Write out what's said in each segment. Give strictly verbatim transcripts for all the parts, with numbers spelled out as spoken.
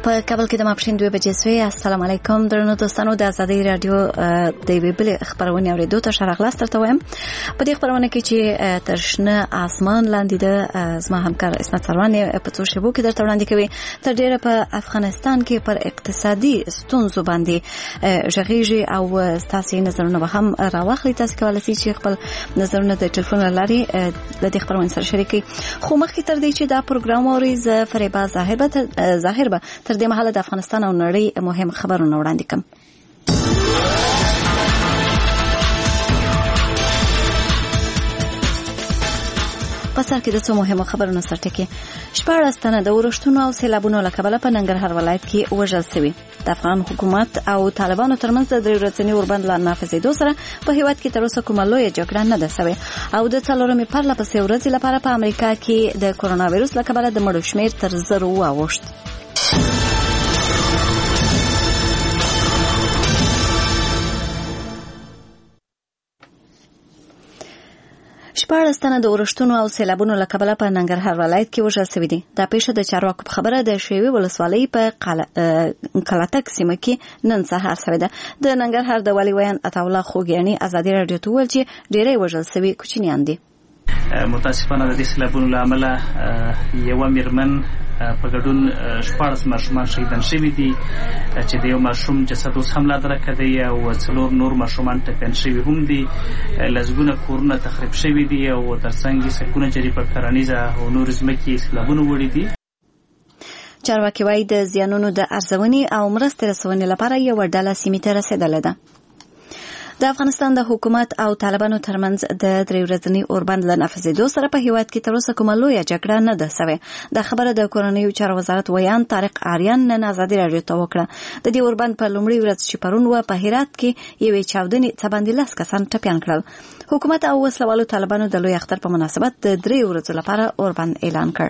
په کابل کې د ماپښین دوه بجې سوې. السلام علیکم درنو دوستانو، د ازادي رادیو د یوې بلې خبرونې اورېدو ته ښه راغلاست درته وایم. په دې خبرونه کې چې تر شنه آسمان لاندې د زما همکار اسمت سروان په څو شیبو کې درته وړاندې کوي. تر ډېره په افغانستان کې پر اقتصادي ستونزو باندې غږیږي او ستاسې نظرونه به هم راواخلي. تاسو کولی شئ چې خپل نظرونه د ټلیفون له لارې د دې خبرونې سره شریک کړئ. خو مخکې تر دې چې دا پروګرام اورئ، زه فریبا ظاهر به ظاهر به تر دې مهاله د افغانستان او نړۍ مهم خبرونه وړاندې کوم. په سر کې د څو مهمو خبرونو سرټکي. شپاړس تنه د اورښتونو او سیلابونو له کبله په ننګرهار ولایت کې وژل شوي. د افغان حکومت او طالبانو ترمنځ د درې ورځني اوربند له نافذېدو سره په هیواد کې تر اوسه کومه لویه جګړه نه ده شوې او د څلورمې پرله پسې ورځې لپاره په امریکا کې د کرونا ویروس له کبله د مړو شمېر تر زرو واوښت. شپاړس تنه د اورښتونو او سیلابونو له کبله په ننګرهار ولایت کې وژل شوي دي. دا پیښه د چارواکو په خبره د شیوي ولسوالۍ په کلاتک سیمه کې نن سهار شوې ده. د ننګرهار د والي ویان عطاالله خوږیاڼي ازادي راډیو ته وویل چې ډېری وژل شوي کوچنیان دي. متاسفانه د دې سیلابونو له امله یوه میرمن په ګډون شپاړس ماشومان شهیدان شوي دي چې د یو ماشوم جسد اوس هم لا درکه دی او څلور نور ماشومان ټپیان شوي هم دي. لسګونه کورونه تخریب شوي دي او ترڅنګ یې سلګونه جرې په کرنیزه او نورې ځمکې سیلابونه وړي دي. چارواکي وایي د زیانونو د ارزونې او مرستې رسونې لپاره یوه ډله سیمې ته رسېدلې ده. د افغانستان د حکومت او طالبانو ترمنځ د درې ورځني اوربند له نافذېدو سره په هیواد کې تر اوسه کومه لویه جګړه نه ده شوې. دا خبره د کورنیو چارو وزارت ویان طارق آریان نن ازادي راډیو ته وکړه. د دې اوربند په لومړۍ ورځ چې پرون وه په هرات کې یوې چاودنې څه باندې لس کسان ټپیان کړل. حکومت او وسلوالو طالبانو د لوی اختر په مناسبت د درې ورځو لپاره اوربند اعلان کړ.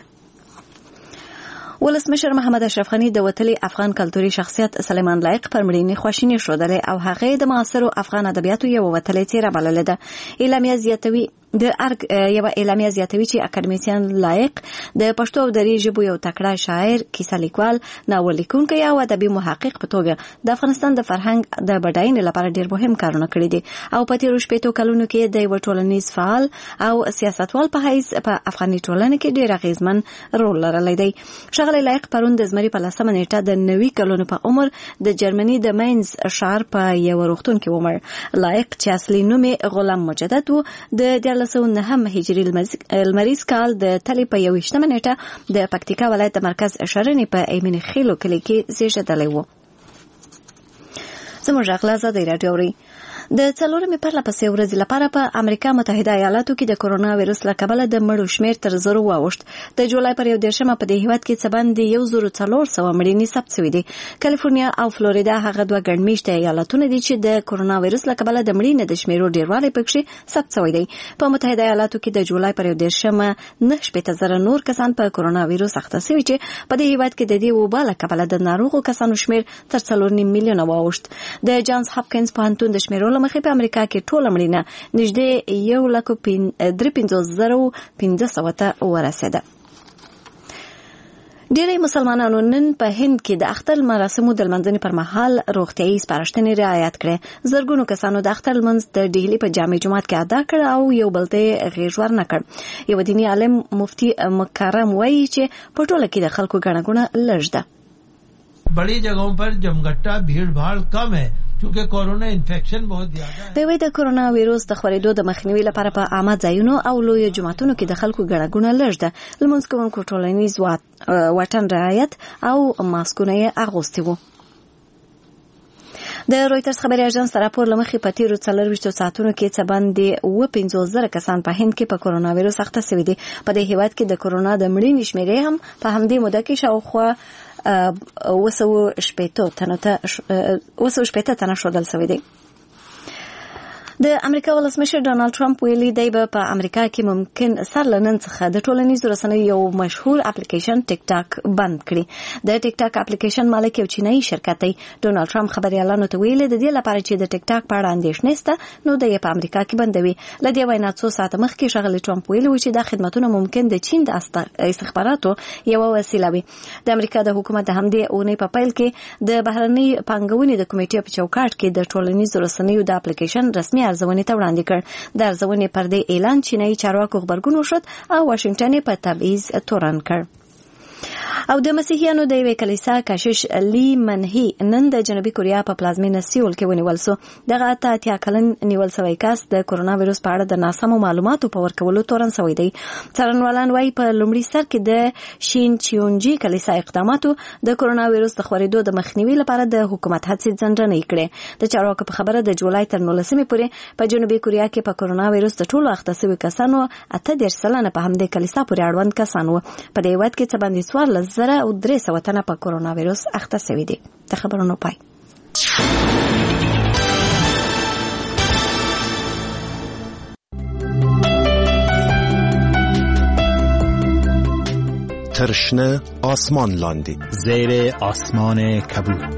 ولسمشر محمد اشرف غني د وتلي افغان کلتوري شخصیت سلیمان لایق پر مړینې خواشیني ښودلې او هغه د معاصرو افغان ادبیاتو یو وتلې څیره بللې ده. اعلامیه زیاتوي د ارګ یو اعلامیه زیاتوي چې اکاډمیسین لایق د پښتو او دري ژبو یو تکړه شاعر، کیسه لیکوال، ناول لیکونکی او ادبي محقق په توګه د افغانستان د فرهنګ د بډاینې لپاره ډېر مهم کارونه کړي دي او په تیرو شپېتو کلونو کې د یو ټولنیز فعال او سیاستوال په حیث په افغاني ټولنه کې ډېر اغیزمن رول لرلی دی. ښاغلی لایق پرون د زمري په لسمه نیټه د نوي کلونو په عمر د جرمني د ماینز ښار په یوه روغتون کې ومړ. لایق چې اصلي نوم یې غلام مجدد و د دیارلس سوه نهم هجري لمریز کال د تلې په یوویشتمه نیټه د پکتیکا ولایت د مرکز شرنې په ایمن خیلو کلي کې زیږېدلی و. زموږ غږ له ازادۍ راډیو اورئ. د څلورمې پرله پسې ورځې لپاره په امریکا متحده ایالاتو کې د کرونا ویروس له کبله د مړو شمېر تر زرو واوښت. د جولای پر یو دېرشمه په دې هیواد کې څه باندې یو زرو څلور سوه مړینې ثبت شوي دي. کالیفورنیا او فلوریدا هغه دوه ګڼ مېشته ایالتونه دي چې د کرونا ویروس له کبله د مړینې د شمېرو ډېروالی پکښې ثبت شوی دی. په متحده ایالاتو کې د جولای پر یو دېرشمه نهه شپېته زره نور کسان په کرونا ویروس اخته شوي چې په دې هیواد کې د دې وبا له کبله د ناروغو کسانو شمېر تر څلور نیم میلیونه واوښت. د جانز هاپکینز پوهنتون د شمېرو له مخې په امریکا کې ټوله مړینه نږدې یو لک درې پنځوس زره پنځه سوه ته ورسېده. ډېری مسلمانانو نن په هند کې د اختر مراسمو د لمانځنې پر مهال روغتیایي سپارښتنې رعایت کړې. زرګونو کسانو د اختر لمونځ د ډهلي په جامع جومات کې ادا کړ او یو بل ته یې غېږ ورنه کړ. یو دیني عالم مفتي مکرم وایي چې په ټوله کې د خلکو ګڼه ګوڼه لږ ده. بڑی جگہوں پر جمگٹا بھیڑ بھاڑ کم ہے چونکہ کورونا انفیکشن بہت زیاده ده. دوی د کرونا ویروس د خورېدو د مخنیوي لپاره په عامه ځایونو او لویو جوماتونو کې د خلکو ګڼه ګوڼه لږ ده. لمونځ کوونکو ټولنیز واټن رعایت او ماسکونه یې اغوستي وو. د رویټرز خبري اژانس راپور لمخې په تیرو څلرویشتو ساعتونو کې څه باندې اووه پنځوس زره کسان په هند کې په کرونا ویروس اخته شوي دي. په دې هیواد کې د کرونا د مړینې شمېرې هم په همدې موده کې شاوخوا اوه سوه شپېته تنه ښودل شوي دي. د امریکا ولسمشر ډونالد ټرمپ ویلي دی په امریکا کې ممکن سر لنن څخه د ټولنیزو رسنیو یو مشهور اپلیکیشن ټیک ټاک بند کړي. د ټیک ټاک اپلیکیشن مالک یو چینایي شرکت دی. ډونالد ټرمپ خبريالانو ته ویلي د دې لپاره چې د ټیک ټاک په اړه اندېښنه نشته نو د یې په امریکا کې بندوي. لدې وینا څو ساعت مخکې شغله ټرمپ ویلي و چې دا خدماتونه ممکن د چین د استخباراتو یو وسیله وي. د امریکا د حکومت د همدې اونۍ په پیل کې د بهرنۍ پانګونې د کمیټې په چوکاټ کې د ټولنیزو رسنیو د اپلیکیشن رسمي ارزونې ته وړاندې کړ. د ارزونې پر دې اعلان چینایي چارواکو غبرګون وشد او واشنگټن یې په تبعیض تورن کړ. او د مسیحیانو د یوې کلیسا کشش لی منهی نن د جنوبي کوریا په پلازمینه سیول کې ونیول سو. دغه اته اتیا کلن نیول شوی کس د کورونا وایرس په اړه د ناسمو معلوماتو په ورکولو تورن شوی دی. څارنوالان وايي په لومړي سر کې د شین چیونجی کلیسا اقداماتو د کورونا وایرس د خورېدو د مخنیوي لپاره د حکومت هڅې ځنډنې کړې. د چارواکو په خبره د جولای تر نولسمې پورې په جنوبي کوریا کې په کورونا وایرس د ټولو اخته شوي کسانو اته دېرش سلنه په همدې کلیسا پورې اړوند کسان وو. په دې وخت کې څه باندې څوارلس زره او درې سوه تنه په کورونا وایرس اخته شوي دي. د خبرونو پای. ترشنه آسمان لاندی زیر آسمان کبود.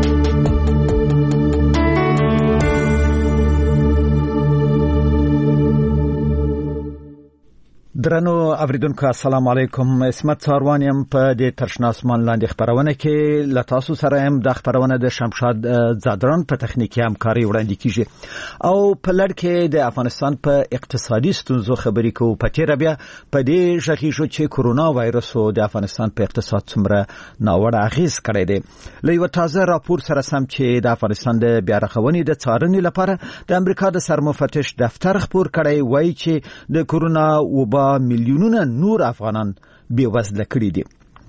درنو اوریدونکو السلام علیکم. اسمت څاروانیم په دې ترشنه آسمان لاندې خبرونه کې ل تاسو سره هم د خبرونه د شمشاد زادران په تخنیکی همکاري وړاندې کیږي او په لړ کې د افغانستان په اقتصادي ستونزو خبرې کوو. په تیر بیا په دې ژغې شو چې کورونا وایرس د افغانستان په اقتصاد څومره ناوړه اغیز کړی دی. له یو تازه راپور سره سم چې د افغانستان د بیا رغونې د څارنې لپاره د امریکا د سرمفتش دفتر خبر کړی وایي چې د کورونا وبا میلیونونه نور افغانان بې وزله کړي دي.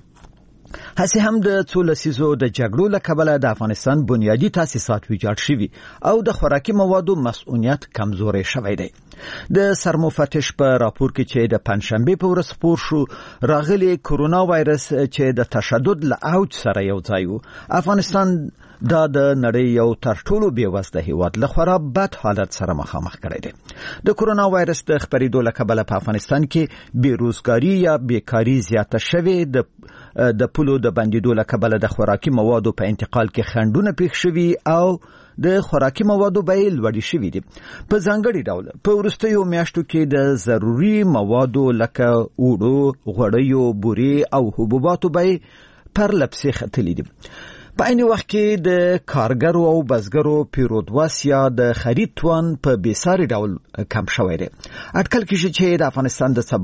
هسې هم د څو لسیزو د جګړو له کبله د افغانستان بنیادی تاسیسات ویجاړ شوي او د خوراکي موادو مسؤلیت کمزوري شوی دی. د سرمفتش په راپور کې چې د پنځشنبه په ورځ خپور شو راغلي کورونا وایرس چې د تشدد له اوج سره یو ځای و. افغانستان دا د نړۍ یو تر ټولو بې وزله هیواد له خورا بد حالت سره مخامخ کړی دی. د کورونا وایرس د خپرېدو له کبله په افغانستان کې بیروزګاري یا بیکاري زیاته شوې. د د پولو د بندیدو له کبله د خوراکي موادو په انتقال کې خنډونه پیښ شوي او د خوراکي موادو بیې لوړې شوي دي. په ځانګړي ډول په وروستیو میاشتو کې د ضروري موادو لکه اوړو، غوړیو، بورې او حبوباتو بیې پرله پسې ختلي دي. په عین وخت کې د کارګرو او بزګرو پیرودواس یا د خرید توان په بیساري ډول کم شوی دی. اټکل کېږي چې د افغانستان د څه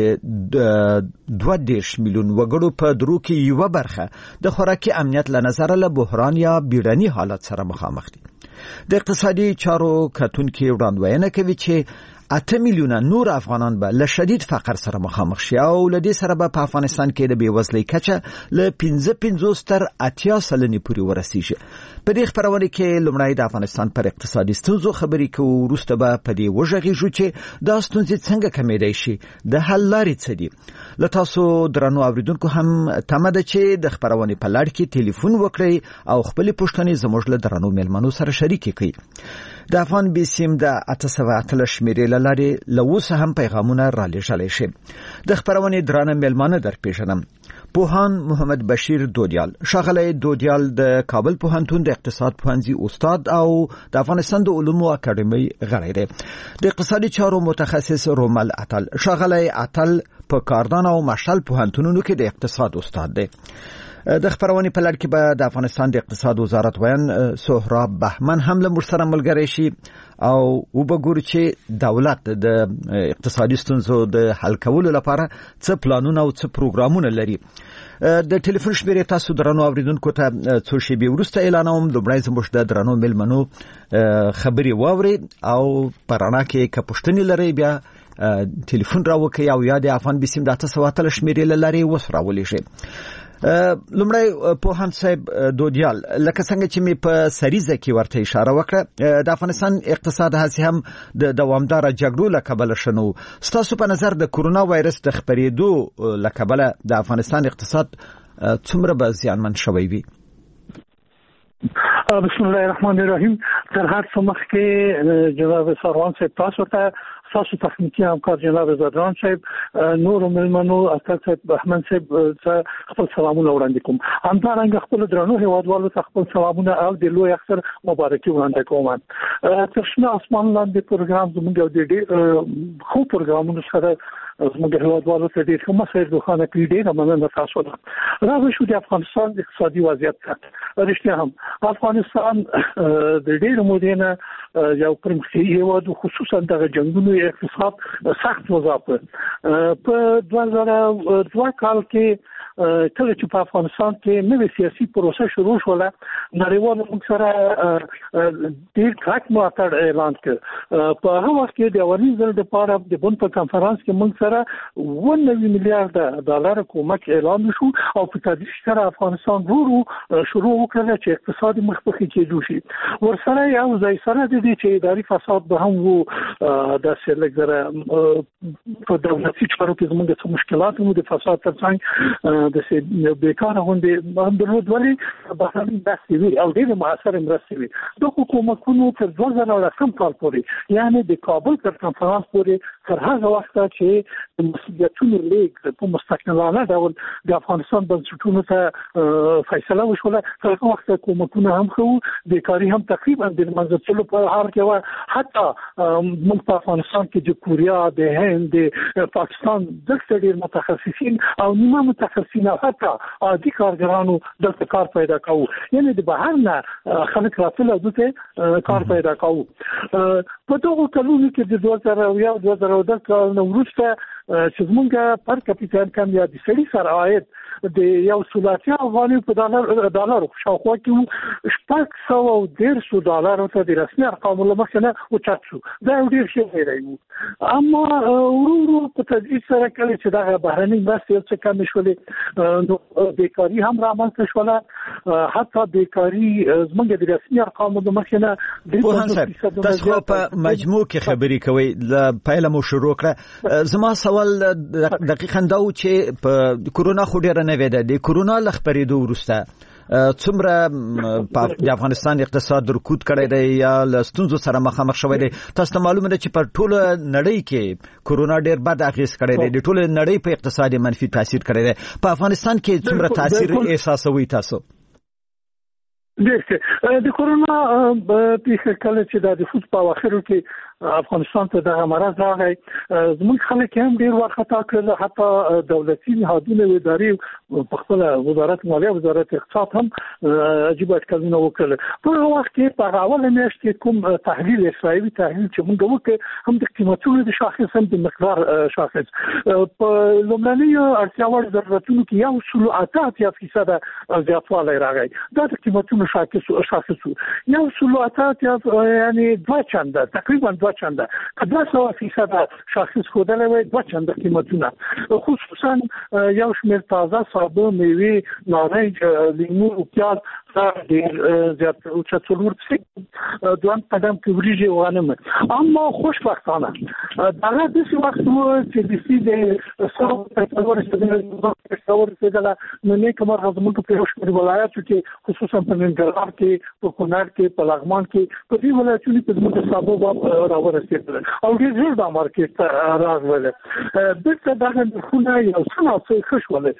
باندې دوه دېرش میلیون وګړو په درو کې یوه برخه د خوراکي امنیت له نظره له بحران یا بیړني حالت سره مخامخ دي. د اقتصادي چارو کتونکي وړاندوینه کوي چې اته میلیونه نور افغانان به له شدید فقر سره مخامخ شي او له دې سره به په افغانستان کې د بېوزلۍ کچه له پنځه پنځوس تر اتیا سلنې پورې ورسیږي. په دې خبرونه کې لومړی د افغانستان پر اقتصادي ستونزو خبرې کوو، وروسته به په دې وژغېږو چې دا ستونزې څنګه کمېدای شي، د حل لارې څه دي. له تاسو درنو اوریدونکو هم تمه ده چې د خبرونې په لړ کې ټلیفون وکړئ او خپلې پوښتنې زموږ له درنو میلمنو سره شریکې کړئ. د افغان بي سیم د اته سوه اتلس شمېرې له لارې له اوسه هم پیغامونه رالیږلی شي. د خپرونې درانه میلمانه در پیژنم. پوهان محمد بشیر دودیال، ښاغلی دودیال د کابل پوهنتون د اقتصاد پوهنځي استاد او د افغانستان د علومو اکاډمۍ غړی دی. د اقتصادي چارو متخصص رومل اتل، ښاغلی اتل په کاردان او مشهل پوهنتونونو کې د اقتصاد استاد دی. د خبرونې په لړ کې به د افغانستان د اقتصاد وزارت ویان سهراب بهمن هم له موږ سره ملګری شي او وبګورو چې دولت د اقتصادي ستونزو د حل کولو لپاره څه پلانونه او څه پروګرامونه لري. د ټلیفون شمیرې تاسو درنو اوریدونکو ته څو شېبې وروسته اعلانوم. لومړی زموږ د درنو میلمنو خبرې واورئ او په رڼا کې که پوښتنې لرئ بیا ټلیفون راوکئ او یا د افغان بي سیم د اته سوه اتلس شمیرې له لارې اوس راولېږئ. لومړی پوهان صاحب دودیال، لکه څنګه چې می په سریزه کې ورته اشاره وکړه، د افغانستان اقتصاد هسې هم د دوامداره جګړو له کبله شنو. ستاسو په نظر د کورونا وایرس د خپرېدو له کبله د افغانستان اقتصاد څومره به زیانمن شوی وي؟ بسم الله الرحمن الرحیم. تر هر څه مخکې جناب سروان صاحب تاسو ته تاسو تخنیکی همکار جناب زادران صاحب نور ملمنو استاد صاحب احمد صاحب ته خپل سلامونه وړاندې کوم. همدارنګه خپل درنو هیوادوالو ته خپل سلامونه او د لوی اختر مبارکي وړاندې کوم. ترشنه اسمان لاندې پروګرام زموږ د ډېر خو پروګرامونو سره زموږ هیوادوالو ته ډېر کومه خیر دوخانه کړی ډېر مننه تاسو ته. راځو شو د افغانستان د اقتصادي وضعیت څخه رښتیا هم افغانستان د ډېر مودې یو پرمختللی هیواد خصوصا د جنگونو اقتصاد سخت وځاپه. په دوه زره دوه کال کې کله چې په افغانستان کې نوې سیاسي پروسه شروع شوه نړیوال موږ سره ډېر کلک ملاتړ اعلان کړ. په هغه وخت کې د اولین ځل لپاره د بن په کنفرانس کې موږ سره اوه نوي میلیارډ ډالر کومک اعلان شو او په تدریج سره افغانستان ورو شروع وکړ چې اقتصادي مخکې کېدو شي. ورسره یو ځای سره د دې چې اداري فساد به هم وو د سلګره په دولتي چارو کې زموږ څه مشکلات وو د فساد ترڅنګ د سې بیکاره غونډې هم درلود ولې بهرنۍ مرستې وي او ډېرې مؤثرې مرستې وي. د حکومتونو تر دوه زره لسم کال پورې یعنې د کابل تر کنفرانس پورې تر هغه وخته چې د مسؤلیتونو لیږد په مستقلانه ډول د افغانستان بنسټونو ته فیصله وشوله تر هغه وخته حکومتونه هم خو بیکاري هم تقریبا د منځ ټولو په حال کې و. حتی موږ په افغانستان کې د کوریا د هند د پاکستان دغه ډېر متخصصین او نیمه متخصصین او حتی عادي کارګرانو دلته کار پیدا کوو یعنی د بهر نه خلک راتل او دلته کار پیدا کوو. په دغه کلونو کې د دوه زره یو دوه زره دوه کال نو وروسته چې زمونږ پر کپیټال کم یا د سړي سره عاید د یو سلاتیا افغاني په ډالر ډالر شاوخوا کې شپږ سوه او دېرش ډالر ته د رسمي ارقامو له مخې نه اوچت شو. دا یو ډېر ښه دی وو. اما ورو ورو په تدریج سره کله چې دغه بهرنۍ مرستې یو څه کمې شولې نو بیکاري هم رامنځته شوله. حتی بیکاري زموږ د رسمي ارقامو له مخې نه پوهان صاحب تاسو خو په مجموع کې خبرې کوئ له پیله مو شروع کړه. زما سوال دقیقاً دا و چې په کورونا خو ډېره نوې ده د کورونا له خپرېدو وروسته څومره د افغانستان اقتصاد رکود کړی دی یا له ستونزو سره مخامخ شوی دی. تاسو ته معلومه ده چې په ټوله نړۍ کې کورونا ډېر بد اغېز کړی دی د ټوله نړۍ په اقتصاد منفي تاثیر کړی دی. په افغانستان کې څومره تاثیر احساسوي تاسو؟ د کورونا په کله چې د فوت په اواخرو کې افغانستان ته دغه مرض راغی زموږ خلک هم ډېر وارخطا کړل. حتی دولتي نهادونه او ادارې په خپل وزارت مالیه وزارت اقتصاد هم عجیب اټکلونه وکړل. په هغه وخت کې په اوله میاشت کې کوم تحلیل اسرائیلي تحلیل چې موږ وکړ هم د قیمتونو د شاخص هم د مقدار شاخص په لومړنیو اړتیا وړ ضرورتونو کې یو سل اته اتیا فیصد زیاتوالی راغی. دا د قیمتونو شاخص شاخص یو سل اته اتیا یعنی دوه چنده تقریبا دوه چنده که دوه سوه فیصد شاخص ښودلی وی دوه چنده قیمتونه خصوصا یو شمېر تازه سابه میوې نارنج لیمو او پیاز دا ډېر زیات اوچت څلور پسې دویم قدم کې وریجې او غنم. اما خوشبختانه دغه داسې وخت و چې د سي د سرو پیسه ورسېدله نو نیکه مرغه زموږ په یو شمېر ولایاتو کې خصوصا په ننګرهار کې په کونړ کې په لغمان کې په دې ولایتونو کې زموږ د سابو به ورسېدل او ډېر ژر دا مارکېټ ته راغلل. بېرته دغه نرخونه یو څه ناڅه ښه شول.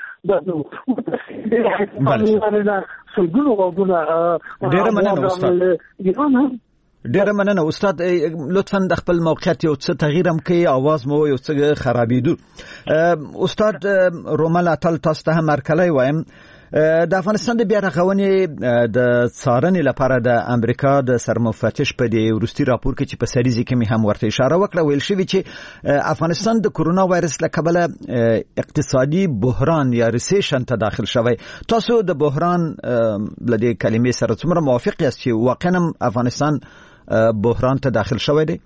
سلګونو غوږونه ډېره مننه استاد. ډېره مننه استاد. لطفاً د خپل موقعیت یو څه تغییر هم کوي اواز مو یو څه خرابېدو. استاد رومل اتل تاسو ته هم هرکلی وایم. د افغانستان د بیا رغونې د څارنې لپاره د امریکا د سرمفتش په دې وروستي راپور کې چې په سریزي کې مې هم ورته اشاره وکړه ویل شوي چې افغانستان د کورونا وایرس له کبله اقتصادي بحران یا ریسیشن ته داخل شوی. تاسو د بحران له دې کلمې سره څومره موافق یاست چې واقعا افغانستان بحران ته داخل شوی دی؟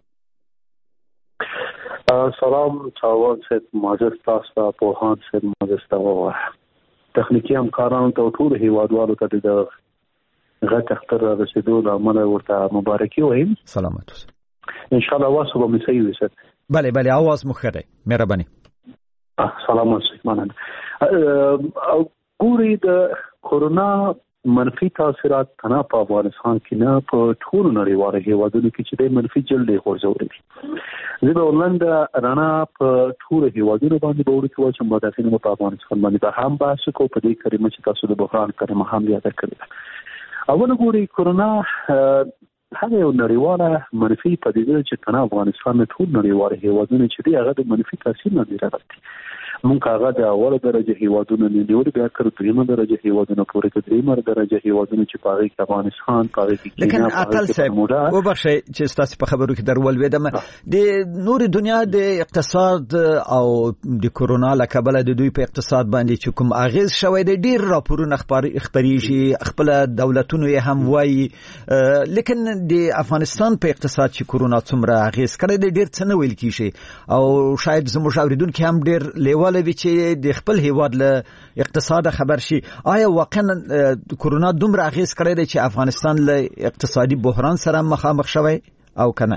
سلام چاوان صاحب معزز تاسو پوهان صاحب معزز تاسو تخنیکی همکارانو ته ټول هیوادوالو ته د غټ اختر رسیدو د عمل ورته مبارکي وایم. سلامت اوسئ. ان شاء الله واسو به مې صحیح وي. بله بله आवाज مو ښه دی. مهرباني. سلامت اوسئ. مننه. ګوري د کورونا منفي تاثیرات نه په افغانستان کې نه په ټول نړیوالو هیوادونو کې چې د منفي جلد غورځوري زه به ولند رانا په ټول هیوادونو باندې به ورته چې مدافعین په افغانستان باندې به هم بحث کو په دې کلمه چې تاسو د بحران کلمه هم یاد کړئ. اول ګوري کورونا هغه یو نړیواله منفي پدیده چې تنه افغانستان ټول نړیوالو هیوادونو چې دی هغه د منفي تاثیر نه دی راغلی. مونږ هغه د اوله درجه هیوادونو نه نیول بیا تر دویمه درجه هیوادونو پورې تر دریمه درجه هیوادونو چې په هغه کې افغانستان په هغه کې لیکن عقل صاحب وبخښئ چې تاسو په خبرو کې درول وېدم د نور دنیا د اقتصاد او د کورونا لکبله د دوی په اقتصاد باندې چې کوم اغیز شوی دی ډیر راپورونه خبريږي خپل دولتونو یې هم وایي لیکن د افغانستان په اقتصاد چې کورونا څومره اغیز کړی دی ډیر څه نه ویل کیږي او شاید زموږ اوریدونکو هم ډیر لیوال وی چې د خپل هیواد له اقتصاد خبر شي. آیا واقعا کورونا دومره اغیز کړی دی چې افغانستان له اقتصادي بحران سره مخامخ شوی او کنه؟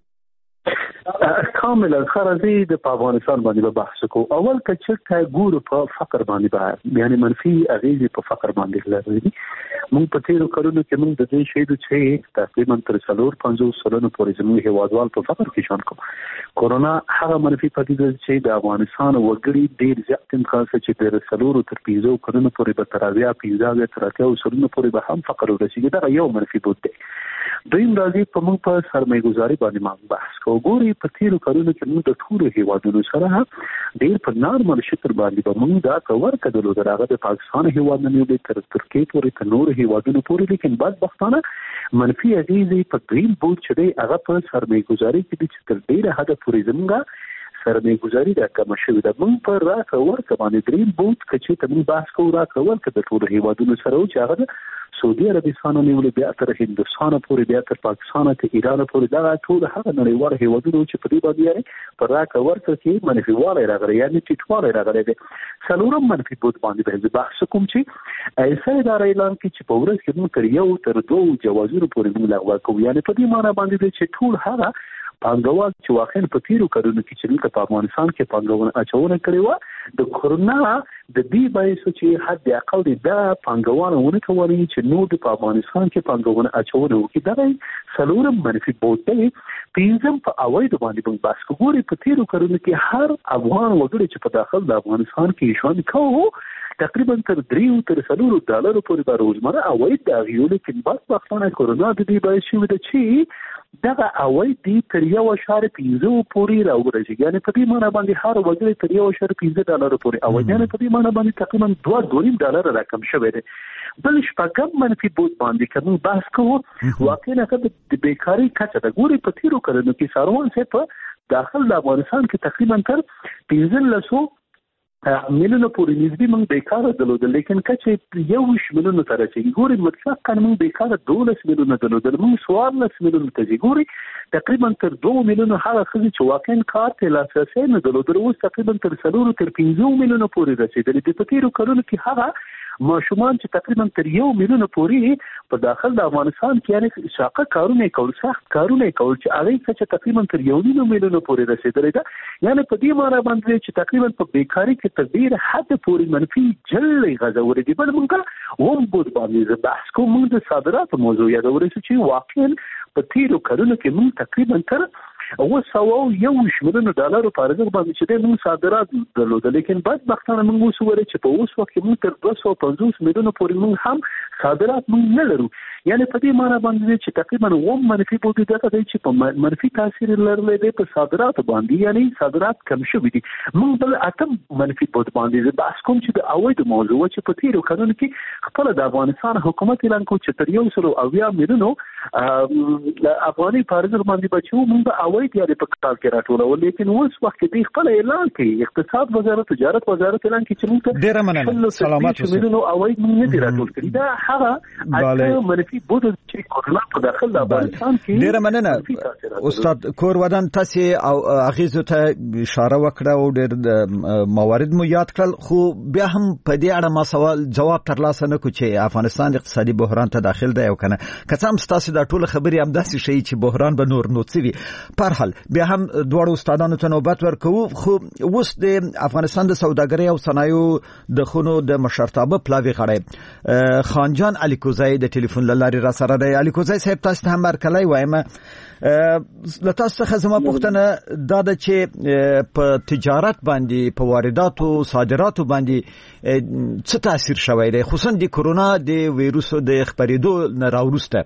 کاملا خرازي د افغانستان باندې به بحث کو. اول کچې ته ګورو په فقر باندې به یعنی منفي اغیز په فقر باندې لري. مونږ په تیرو کلونو کې مونږ د دې شی د چې تقریبا تر څلور پنځوس سلنه پورې زموږ هیوادوال په فقر کې شامل کوم. کورونا هغه منفي پدیده چې د افغانستان وګړي ډیر زیات امکان چې د څلور تر پنځو کلونو پورې به تراویا پنځه تر اتیا سلنه پورې به هم فقر ورسیږي. دا یو منفي بود دی. دویم راځي په موږ په سرمایه‌ګذاري باندې موږ بحث کوو. ګوري په تیرو کلونو کې موږ د ټولو هیوادونو سره ډیر په نارمل شکل باندې به موږ دا کور کړو دغه د پاکستان هیواد نه د تر ترکیه پورې تر نور هیوادونو پورې لیکن بدبختانه منفي اغیزې په دریم بود چې دی هغه په سرمایه‌ګذاري کې چې تر ډیره حد پورې زموږ سرمایه‌ګذاري د کم شوې ده. موږ په راکړه ورکړه باندې دریم بود چې ته موږ بحث کوو راکړه ورکړه د ټولو هیوادونو سره چې هغه سعودي عربستان نیولې بیا تر هندوستان پورې بیا تر پاکستان ته ایران پورې دا ټول هغه نړیوال هیوادونو چې په دې باندې پر راکړه ورکړه کې منفي والی راغلی یعنی ټیټوالی راغلی دی. څلورم منفي بود باندې به بحث کوم چې ایسا اداره اعلان کړي چې په ورځ کې موږ تر یو تر دوه جوازونو پورې موږ لغوه کوو. یعنی په دې معنی باندې چې ټول هغه پانګوال چې واقعا په تیرو کلونو کې چې موږ په افغانستان کې پانګونه اچونه کړې وه د کورونا د دې باعث چې حد اقل د پانګوالونه کوي چې نو د افغانستان کې پانګونه اچونه وکړي. دا څلورم منفي بود دی. پنځم په عواید باندې موږ بحث کوو. په تیرو کلونو کې هر افغان وګړي چې په داخل د افغانستان کې ژوند کوي تقریبا تر دریو تر څلورو ډالرو پورې به روزمره عواید د هغوی لیکن بدبختانه کورونا د دې باعث شوی دی چې دغه عواید دي تر یو اشاره پنځه پورې راورسېږي. یعنی په دې معنی باندې هر وګړي تر یو اشاره پنځه ډالر پورې عواید یعنی په دې معنی باندې تقریبا دوه دوه ډالر راکم شوی دی. بل شپږم منفي بود باندې کوم بحث کوو واقعا د بیکاری کچه د ګوري په تیرو کلونو کې ساروان سه په داخل د افغانستان کې تقریبا تر پنځه لسو ملیونه پورې نسبی موږ بیکاره درلودل لیکن کچې یو ملیونه ته رسېږي. ګوري مطلقاً موږ بیکاره دولس ملیونه درلودل موږ څوارلس ملیونه ته ځي. ګوري تقریبا تر دوه ملیونه هغه ښځې چې واقعا کار ته لاسرسی نه درلودل اوس تقریبا تر څلورو تر پنځو ملیونو پورې رسېدلي دي. په تیرو کلونو کې هغه ماشومان چې تقریبا تر یو ملیون پورې په داخل د افغانستان کې یعنی شاقه کارونه کول سخت کارونه کول چې هغه چې تقریبا تر یو ملیون پورې رسیدلې ده. یعنی په دې معنی باندې چې تقریبا په بیکاری کې تر ډیر حد پورې منفي جلې غځورې دي. بل موږ هم بود باندې بحث کوو. موږ د صادراتو موضوع یادورې چې واقعا په تیرو کلونو کې موږ تقریبا تر او سوو یو شمېرونه ډالر په ارزښت باندې چې موږ صادرات درلودل لیکن بدبختانه موږ اوس ورې چې په اوس وخت کې موږ تر دوه سوه پنځوس میلیونه پورې موږ هم صادرات موږ نه لرو. یعنی په دې معنی باندې چې تقریبا اووم منفي بود دا دی چې په منفي تاثیر لرلې دی په صادرات باندې یعنی صادرات کم شوي دي. موږ بل اتم منفي بود باندې بحث کوم چې د عواید موضوع چې په تیرو کلونو کې خپل د افغانستان حکومت اعلان کوي چې تر یو سل اویا میلیونو افغاني په ارزښت باندې بچو موږ عواید یې په کال کې راټولول لیکن اوس وخت کې خپل اعلان کوي اقتصاد وزارت تجارت وزارت اعلان کوي چې موږ ډیر مننه سلامات اوسئ میلیونو عواید موږ نه راټول کړی. دا هغه اته منفي بود چې کورونا په داخل د افغانستان کې ډیر مننه استاد کور ودان تاسو او اغیزو ته اشاره وکړه او ډیر موارد مو یاد کړل خو بیا هم په دې اړه ما سوال جواب ترلاسه نه کوم چې افغانستان اقتصادي بحران ته داخل دی او کنه که څه هم تاسو دا ټول خبرې هم داسې شي چې بحران به نور نوڅوي. په بهر حال بیا هم دوه استادانو ته نوبت ورکوو خو اوس د افغانستان د سوداګرۍ او صنایعو د خونو د مشرتابه پلاوی غړی خانجان علي کوزای د ټلیفون لارې را سره دی. علي کوزای صاحب تاسو ته هم مرکلای وایم له تاسو څخه زما پوښتنه دا ده چې په تجارت باندې په وارداتو صادراتو باندې څه تاثیر شوی دی خصوصا د کرونا د وایروس د خپرېدو نه راوروسته؟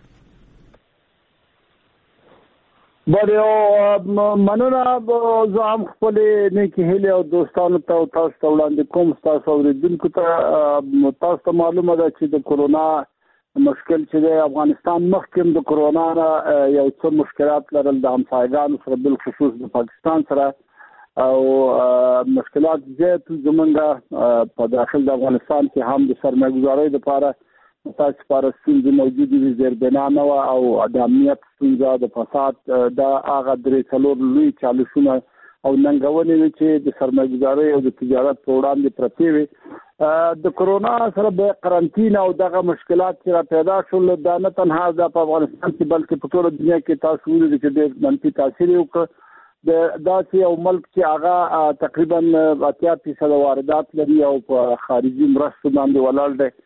بریو مننه زه هم خپل نیکی هیله او دوستانو ته تاسو ته وړاندې کوم. تاسو اوریدونکو ته تاسو ته معلومه ده چې د کرونا مشکل چې د افغانستان مخکې د کرونا یو څه مشکلات لرل د همسایګانو سره بالخصوص د پاکستان سره او مشکلات زیات زمونږ په داخل د افغانستان کې هم د سرمایه‌ګذارۍ لپاره تاسو لپاره ستونزې موجودې دي زیربنا نه وه او د امنیت ستونزه د فساد دا هغه درې څلور لوی چالشونه او ننګونې وې چې د سرمایه‌ګذارۍ او د تجارت په وړاندې پرتې وې. د کرونا سره د قرنطین او دغه مشکلات چې را پیدا شول دا نه تنها د په افغانستان کې بلکې په ټوله دنیا کې تاسو ولیدئ چې ډېر منفي تاثیر یې وکړ. د داسې یو ملک چې هغه تقریبا اتیا فیصده واردات لري او په خارجي مرستو باندې ولاړ دی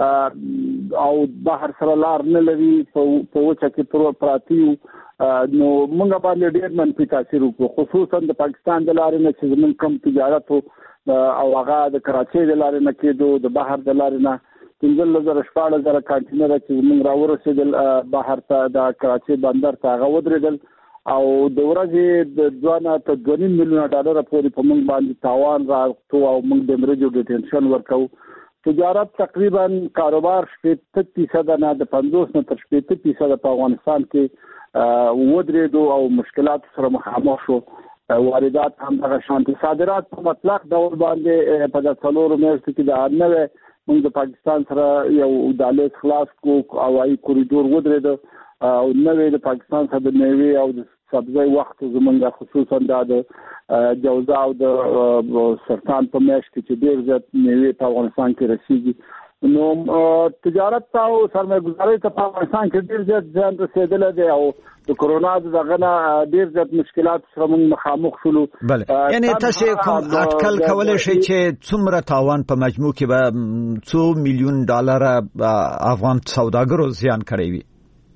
او بهر سره لار نه لري په وچه کې پراته یو نو موږ باندې ډېر منفي تاثیر وکړو خصوصا د پاکستان د لارې نه چې زموږ کم تجارت او هغه د کراچۍ د لارې نه کېدو د بهر د لارې نه پنځلس زره شپاړس زره کانټینره چې موږ راورسېدل بهر ته د کراچۍ بندر ته هغه ودرېدل او د ورځې د دوه نه تر دوه نیم میلیونه ډالره پورې په موږ باندې تاوان راغتو او موږ د مرجو ډیټنشن ورکوو. تجارت تقریبا کاروبار شپږ فیصد نه د پنځوس نه تر شپږ فیصد په افغانستان کې ودرېدو او مشکلات سره مخامخ شو. واردات هم دغه شانتي صادرات په مطلق ډول باندې په د څلورو میاشتو کې د نوې موږ د پاکستان سره یو دهلیز خلاص کو او هوایي کوریډور ودرېد او نوې د پاکستان سره د میوې او د سبزی وخت زمونږ خصوصا د جوزا او د سرطان په میاشت کې چې ډېر زیات میوې په افغانستان کې رسیږي نو تجارت او سرمایه‌ګذارۍ ته په افغانستان کې ډېر زیات زیان رسېدلی دی او د کرونا دغه نه ډېر زیات مشکلات سره موږ مخامخ شولو. بله یعنی تاسو کوم اټکل کولی شئ چې څومره تاوان په مجموع کې به څو میلیون ډالره افغان سوداګرو زیان کړی وي؟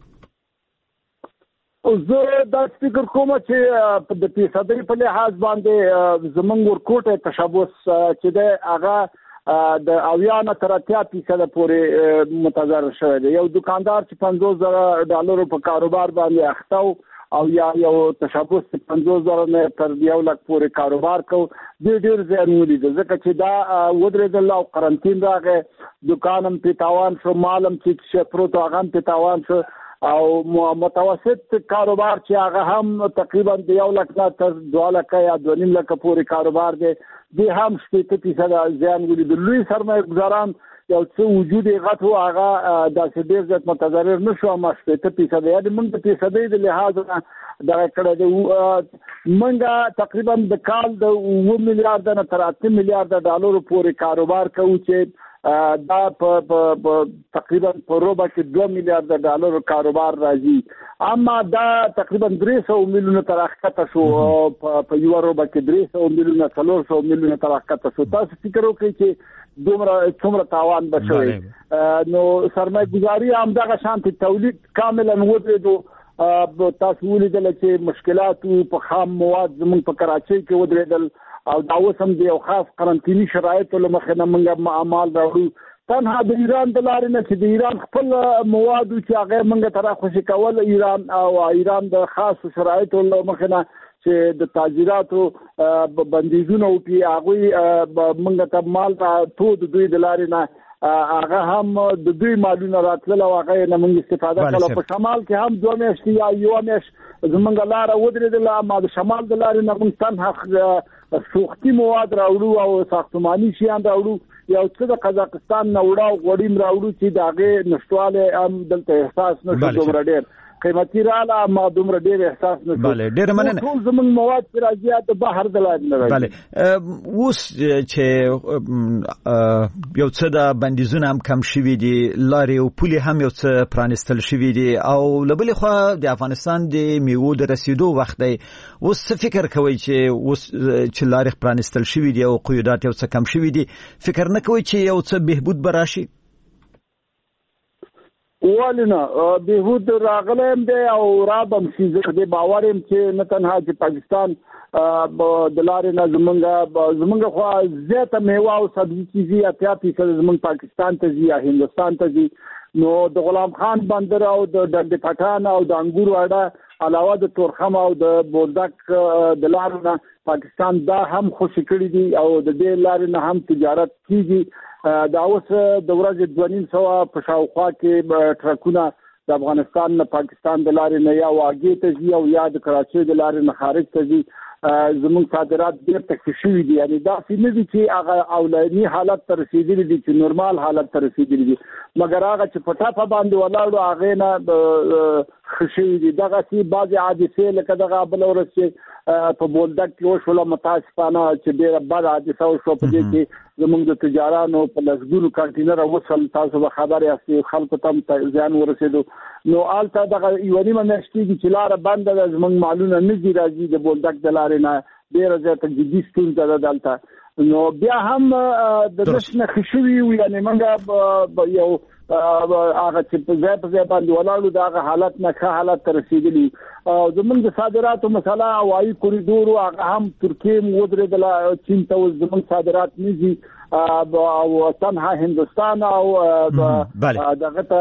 زه دا فکر کوم چې د فیصدۍ په لحاظ باندې زمونږ ورکوټ تشبث چې دی هغه د اویا نه تر اتیا فیصده پورې متضرر شوی دی. یو دکاندار چې پنځوس زره ډالرو په کاروبار باندې اخته او یا یو تشبث چې پنځوس زره نه تر یو لک پورې کاروبار کو ډېر ډېر زیان ولید ځکه چې دا ودرېدل او قرنطین راغی دکان هم پې تاوان شو مال هم چې پروت هغه هم پې تاوان شو او متوسط کاروبار چې هغه هم تقریبا د یو لک نه تر دوه لکه یا دوه نیم لکه پورې کاروبار دی دی هم شپېته فیصده زیان ولید. لوی سرمایه‌ګذاران یو څه وجود یې غټ و هغه داسې ډېر زیات متضرر نه شو اما شپېته فیصده یعنې موږ د فیصدۍ د لحاظ نه دغه کړی دی. موږ تقریبا د کال د اووه میلیارده نه تر اته میلیارده ډالرو پورې کاروبار کوو چې دا په تقریبا په روبه کې دوه میلیارده ډالرو کاروبار راځي اما دا تقریبا درې سوه میلیونه تر راښکته شو په یوه روبه کې درې سوه میلیونه څلور سوه میلیونه تر راښکته شو. تاسو فکر وکړئ چې دومره څومره تاوان به شوی نو سرمایه‌ګذاري همدغه شانتې تولید کاملا ودرېدو. تاسو ولیدل چې مشکلات په خام مواد زموږ په کراچۍ کې ودرېدل او دا اوس هم د یو خاص قرنطیني شرایطو له مخې نه موږ اعمال راوړو. تنها د ایران د لارې نه چې د ایران خپل موادو چې هغه موږ ته راخوشي کول ایران او ایران د خاصو شرایطو له مخې نه چې د تاجراتو بندیزونه وکړي هغوی موږ ته مال راټو د دوی د لارې نه هغه هم د دوی مالونه راتلل او هغه نه موږ استفاده کړو. په شمال کې هم دوه میاشتې یا یوه میاشت زموږ لاره ودرېدله اما د شمال د لارې نه موږ تنها سوختي مواد راوړو او ساختماني شیان راوړو یو څه د قزاقستان نه وړو غوړیم راوړو چې د هغې نشتوالی هم دلته احساس نه شو دومره ډېر قیمتي رااله ما دومره ډېر احساس نه بله ډېر مننه ټول زموږ مواد چې راځي د بهر د لارې نه راځي. بله اوس چې یو څه د بندیزونه هم کم شوي دي، لارې او پولې هم یو څه پرانستل شوي دي، او له بلې خوا د افغانستان د میوو د رسیدو وخت دی. اوس څه فکر کوئ چې اوس چې لارې پرانستل شوي دي او قیودات یو څه کم شوي دي، فکر نه کوئ چې یو څه بهبود به راشي؟ ولې نه بهبود راغلی هم دی او رابم شي. زه دې باور یم چې نه تنها چې پاکستان د لارې نه زمونږ زمونږ خوا زیاته میوه او سبزي چې ځي اتیا فیصد زمونږ پاکستان ته ځي یا هندوستان ته ځي. نو د غلام خان بندر او د ډنډ پټان او د انګور واډه علاوه د تورخم او د بولدک د لارې نه پاکستان دا هم خوشي کړي دي او د دې لارې نه هم تجارت کیږي. دا اوس د ورځې دوه نیم سوه په شاوخوا کې ټرکونه د افغانستان نه پاکستان د لارې نه یا واګې ته ځي او یا د کراچۍ د لارې نه خارج ته ځي. زموږ صادرات ډېر تکفي شوي دي، یعنی داسې نه دي چې هغه اولني حالت ته رسېدلي دي چې نورمال حالت ته رسېدلي دي، مګر هغه چې په ټاپه باندې ولاړو هغې نه ښه شوي دي. دغسې بعضې حادثې لکه دغه بله ورځ چې په بولدک کې وشوله متاسفانه چې ډېره بده حادثه وشوه، په دې کې زموږ د تجارانو په لسګونو کانټینره وصل، تاسو به خبر یاستئ، خلکو ته هم زیان ورسېدو. نو هلته دغه یوه نیمه میاشت کېږي چې لاره بنده ده، زموږ مالونه نه ځي راځي د بولدک د لارې نه، ډېره زیاته جدي ستونزه ده دلته. نو بیا هم د نش نه ښه شوي وو، یعنې موږ یو هغه چې په ځای په ځای باندې ولاړو د هغه حالت نه ښه حالت ته رسېدلي. زموږ د صادراتو مسله هوایي کوریډور هغه هم ترکیې م ودرېدله، چین ته اوس زموږ صادرات نه ځي او تنها هندوستان او دغه ته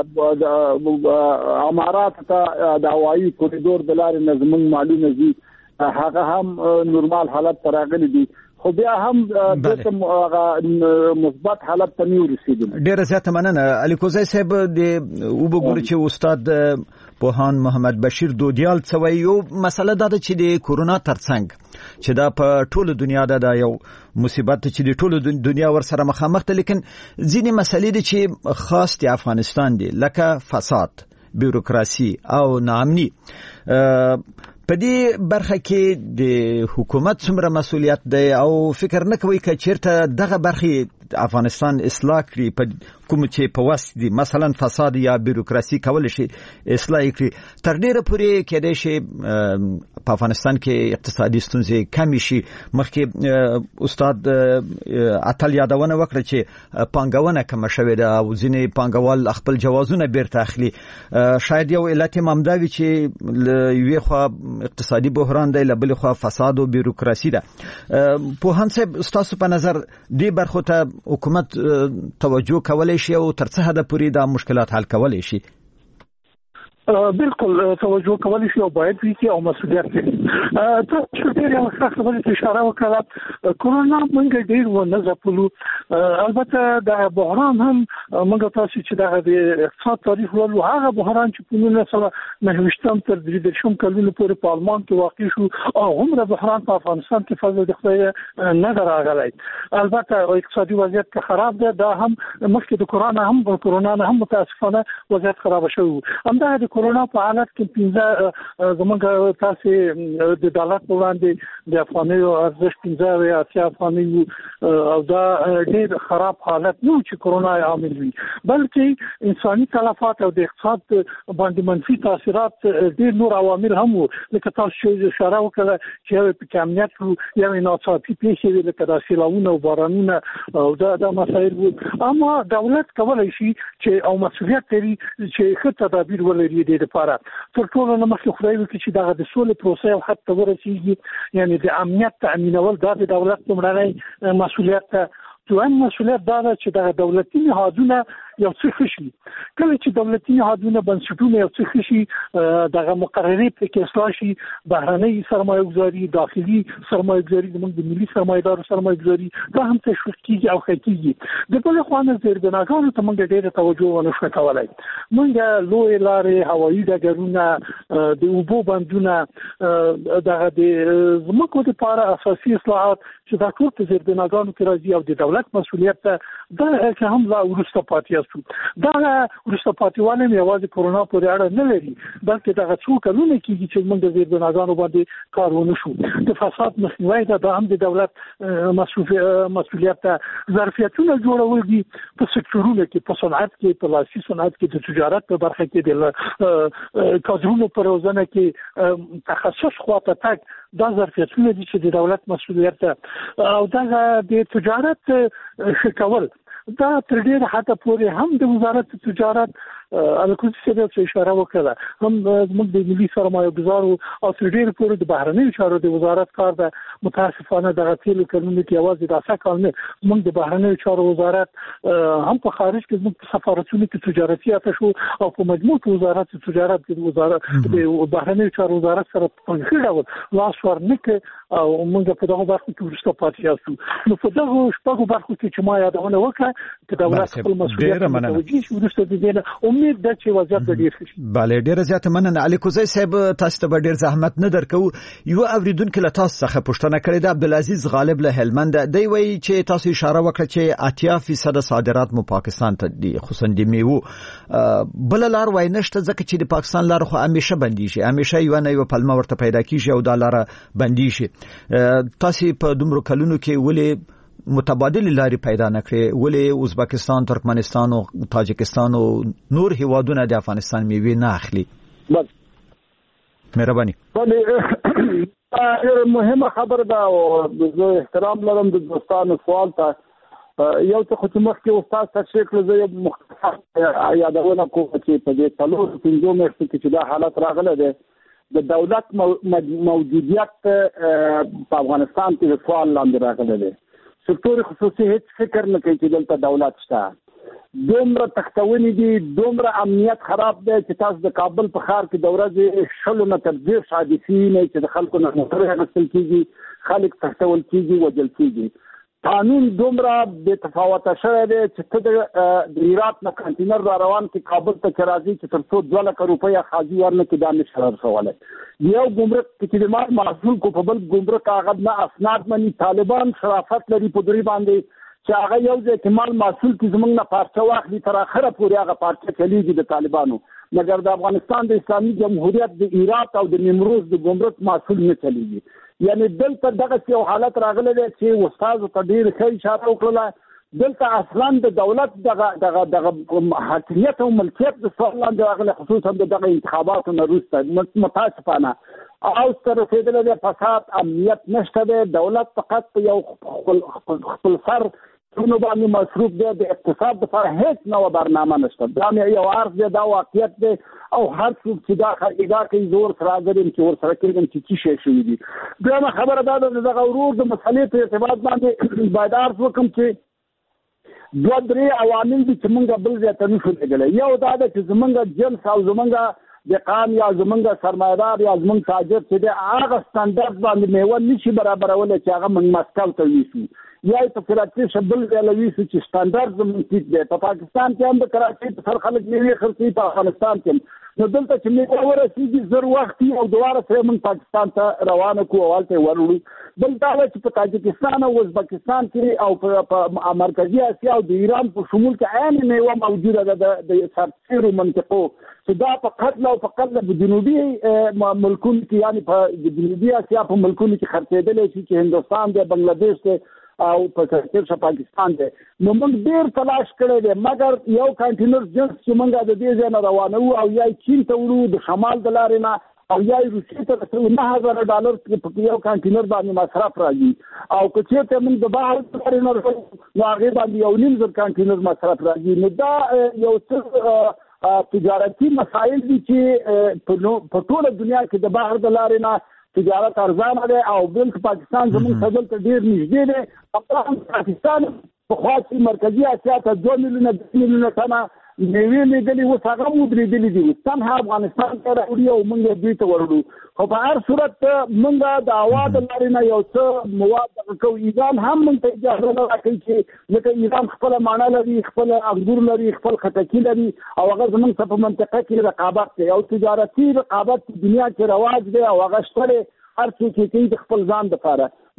امارات ته د هوایي کوریډور د لارې نه زموږ مالونه ځي، هغه هم نورمال حالت ته راغلي دي، خو بیا هم د مثبت حالت ته نه ورسېدل. ډېره زیاته مننه علي کوزی صاحب. د وبګورو چې استاد پوهان محمد بشیر دودیال څه وایي، یو مسله دا ده چې د کورونا ترڅنګ چې دا په ټوله دنیا ده، دا یو مصیبت چې د ټوله دنیا ور سره مخامخ ده، لیکن ځینې مسلې دي چې خاص د افغانستان دي، لکه فساد، بیوروکراسي او ناامني. په دې برخه کې د حکومت څومره مسؤلیت دی او فکر نه کوي چې چیرته دغه برخه افغانستان اصلاح کړي، په کوم چې په واسط دي مثلا فساد یا بیوروکراسي کول شي اصلاح کړي، تر ډیره پورې کېدای شي په افغانستان کې اقتصادي ستونزې کم شي. مخکې استاد اتل یادونه وکړه چې پانګونه کم شوې ده او ځینې پانګوال خپل جوازونه بیرته اخلي. شاید یو علت هم دا وي چې یوې خوا اقتصادي بحران دی، له بلې خوا فساد او بیوروکراسي ده. پوهان صاحب ستاسو په نظر دې برخو ته حکومت توجه کولی شي او تر څه حده پورې دا مشکلات حل کولی شي؟ بالکل توجه کولی شي او باید وي او مسؤلیت لري. تاسو ډېر یو ښه خبرې ته اشاره وکړه، کورونا موږ ډېر ونه ځپلو، البته د بحران هم موږ تاسو چې د اقتصاد تاریخ ولولو، هغه بحران چې په نولس سوه نهه ویشتم تر درې دېرشم کلونو پورې په آلمان کې واقع شو، او هغومره بحران په افغانستان کې فضل د خدای نه ده راغلی. البته اقتصادي وضعیت که خراب ده، دا هم مخکې د کورونا هم کورونا نه هم متاسفانه وضعیت خراب شوی و. همدغه د کورونا په حالت کې پنځه زموږ تاسو د ډالر په وړاندې د افغانیو ارزښت پنځه یا اتیا افغانۍ او دا ډېر خراب حالت نه چې کورونا عامل وي، بلکې انساني تلفات او د اقتصاد باندې منفي تاثیرات ډېر نور عوامل هم وو، لکه تاسو چې اشاره وکړه چې یو په امنیت وو، یو ناڅاپي پیښې وې لکه د سیلاوونه او بارانونه او دا د مسایل وو. اما دولت کولی شي چې او مسؤلیت لري چې ښه تدابیر ولري د لپاره. تر ټولو نه مخکې خدای وکړي چې دغه د سولې پروسه او حد ته ورسېږي، یعنې د امنیت تأمینول دا د دولت لومړنی مسؤلیت ده. دویم مسؤلیت دا ده چې دغه دولتي نهادونه یو څه ښه شي. کله چې دولتي نهادونه بنسټونه یو څه ښه شي، دغه مقررې پکې اصلاح شي، بهرنۍ سرمایه ګذاري، داخلي سرمایه ګذاري، زموږ د ملي سرمایه‌دارو سرمایه ګذاري دا هم تشویق کېږي او ښه کېږي. د بلې خوا نه زیربناګانو ته موږ ډېره توجه ونه شو کولی. موږ لویې لارې، هوایي ډګرونه، د اوبو بندونه، دغه د ځمکو دپاره اساسي اصلاحات چې دا ټول په زیربناګانو کې راځي او د دولت مسؤلیت ده، دا که هم لا وروسته پاتې است. شو. دا ورسته پاتېوانه یوازې کرونا پورې اړه نه لري بلکې دا څو کلونه کېږي چې موږ د زیر بناګانو باندې کار ونه شو. د فساد مخنیوي دا هم د دولت مسؤلیت ده. ظرفیتونه جوړول دي په سکتورونو کې، په صنعت کې، په لاسي صنعت کې، د تجارت په برخه کې، د کادرونو په روزنه کې تخصص خواته تک دا ظرفیتونه دي چې د دولت مسؤلیت ده. او دا د تجارت شکول دا تر ډیره حتی پورې هم د وزارت تجارت الکوزي سره څه اشاره وکړه، هم موږ د ملي سرمایه ګزارو او تر ډیره پورې د بهرنیو چارو د وزارت کار ده. متاسفانه دغه تیلو کلمې کې یوازې د اسا کال نه موږ د بهرنیو چارو وزارت هم په خارج کې موږ په سفارتونو کې تجارتي اتشو او په مجموع وزارت تجارت د وزارت د بهرنیو چارو وزارت سره په ښه ډول لاس ورنکه او موږ په دغه برخه کې ورسته پاتې یاستو. نو په دغه شپږو برخو کې چې ما یادونه وکړه چې دولت خپل مسؤلیت متوجي شي ورسته دې نه امید ده چې وضعیت ډیر ښه شي. bale ډیر زیات مننه علي کوزی صاحب، تاسو ته ډیر زحمت نه درکو. یو اوریدونکو له تاسو څخه پوښتنه کړې ده، عبدالعزیز غالب له هلمند. دی وایي چې تاسو اشاره وکړه چې اتیا فیصد صادرات مو پاکستان ته دي، خصوصا د میوو. بل لار وای نشته ځکه چې د پاکستان لار خو همیشه بندي شي، همیشه یو نه یو پلمه ورته پیدا کیږي او د لار بندي شي. تاسو په دومره کلونو کې ولې متبادل لاري پیدا نکړي؟ ولې ازبکستان، ترکمنستان او تاجکستان او نور هیوادونه د افغانستان میوه نه اخلي؟ بس مهرباني. ډېر مهمه خبره ده او زه احترام لرم د دوستانو سوال ته. یو څه خو چې مخکې استاد تشریح کړ، زه یو مختصر یادونه کوم چې په دې څلور پنځو میاشتو کې چې دا حالت راغلی دی د دولت موجودیت په افغانستان کې د سوال لاندې راغلی دی. سکتور خصوصي هیڅ فکر نه کوي چې دلته دولت شته. دومره تختونې دي، دومره امنیت خراب دی چې تاسو د کابل په ښار کې د ورځې شلو نه تر دېرش حادثې نه چې د خلکو نه موټرې اخیستل کېږي، خلک تختول کېږي، وژل کېږي. قانون دومره بې تفاوته شوی دی چې ته د هرات نه کنټینر را روان کې کابل ته چې راځي چې تر څو دوه لکه روپۍ خاځي ورنه کې دا نشي رسولی. یو ګمرک کې چې د محصول کو په بل ګمرک هغه نه اسناد مني. طالبان شرافت لري په دوی باندې چې هغه یو ځای کې مال محصول کې زموږ نه پارچه واخلي، تر اخره پورې هغه پارچه چلیږي د طالبانو. مګر د افغانستان د اسلامي جمهوریت د هرات او د نیمروز د ګمرک محصول نه چلیږي. یعنی دلته دغه یو حالت راغلی دی چې استاد ته ډېر ښه اشاره وکړله. دلته اصلا د دولت دغه دغه دغه حاکمیت او ملکیت د سوال لاندې راغلی، خصوصا د دغه انتخاباتو نه وروسته متاسفانه. او ستر رسېدلی دی فساد، امنیت نشته دی. دولت فقط په یو خپل سر ټولو باندې مصروف دی، د اقتصاد لپاره هیڅ نوه برنامه نشته. دا مې یو عرض دی، دا واقعیت دی او هر څوک چې دا خریدا کوي زور سره راځم چې ورسره کېږم چې څه شی شوي دي. دویمه خبره دا ده دغه ورور د مسئلې په ارتباط باندې باید عرض وکړم چې دوه درې عوامل دي چې موږ بل ځای ته نشو لېږلی. یو دا ده چې زموږ جنس او زموږ دقام یا زموږ سرمایدار یا زموږ تاجر چې دی هغه سټنډرډ باندې میوه نشي برابرولی چې هغه موږ مسکو ته ویسو یا په کراچۍ شبل ویلوي چې سټنډرډ زموږ ټیټ دی. په پاکستان کې هم د کراچۍ په سر خلک میوې خرڅوي، په افغانستان کې نو دلته چې میوه ورسېږي زر وخت او دوباره سره موږ پاکستان ته روانه کړو او هلته یې وروړو. بل دا ده چې په تاجکستان او ازبکستان کې او په مرکزي اسیا او د ایران په شمول کې عین میوه موجوده ده د سرتیرو منطقو چې دا په قتل او په قتل په جنوبي ملکونو کې یعنی په جنوبي اسیا په ملکونو کې خرڅېدلی شي چې هندوستان دی، بنګلادیش دی او په سرتیر پاکستان دی. نو موږ ډېر تلاش کړی دی مګر یو کانټینر جنس چې موږ د دې ځای نه روانوو او یا چین ته وړو د شمال د لارې نه او یا روسیې ته رسوو، نه هزاره ډالر په یو کانټینر باندې مصرف راځي. او که چېرته موږ د بهر د لارې نه رسوو نو هغې باندې یو نیم زر کانټینر مصرف راځي. نو دا یو څه تجارتي مسایل دي چې په ټوله دنیا کې د بهر د لارې نه تجارت ارزانه دی او بل پاکستان زموږ څخه دلته ډېر نږدې دی. همدا هم پاکستان پخوا چې مرکزي اسیا ته دوه میلیونه درې میلیونه ټنه میوې لېږلي، اوس هغه هم ودرېدلي دي. اوس تنها افغانستان ته راوړي او موږ یې دوی ته وروړو. خو په هر صورت موږ د هوا د لارې نه یو څه مواد دغه کوو. ایران هم موږ ته اجازه نه راکوي چې لکه ایران خپله مڼه لري، خپل انګور لري، خپل خټکي لري او هغه زموږ څخه په منطقه کې رقابت دی او تجارتي رقابت په دنیا کې رواج دی او هغه شته دی، هر څوک یې کوي د خپل ځان دپاره.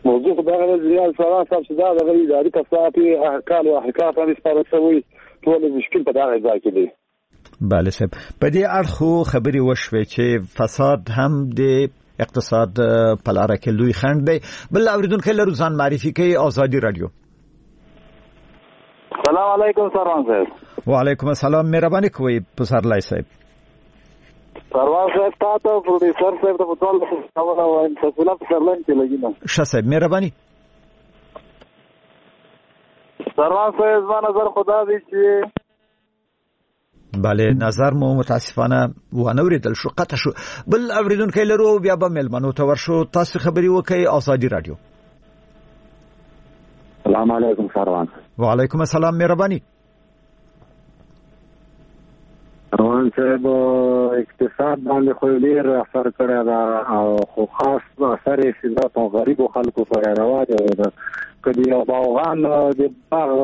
موضوع خو دغه زیات سلام صاحب چې دا د اداري کسات احکام او احکام په اړه سپارښتنه ټول مشکل په دغه ځای کې دی. بله صاحب په دې اړه خبرې وشوي چې فساد هم د اقتصاد په لار کې لوی خنډ دی. بل اوریدونکو لرو ځان معرفي کوي آزادي رادیو. السلام علیکم سروان صاحب. وعلیکم السلام. مهرباني کوئ پسرلای صاحب. سروان صاحب تاسو پروډوسر صاحب ته په ټول خبره وایم چې په پسرلای کې لګینا. ښه صاحب مهرباني. سروان صاحب زما نظر خدا دې چې بله نظر مو متاسفانه ونه اوریدل شو قطع شو. بل اوریدونکو لرو بیا به ملمنو ته ورشو. تاسو خبري وکي آزادي رادیو. السلام علیکم سروان. وعلیکم السلام مهرباني. سروان صاحب اقتصاد باندې خو ډیر اثر کړی دا او خو خاص اثر یې سیده په غریبو خلکو پورې راوړی دی. کدی یو باغان د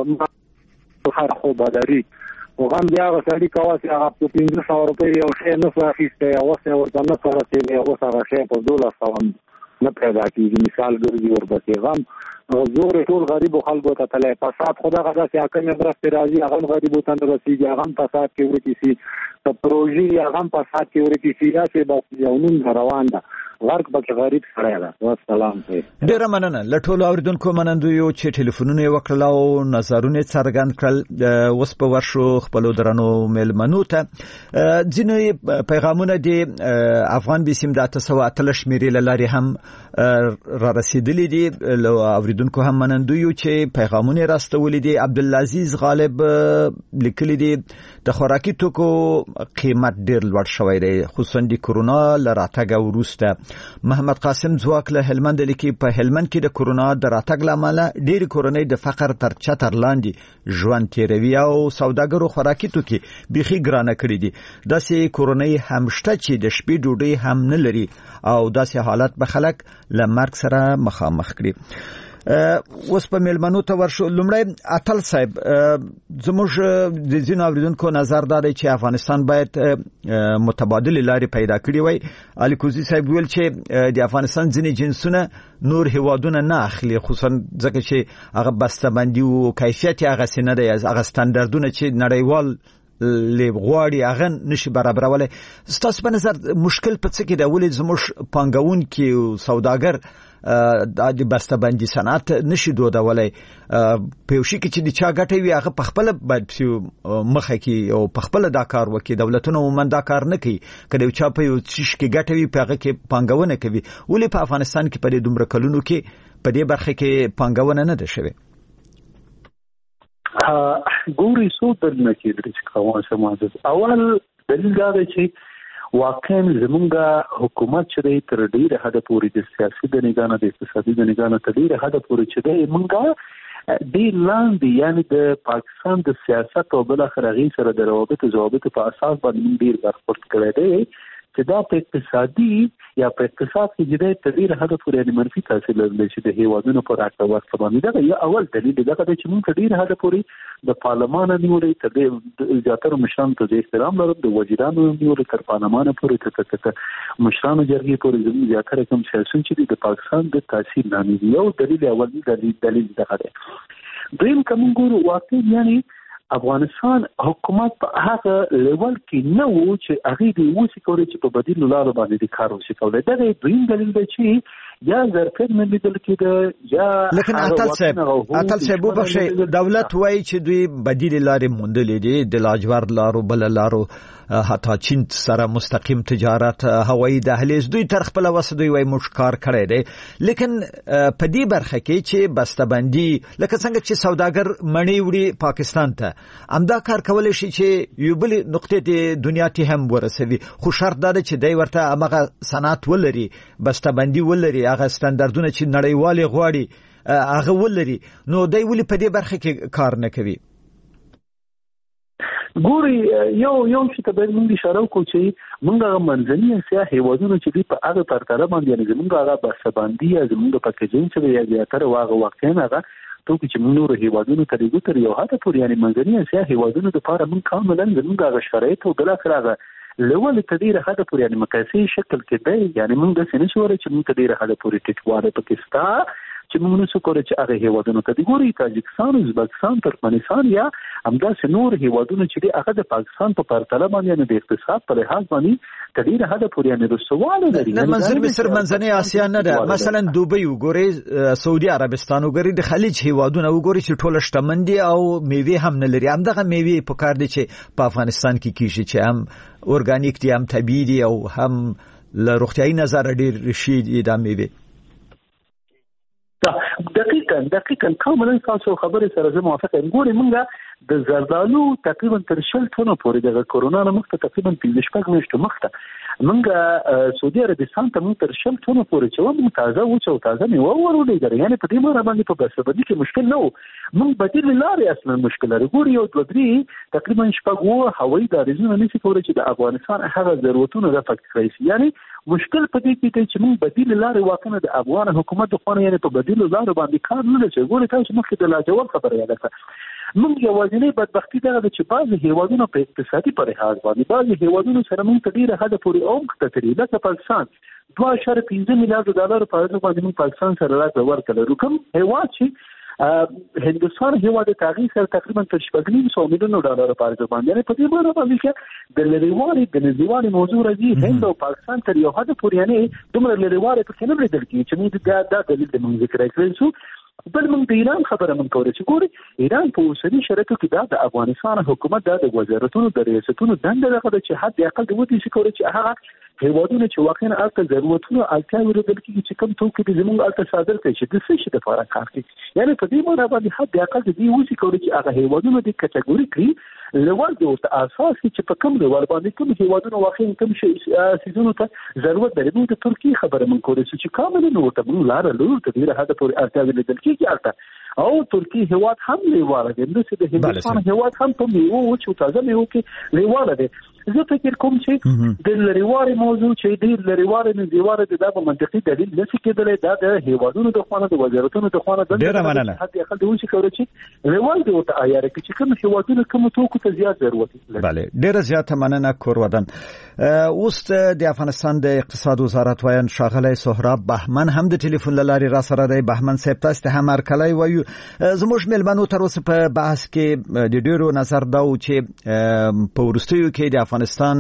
باغ هر خو بدري وغم بیا غسړي کاوه هغه په پنځه سوه روپۍ یو شی نه څه اخیستی او اوس یې ورته نه څه رسېږي اوس هغه شی په دولس سوه نه پیدا کېږي. مثال ګرځي ورپسې غم زور ټول غریبو خلکو ته تللی. فساد خو دغه داسې حاکمې مرستې راځي هغه هم غریبو ته نه رسېږي هغه هم فساد کې ورکې شي. په پروژې هغه هم فساد کې ورکې شي. داسې بس یو نوم روان ده غرق پکې غریب سړی ده. والسلام. ډېره مننه له ټولو اوریدونکو منندویو چې ټلیفونونه یې وکړل او نظرونه یې څرګند کړل. اوس په ورشو خپلو درنو مېلمنو ته. ځینې پیغامونه د افغان بیسیم د اته سوه اتلس شمېرې له لارې هم را رسېدلي دي. اوریدونکو هم منندویو چې پیغامونه یې راستولي دي. عبدالعزیز غالب لیکلي دي د خوراکي توکو قیمت ډېر لوړ شوی دی خصوصا د کرونا له راتګه وروسته. محمد قاسم ځواک له هلمند لیکي په هلمند کې د کرونا د راتګ له امله ډېرې کورنۍ د فقر تر چتر لاندې ژوند تیروي او سوداګرو خوراکي توکي بیخي ګرانه کړي دي. داسې کورنۍ هم شته چې د شپې ډوډۍ هم نه لري او داسې حالت به خلک له مرګ سره مخامخ کړي. اوس په مېلمنو ته ورشو. لومړی اتل صاحب زموږ د ځینو اوریدونکو نظر دا دی چې افغانستان باید متبادل لارې پیدا کړي وای. علي کوزي صاحب ویل چې د افغانستان ځینې جنسونه نور هیوادونه نه اخلي خصوصا ځکه چې هغه بسته‌بندي او کیفیت هغه سینه دی هغه ستاندردونه چې نړیوال لغواړي هغه نشي برابرولای. ستاسو په نظر مشکل په څه کې دی؟ ولې زموږ پانګونکي او سوداګر د بسته‌بندي صنعت نشي دودولای؟ په یو شي کې چې د چا ګټه وي هغه په خپل باید مخه کې او په خپل دا کار وکړي. دولتونه عموما دا کار نه کوي. که د چا په یو شي کې ګټه وي په هغه کې پانګونه کوي. ولې په افغانستان کې په دې دومره کلونو کې په دې برخه کې پانګونه نه ده شوې؟ ګوري څو دلته کې د کوم سماجت اول دلیل دا دی چې واقعا زمونږ حکومت چې تر ډیره حد پورې د سیاسي د نگاه د اقتصادي د نگاه ته ډیره حد پورې چې دی مونږه د لاندې یعنی د پاکستان د سیاست او بل اخر غي سره د روابط ضوابط په اساس باندې ډیر برخورد کړی دی چې دا په اقتصادي یا په اقتصاد کې د تدبیر هدف پورې منفي تاثیر لري چې د هیوادونو پر اړتیا باندې دا یو اول دلیل دی دا چې موږ ډیر هدف پورې د پارلمان نیولې تر زیاتره مشرانو ته احترام لرم د وزیرانو نیولې تر پارلمان پورې تر مشرانو جرګې پورې زیاتره کوم سیاسيون چې د پاکستان د تاثیر نامي یو دلیل اول دلیل دلیل دا دی. دویم کوم ګورو واقع یعنی افغانستان حکومت په هغه لیول کې نه وو چې هغه د وسی کولای چې په بدیل لارو باندې د کار وشي کولای. دا د دویم دلیل دی چې یا ظرفیت مې لیدل کې دا یا لیکن اتل صاحب اتل صاحب وبخښي دولت وایي چې دوی بدیل لارې موندلې دي د لاجورد لارو بل لارو حتی چین سره مستقیم تجارت هوایی دهلیز دوی تر خپل وسه دوی وای موږ کار کړی دی. لیکن په دې برخه کې چې بسته‌بندي لکه څنګه چې سوداګر مڼې وړي پاکستان ته امدا کار کولای شي چې یو بل نقطه د دنیا ته هم ورسوي خو شرط دا چې دوی ورته هغه صنعت ولري بسته‌بندي ولري هغه ستاندردونه چې نړیوال غواړي هغه ولري. نو دوی ولې په دې برخه کې کار نه کوي؟ ګوري یو یو چې ته به موږ اشاره وکړو چې موږ منځني اسیا هیوادونو چې په هغه پرتله باندې زموږ هغه بسته‌بندي یا زموږ پکیجینګ چې یا زیاتره واغه واقعا هغه توګه چې موږ نور هیوادونو ته لري تر یو حد پورې یعنی منځني اسیا هیوادونو لپاره موږ کاملا زموږ هغه شرایط او بل اخر هغه لول تدیر حد پورې یعنی مقایسي شکل کې دی. یعنی موږ د سینې شوره چې موږ تدیر حد پورې ټیټواله پاکستان چې موږ نو څه کوو چې هغه هیوادونو ته دی ګوري تاجکستان ازبکستان ترکمنستان یا همداسې نور هیوادونه چې دی هغه د پاکستان په پرتله باندې د اقتصاد په لحاظ باندې تدیر هدا پورې نه رسواله لري نه منځر مصر منځنۍ اسیا نه ده مثلا دوبۍ وګوري سعودي عربستان وګوري د خلیج هیوادونه وګوري چې ټول شتمن دي او میوه هم نه لري همدغه میوه په کار دي چې په افغانستان کې کیږي چې هم اورګانیک دي هم طبيعي دي او هم له روغتیايي نظر ډیر شي د میوه دقیقاً دقیقاً کاملا تاسو خبرې سره زه موافق یم ګوري مونږه د زردالو تقریبا تر شل ټنو پورې د کورونا نه مخکې تقریبا پنځه شپږ میاشتو مخکې مونږه سعودي عربستان ته مونږ تر شل ټنو پورې چې مونږ تازه وچو تازه میوه ورولېږل یعنی په دې معنی باندې په بسبدي کې مشکل نه و مونږ بدیل لارې اصلا مشکل لري ګوري یو دوه درې تقریبا شپږ وو هوایي دهلیزونه نشي کولای چې د افغانستان هغه ضرورتونه رفع کړي یعنی مشکل په دې کې چې مونږ بدیل لارې واکنه د افغان حکومت د خونه یعنی په بدیل لارې باندې کار نه لري ګوري تاسو مخکې د لاجواب خبره یاد کړه موږ یوازینی بدبختی دا ده چې بعض هیوادونو په اقتصادي پرهاز باندې بعض هیوادونو سره موږ ته ډیره حد پورې اومخته تري لکه پاکستان دوه اشاره پنځه میلیارډ ډالر په اړه باندې موږ پاکستان سره راځو ورکړو کوم هیواد چې هندوستان هیواد تغییر سره تقریبا تر شپږ نیم سوه میلیون ډالر په اړه باندې یعنی په دې معنی باندې چې د لریوالي د نزیوالي موضوع راځي هند او پاکستان تر یو حد پورې یعنی دومره لریوالي په کې نه لیدل کیږي چې موږ دا د دلیل د موږ ذکر کړل بل موږ د ایران خبره من کوله چې ګوري ایران په اوسني شرایطو کې دا د افغانستان حکومت د وزارتونو د ریاستونو دنده لري چې حد اقل د وتی شي کوي چې هغه هیوادونه چې واقعا اړتیا ضرورتونو اړتیا ورته کېږي چې کوم توکي د زموږ اړتیا صادر کړي چې د څه شي لپاره کار کوي یعنی په دې معنی باندې حد اقل د دې وسی کوي چې هغه هیوادونه د کټګوري کړي لوړ د اوسه اساس چې په کوم لوړ باندې کوم هیوادونه واقعا کوم شي سيزونو ته ضرورت لري د ترکیه خبره من کوله چې کامل نو ته موږ لار لور ته ډیره حد پورې اړتیا لیدل کېږي اړتیا او ترکیه هیواد هم لیواله دي نو چې د هندوستان هیواد هم په میوه او چې تازه میوه کې لیواله دي زه فکر کوم چې د لریواري موضوع چې د لریواري نه دیواره د دغه منطقي دلیل نشي کېدلی دا د هیوادونو د خوانه د وزارتونو د خوانه د ډیره مننه حد اقل د وشي کوي چې لیوال دی او ته ایاره کې چې کوم هیوادونو کوم توکو ته زیات ضرورت لري بله ډیره زیاته مننه کور ودان اوس د افغانستان د اقتصاد وزارت وایي شاغله سهراب بهمن هم د ټلیفون لاري را سره دی بهمن صاحب تاسو ته هم ارکلای وایو زموږ ملمنو تر اوسه په بحث کې د ډیرو نظر دا و چې په ورستیو کې د افغانستان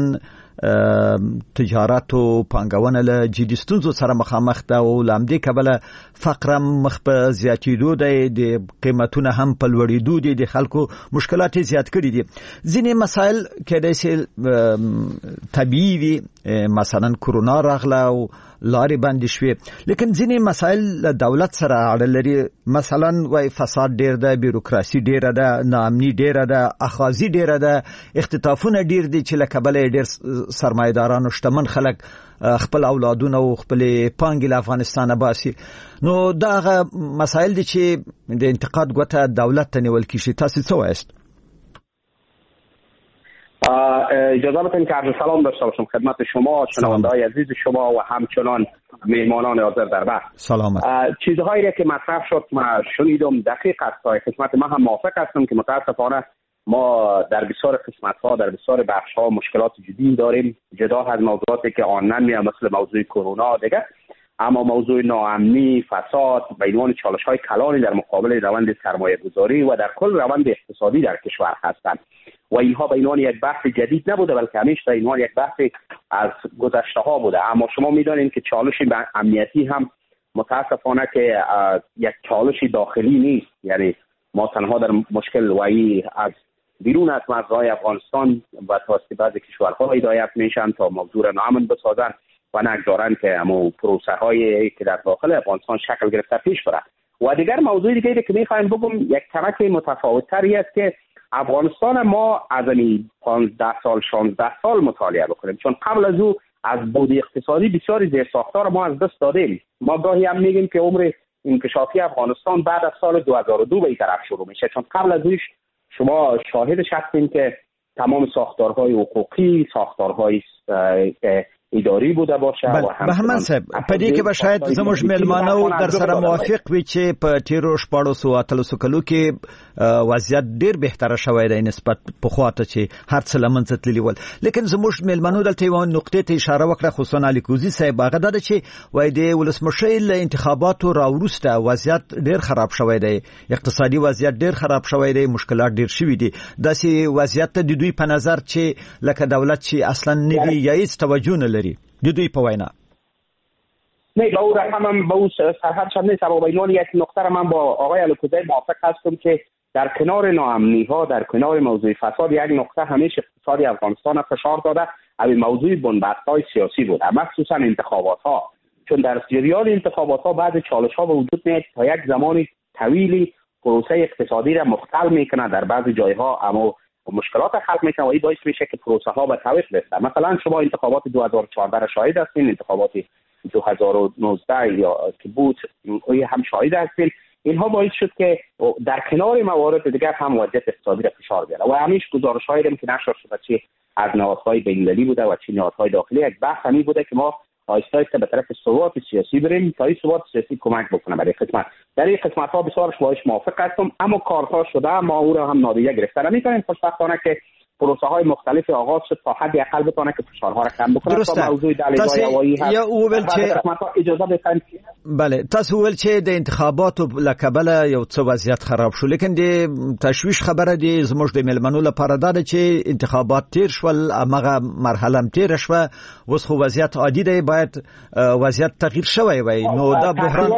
تجارت او پانګونه له جدي ستونزو سره مخامخ ده او لامدې کبله فقر مخ په زیاتېدو دی د قیمتونو هم په لوړېدو دي د خلکو مشکلات زیات کړي دي ځینې مسایل کېدای شي طبیعي وي مثلا کرونا راغله او لارې بندې شوې لیکن ځینې مسایل دولت سره اړه لري مثلا وای فساد ډیر ده بیروکراسي ډیره ده ناامني ډیره ده اخاذي ډیره ده اختطافونه ډیر دي چې لکه بل ډیر سرمایدارانو شتمن خلک خپل اولادونه او خپل پانګې له افغانستان باسي نو دا مسایل دي چې د انتقاد غوته دولت ته نیول کیږي تاسو څه وایست اجازه بدین که عرض سلام داشته باشم خدمت شما شنونده‌های عزیز شما و همچنان میهمانان حاضر در بحث سلامت چیزهایی که مطرح شد ما شنیدم دقیق است تا قسمت ما هم موافق هستم که متاسفانه ما در بسیار قسمت‌ها در بسیار بخش‌ها مشکلات جدی داریم جدا از موضوعاتی که آن نمی‌آید مثل موضوع کرونا دیگه اما موضوع ناامنی فساد به عنوان چالش‌های کلانی در مقابل روند سرمایه‌گذاری و در کل روند اقتصادی در کشور هستند و اینها به عنوان یک بحث جدید نبوده بلکه همیشه به عنوان یک بحث از گذشته‌ها بوده اما شما می‌دانید که چالش امنیتی هم متاسفانه که یک چالش داخلی نیست یعنی ما تنها در مشکل وایی از بیرون از مرزهای افغانستان و توسط بعضی کشورها هدایت میشن تا موضوع ناامن بسازن و نگذارن که همون پروسه هایی که در داخل افغانستان شکل گرفته پیش بره و دیگر موضوع دیگری که میخوایم بگم یک ترک متفاوت تری است که افغانستان ما از این پانزده سال شانزده سال مطالعه بکنیم چون قبل از او از بود اقتصادی بسیاری زیر ساختار ما از دست دادیم ما گاهی هم میگیم که عمر انکشافی افغانستان بعد از سال دو هزار و دو به این طرف شروع میشه چون قبل از اوش شما شاهدش هستین که تمام ساختارهای حقوقی ساختارهای اداری بوده باشه. و بهمن صاحب په دې کې به شاید زموږ میلمانو در سره موافق وي چې په تیرو شپاړسو اتلسو کلو کې وضعیت ډیر بهتره شوی دی نسبت پخوا ته چې هر څه لمنځه تللي ول. لیکن زموږ میلمانو دلته یو نقطې ته اشاره وکړه، خصوصا علي کوزي صاحب، هغه دا چې وایي د ولسمشر له انتخاباتو راوروسته وضعیت ډیر خراب شوی دی، اقتصادي وضعیت ډیر خراب شوی دی، مشکلات ډیر شوي دي. داسې وضعیت ته د دوی په نظر چې لکه دولت چې اصلا نه وي یا هیڅ توجه نه لري د دوی په وینا. نه با او رقمم با او سرحد شد نیست، اما بینان یک نقطه را من با آقای الکوزی موافق هستم که در کنار ناامنی ها، در کنار موضوع فساد، یک نقطه همیشه اقتصاد افغانستان فشار داده او موضوع بنبست های سیاسی بوده، مخصوصا انتخابات ها، چون در جریان انتخابات ها بعد چالش ها به وجود میاد تا یک زمانی طویلی پروسه اقتصادی را مختل میکنه در بعضی جایها، اما مشکلات خلق میکنه و این باعث میشه که پروسه ها به تعویق برسه. مثلا شما انتخابات دو هزار و چهارده را شاهد هستین، انتخابات دو هزار و نوزده یا که بود هم شاهد هستین. اینها باعث شد که در کنار موارد دیگر هم وضعیت اقتصادی را فشار بیاره و همیشه گزارش‌هایی هم که نشر شده چه از نهادهای بین‌المللی بوده و چه نهادهای داخلی، یک بحث همین بوده که ما آهسته آهسته به طرف ثبات سیاسی بریم تا این ثبات سیاسی کمک بکنه برای خدمت. در این قسمت ها بسیارش باهاش موافق هستم، اما کارها شده ما او را هم نادیده گرفته نمی‌کنیم. خوشبختانه که پروسه های مختلف آغاز شد تا حد اقل بتونه که فشارها را کم بکنه. تا موضوع دهلیزهای هوایی هست یا اول چې اجازه بدین. بله تاسو ول چې د انتخاباتو لکبله یو څه وضعیت خراب شو، لیکن د تشویش خبره دی زموږ د ملمنو لپاره دا چې انتخابات تیر شول، هغه مرحله هم تیر شو، اوس خو وضعیت عادي دی، باید وضعیت تغییر شوی وای. نو دا بحران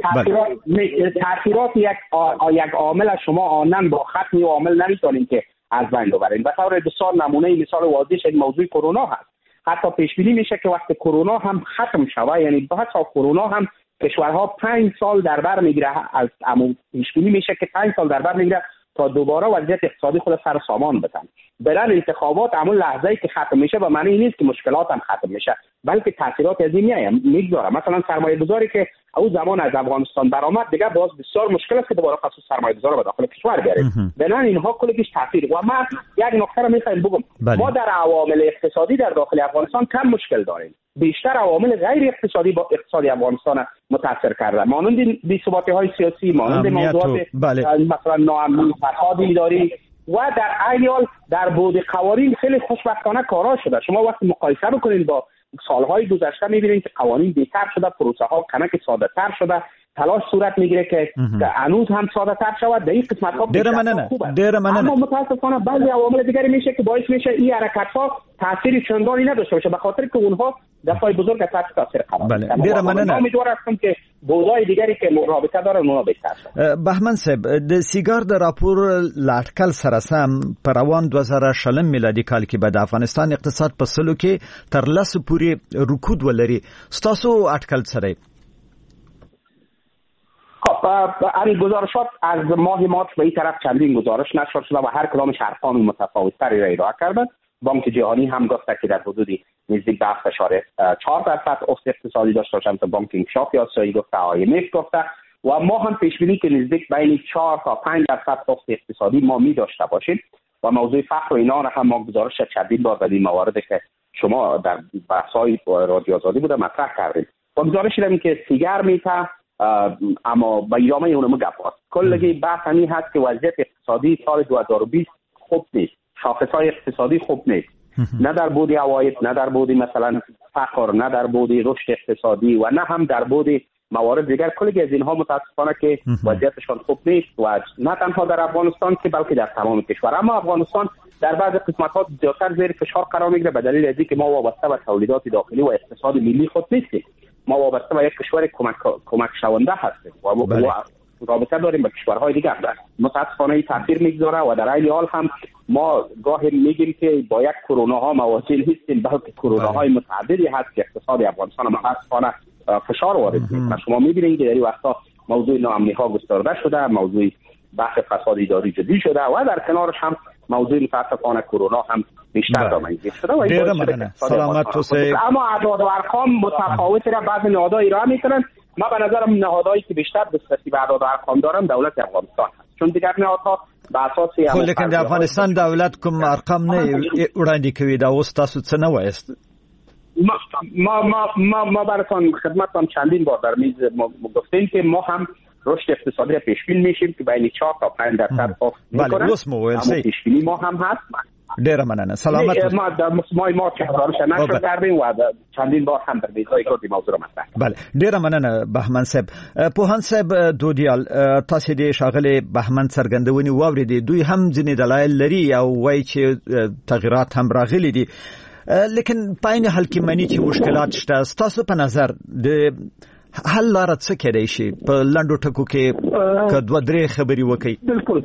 تاثیرات یک یک عامل شما آنن با ختم عامل نمیتونین که از بین ببرین. به طور بسیار نمونه مثال واضحش این موضوع کرونا هست. حتی پیش بینی میشه که وقتی کرونا هم ختم شود، یعنی بعد از کرونا هم کشورها پنج سال در بر میگیره، از عمو پیش بینی میشه که پنج سال در بر میگیره تا دوباره وضعیت اقتصادی خود سر سامان بدن. برای انتخابات همون لحظه‌ای که ختم میشه به معنی نیست که مشکلات هم ختم میشه، بلکه تاثیرات از این میگذاره. مثلا سرمایه‌گذاری که او زمان از افغانستان برآمد دیگه باز بسیار مشکل است که دوباره خصوص سرمایه‌گذار به داخل کشور بیاره. بنابراین اینها کلیش تاثیر. و ما یک نکته رو می‌خوایم بگم، ما در عوامل اقتصادی در داخل افغانستان کم مشکل داریم، بیشتر عوامل غیر اقتصادی با اقتصادی افغانستان متاثر کرده، مانند بی‌ثباتی‌های سیاسی، مانند موضوعات مثلا ناامنی، فساد اداری و در عین حال در بود قوانین خیلی خوشبختانه کارا شده. شما وقتی مقایسه بکنید با سالهای گذشته می‌بینید که قوانین بهتر شده، پروسه ها کمک ساده تر شده، تلاش صورت میگیره که هنوز هم ساده تر شود. در این قسمت ها بیشتر خوبه، اما متاسفانه بعضی عوامل دیگری میشه که باعث میشه این حرکت ها تاثیر چندانی نداشته باشه، به خاطر که اونها دفعه بزرگ تحت تاثیر قرار بله ډیره مننه. امیدوار هستم که بودای دیگری که رابطه داره اونها بهتر شي. بهمن صاحب د سیګار د راپور لاټکل سره سم پر روان دوه زره شلم میلادي کال کې به د افغانستان اقتصاد په سلو کې تر لسو پورې رکود ولري. ستاسو اټکل سره خب این گزارشات از ماه مارچ به این طرف چندین گزارش نشر شده و هر کدامش ارقام متفاوت‌تری را ارائه کردند. بانک جهانی هم گفته که در حدود نزدیک به هفت اشاره چهار درصد افت اقتصادی داشته باشند، بانک انکشاف آسیایی گفته، آی ام اف گفته و ما هم پیش بینی که نزدیک بین چهار تا پنج درصد افت اقتصادی ما می داشته باشیم و موضوع فقر و اینا را هم ما گزارش چندین بار در این مواردی که شما در بحث‌های رادیو آزادی بوده مطرح کردیم. و گزارشی داریم که سیگار میته، اما به ادامه اونم گپ است. کلگی بحث همین هست که وضعیت اقتصادی سال دو هزار و بیست خوب نیست، شاخص‌های اقتصادی خوب نیست، نه در بود عواید، نه در بود مثلا فقر، نه در بود رشد اقتصادی و نه هم در بود موارد دیگر. کلی از اینها متاسفانه که وضعیتشان خوب نیست و نه تنها در افغانستان که بلکه در تمام کشور. اما افغانستان در بعض قسمت‌ها زیادتر زیر فشار قرار میگیره به دلیل اینکه ما وابسته به تولیدات داخلی و اقتصاد ملی خود نیستیم. ما وابسته به یک کشور کمک کمک شونده هستیم و رابطه داریم با کشورهای دیگر. متاسفانه این تاثیر میگذاره و در این حال هم ما گاهی میگیم که با یک کرونا ها مواجه نیستیم، بلکه کرونا های متعددی هست که اقتصاد افغانستان متاسفانه فشار وارد میکنه. شما میبینید که در این وقتا موضوع ناامنی ها گسترده شده، موضوع بحث فساد اداری جدی شده و در کنارش هم موضوع متاسفانه کرونا هم بیشتر دامنگیر شده و این باعث سلامت توسعه. اما اعداد و ارقام متفاوتی را بعضی نهادها ارائه میکنن. ما به نظرم نهادهایی که بیشتر دسترسی به اعداد و ارقام دارن دولت افغانستان هست، چون دیگر نهادها به اساس خو لیکن د افغانستان دولت کوم ارقام نه وړاندې کوي. دا اوس تاسو څه نه وایست؟ ما ما ما ما براتون خدمتتان چندین بار در میز گفتیم که ما هم رشد اقتصادی پیش بینی میشیم که بین چهار تا پنج درصد افت میکنه. بله اوس مو ویل سي پیش بینی ما هم هست. ډیر مننه. سلامت. ما د ما ما چې قرارش نشو کردیم و چندین بار هم در میزهای گفتیم موضوع را مطرح. بله ډیر مننه بهمن صاحب. پوهان صاحب دودیال تاسو دې شاغله بهمن څرګندونی واوریدي دوی هم ځینې دلایل لري او وایي چې تغیرات هم راغلي دي لیکن پاین حل کې معنی چې مشکلات شته. تاسو په نظر د حل لاره څه کېدای شي په لنډو ټکو کې کدو درې خبري وکي؟ بالکل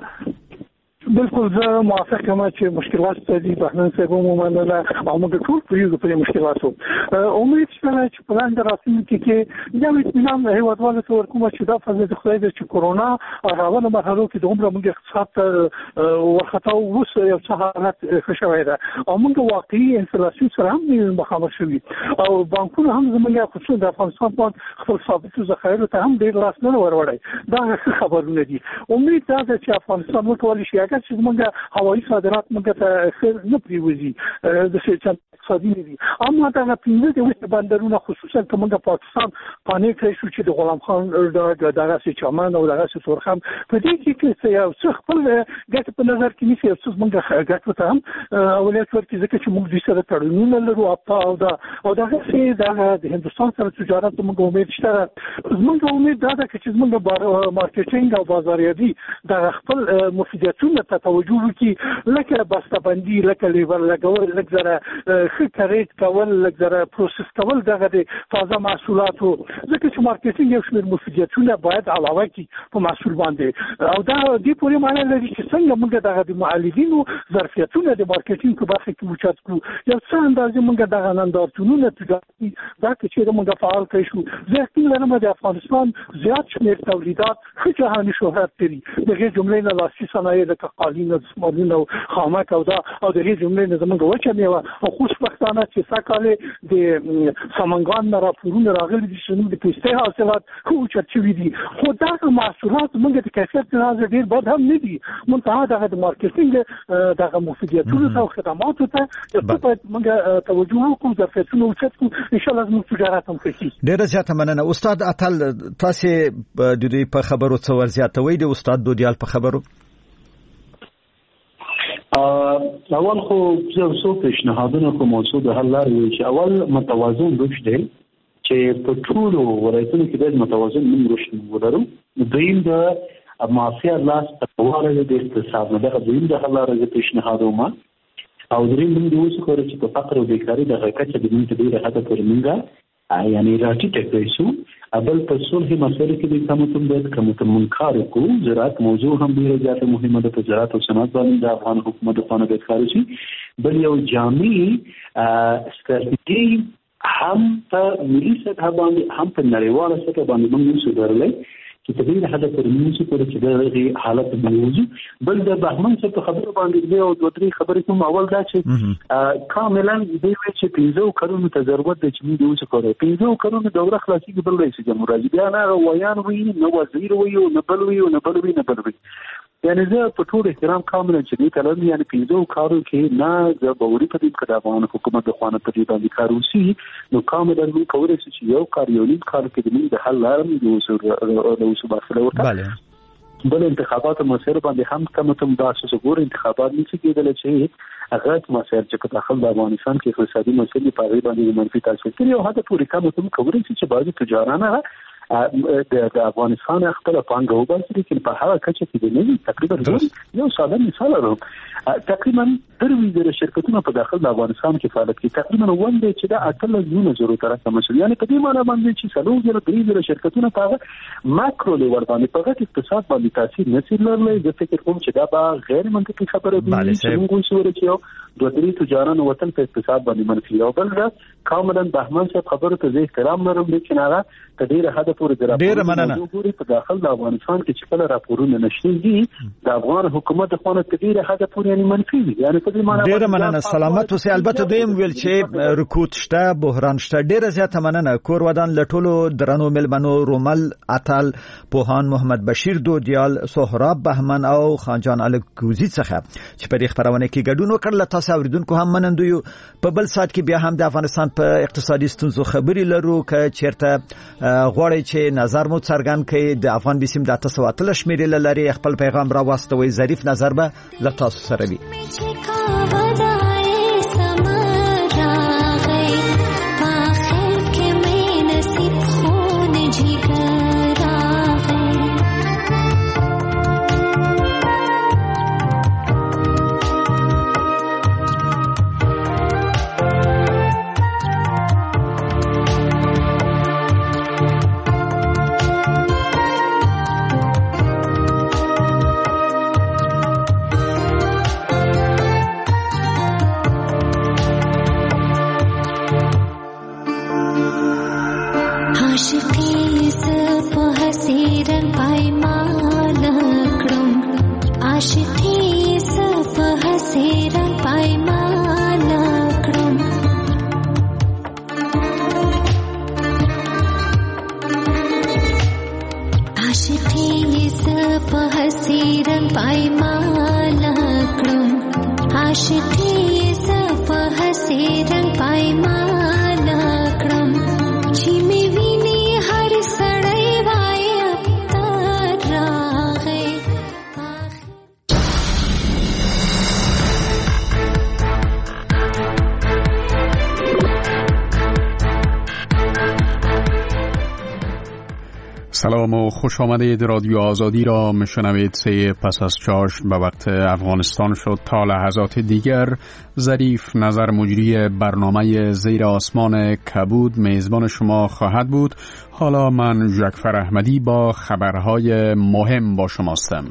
بالکل زه موافق یم چې مشکلات دي بهمن صاحب عموما نه او موږ ټول پریږدو په مشکلاتو. امید شته چې په لاندې راتلونکي کې یو اطمینان هیوادوالو ته ورکوم چې دا فضل د خدای د چې کورونا راغله مرحله کې د عمر موږ اقتصاد ته ورخطا وروسته یو څه حالت ښه شوی ده او موږ واقعي انفلاسیون سره هم مخامخ شوي او بانکونه هم زموږ خصوصا د افغانستان بانک خپل ثابتو ذخایرو ته هم ډېر لاس نه وروړی. دا ښه خبرونه دي. امید دا ده چې افغانستان وکولای شي چې موږ هوایي صادرات موږ ته خیر نه پریوزي د سیستم اقتصادي نه دي. اما دا پنځه د وسته بندرونه خصوصا چې موږ پاکستان پانې کړی شو چې د غلام خان دغه سي چمن او دغه سي سرخم په دې کې چې یو څه خپل ګټه په نظر کې نیسي او څه موږ ګټه ته هم اولویت ورکړي ځکه چې موږ د سره تړونونه لرو او دا او دغه سي د هندستان سره تجارت موږ امید شته. موږ امید دا ده چې موږ مارکیټینګ او بازاریابي د خپل مفیدیتونو ته توجه وکړي لکه بسته‌بندي لکه لیبر لګول لکه زره ښه کریټ کول لکه زره پروسس کول دغه د تازه محصولاتو ځکه چې مارکیټینګ یو شمېر مفیدیتونه باید علاوه کړي په محصول باندې او دا دې پورې معنی لري چې څنګه موږ دغه د معلولینو ظرفیتونه د مارکیټینګ په برخه کې اوچت کړو یو څه اندازې موږ دغه نندارتونونه تجارتي دا چې موږ فعال کړی شو. زه یقین لرم د افغانستان زیات شمېر تولیدات ښه جهاني شهرت لري دغه جملې نه لاسي صنایع لکه قالین سمالین او خامک او دا او دغه جملې نه زموږ وچه میوه او خوشبختانه چې ساکاله د سمنګان نه راپورونه راغلي دي چې د پیسته حاصلات خو چت شوي دي خو دا محصولات موږ د کیفیت نه ډیر بد هم نه دي. منتها دغه د مارکیټینګ دغه مفیدیتونو او خدماتو ته په موږ توجه وکړو د فیسونو چت کو ان شاء الله زموږ تجارت هم کوي. ډیر زیاته مننه. استاد اتل تاسو د دې په خبرو څه ور زیاتوي د استاد دودیال په خبرو؟ اول خو زه څو پیشنهادونه کوم موضوع د حل لري چې اول متوازن رشد دی چې په ټولو ولایتونو کې د متوازن من رشد ولرو. دویم د مافیا لاس تقواله د اقتصاد نه د دویم د حل لري پیشنهادونه او دریم د اوس خوري چې په فقر او بیکاری د حرکت د دې ته ډیره حد پورې منګه یعنی راټی ټکریسو اول په صلح مسایل کې د کومتم د کومتم منکار کو زراعت موضوع هم ډیره زیاته مهمه ده. په زراعت او صنعت باندې د افغان حکومت په اړه د خارجي بل یو جامع ستراتیژي هم په ملي سطح باندې هم په نړیواله سطح باندې موږ سودرلې چې په دې حد پر موږ پورې چې د حالت موضوع بل د بهمن څخه خبرو باندې دی او دوه درې خبرې کوم. اول دا چې کاملا دی چې پنځه کروڑ ته ضرورت دی چې موږ اوس کوو پنځه کروڑ دوره خلاصي بل رئیس جمهور بیا نه وایان وی نو وزیر وی او نه بل وی او نه بل وی نه بل وی یعنی زه په ټول احترام کوم چې دې کلم یعنی پنځه کارو کې نه د بوري په دې کې د افغان حکومت د خوانه په دې باندې کاروسی نو کاملا موږ کولای شو چې یو کار یو نیم کار کې د موږ د حل لارم د وسو د وسو باسره ورته بل انتخابات مسیر باندې هم کوم ته مداسه ګور انتخابات نشي کېدل چې هغه مسیر چې په داخل د افغانستان کې اقتصادي مسایل په اړه باندې منفي تاثیر کوي او هدا پوری کوم ته کوي چې بعضي تجارانه د افغانستان خپل پانګه وباسي چې په هغه کچه کې د نوي تقریبا یو ساده مثال راو تقریبا تروي د شرکتونو په داخل د افغانستان کې فعالیت کوي تقریبا وند چې د اتل زونه زرو تر څه مسول یعنی په دې معنی باندې چې سلو زره درې زره شرکتونه په ماکرو لیول باندې په غټ اقتصاد باندې تاثیر نشي لرلای. د فکر کوم چې دا به غیر منطقي خبره ده چې موږ شوره چې دوه درې تجارانو وطن په اقتصاد باندې منفي او بل دا کاملا بهمن صاحب خبره ته زه احترام لرم لیکن هغه تدیر هدا پورې ډیر مننه. په داخل د افغانستان کې چې کله راپورونه نشریږي د افغان حکومت خو نه تدیر هدا پورې یعنی منفي وي. یعنی په دې معنی ډیره مننه سلامت اوسې. البته دویم ویل چې رکود شته، بحران شته. ډیره زیاته مننه. کور ودان لټولو درنو ملمنو رومل اتل، پوهان محمد بشیر دودیال، سهراب بهمن او خانجان الکوزی څخه چې په دې خبرونه کې ګډون وکړل. تاسو اوریدونکو هم منندو یو. په بل سات کې بیا هم د افغانستان په اقتصادي ستونزو خبري لرو که چیرته غواړي چې نظر مو څرګند کړي. د افغان بیسیم د تاسو اتل شمیرل لري، خپل پیغام را واستوي. ظریف نظر به ل تاسو سره وي. سلام و خوش آمدید. رادیو آزادی را میشنوید. سه پس از چاشت به وقت افغانستان شد. تا لحظات دیگر ظریف نظر مجری برنامه زیر آسمان کبود میزبان شما خواهد بود. حالا من جعفر احمدی با خبرهای مهم با شماستم.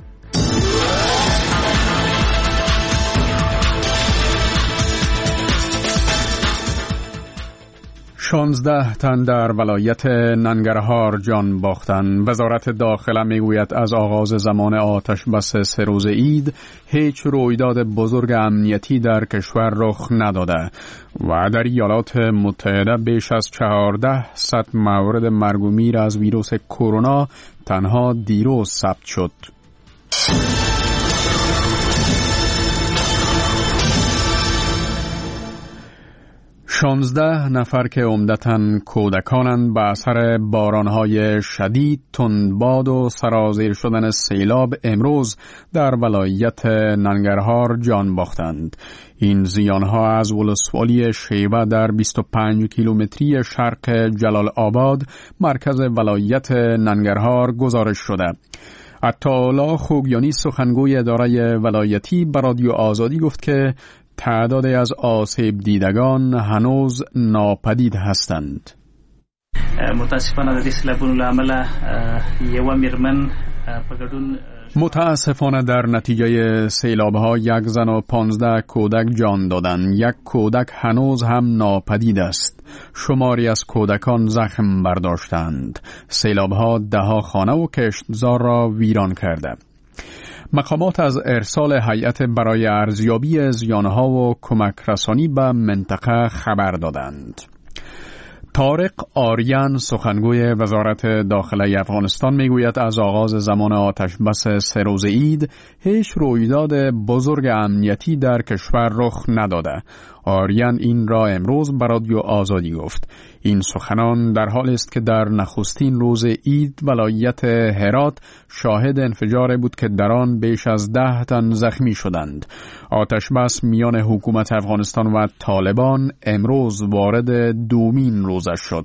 شانزده تن در ولایت ننگرهار جان باختند. وزارت داخله میگوید از آغاز زمان آتش بس سه روز عید هیچ رویداد بزرگ امنیتی در کشور رخ نداده و در ایالات متحده بیش از چهارده صد مورد مرگ و میر از ویروس کرونا تنها دیروز ثبت شد. شانزده نفر که عمدتاً کودکانند به اثر بارانهای شدید، تندباد و سرازیر شدن سیلاب امروز در ولایت ننگرهار جان باختند. این زیانها از ولسوالی شیوه در بیست و پنج کیلومتری شرق جلال آباد مرکز ولایت ننگرهار گزارش شده. عطاالله خوگیانی سخنگوی اداره ولایتی به رادیو آزادی گفت که تعدادی از آسیب دیدگان هنوز ناپدید هستند. متاسفانه د دې سیلابونو له امله یوه میرمن په ګډون متاسفانه در نتیجه سیلاب‌ها یک زن و پانزده کودک جان دادند. یک کودک هنوز هم ناپدید است. شماری از کودکان زخم برداشتند. سیلاب‌ها ده‌ها خانه و کشتزار را ویران کرده. مقامات از ارسال هیئت برای ارزیابی زیانها و کمک رسانی به منطقه خبر دادند. طارق آریان سخنگوی وزارت داخله افغانستان میگوید از آغاز زمان آتش بس سه روز عید هیچ رویداد بزرگ امنیتی در کشور رخ نداده. آریان این را امروز به رادیو آزادی گفت. این سخنان در حال است که در نخستین روز عید ولایت هرات شاهد انفجار بود که در آن بیش از ده تن زخمی شدند. آتش بس میان حکومت افغانستان و طالبان امروز وارد دومین روزش شد.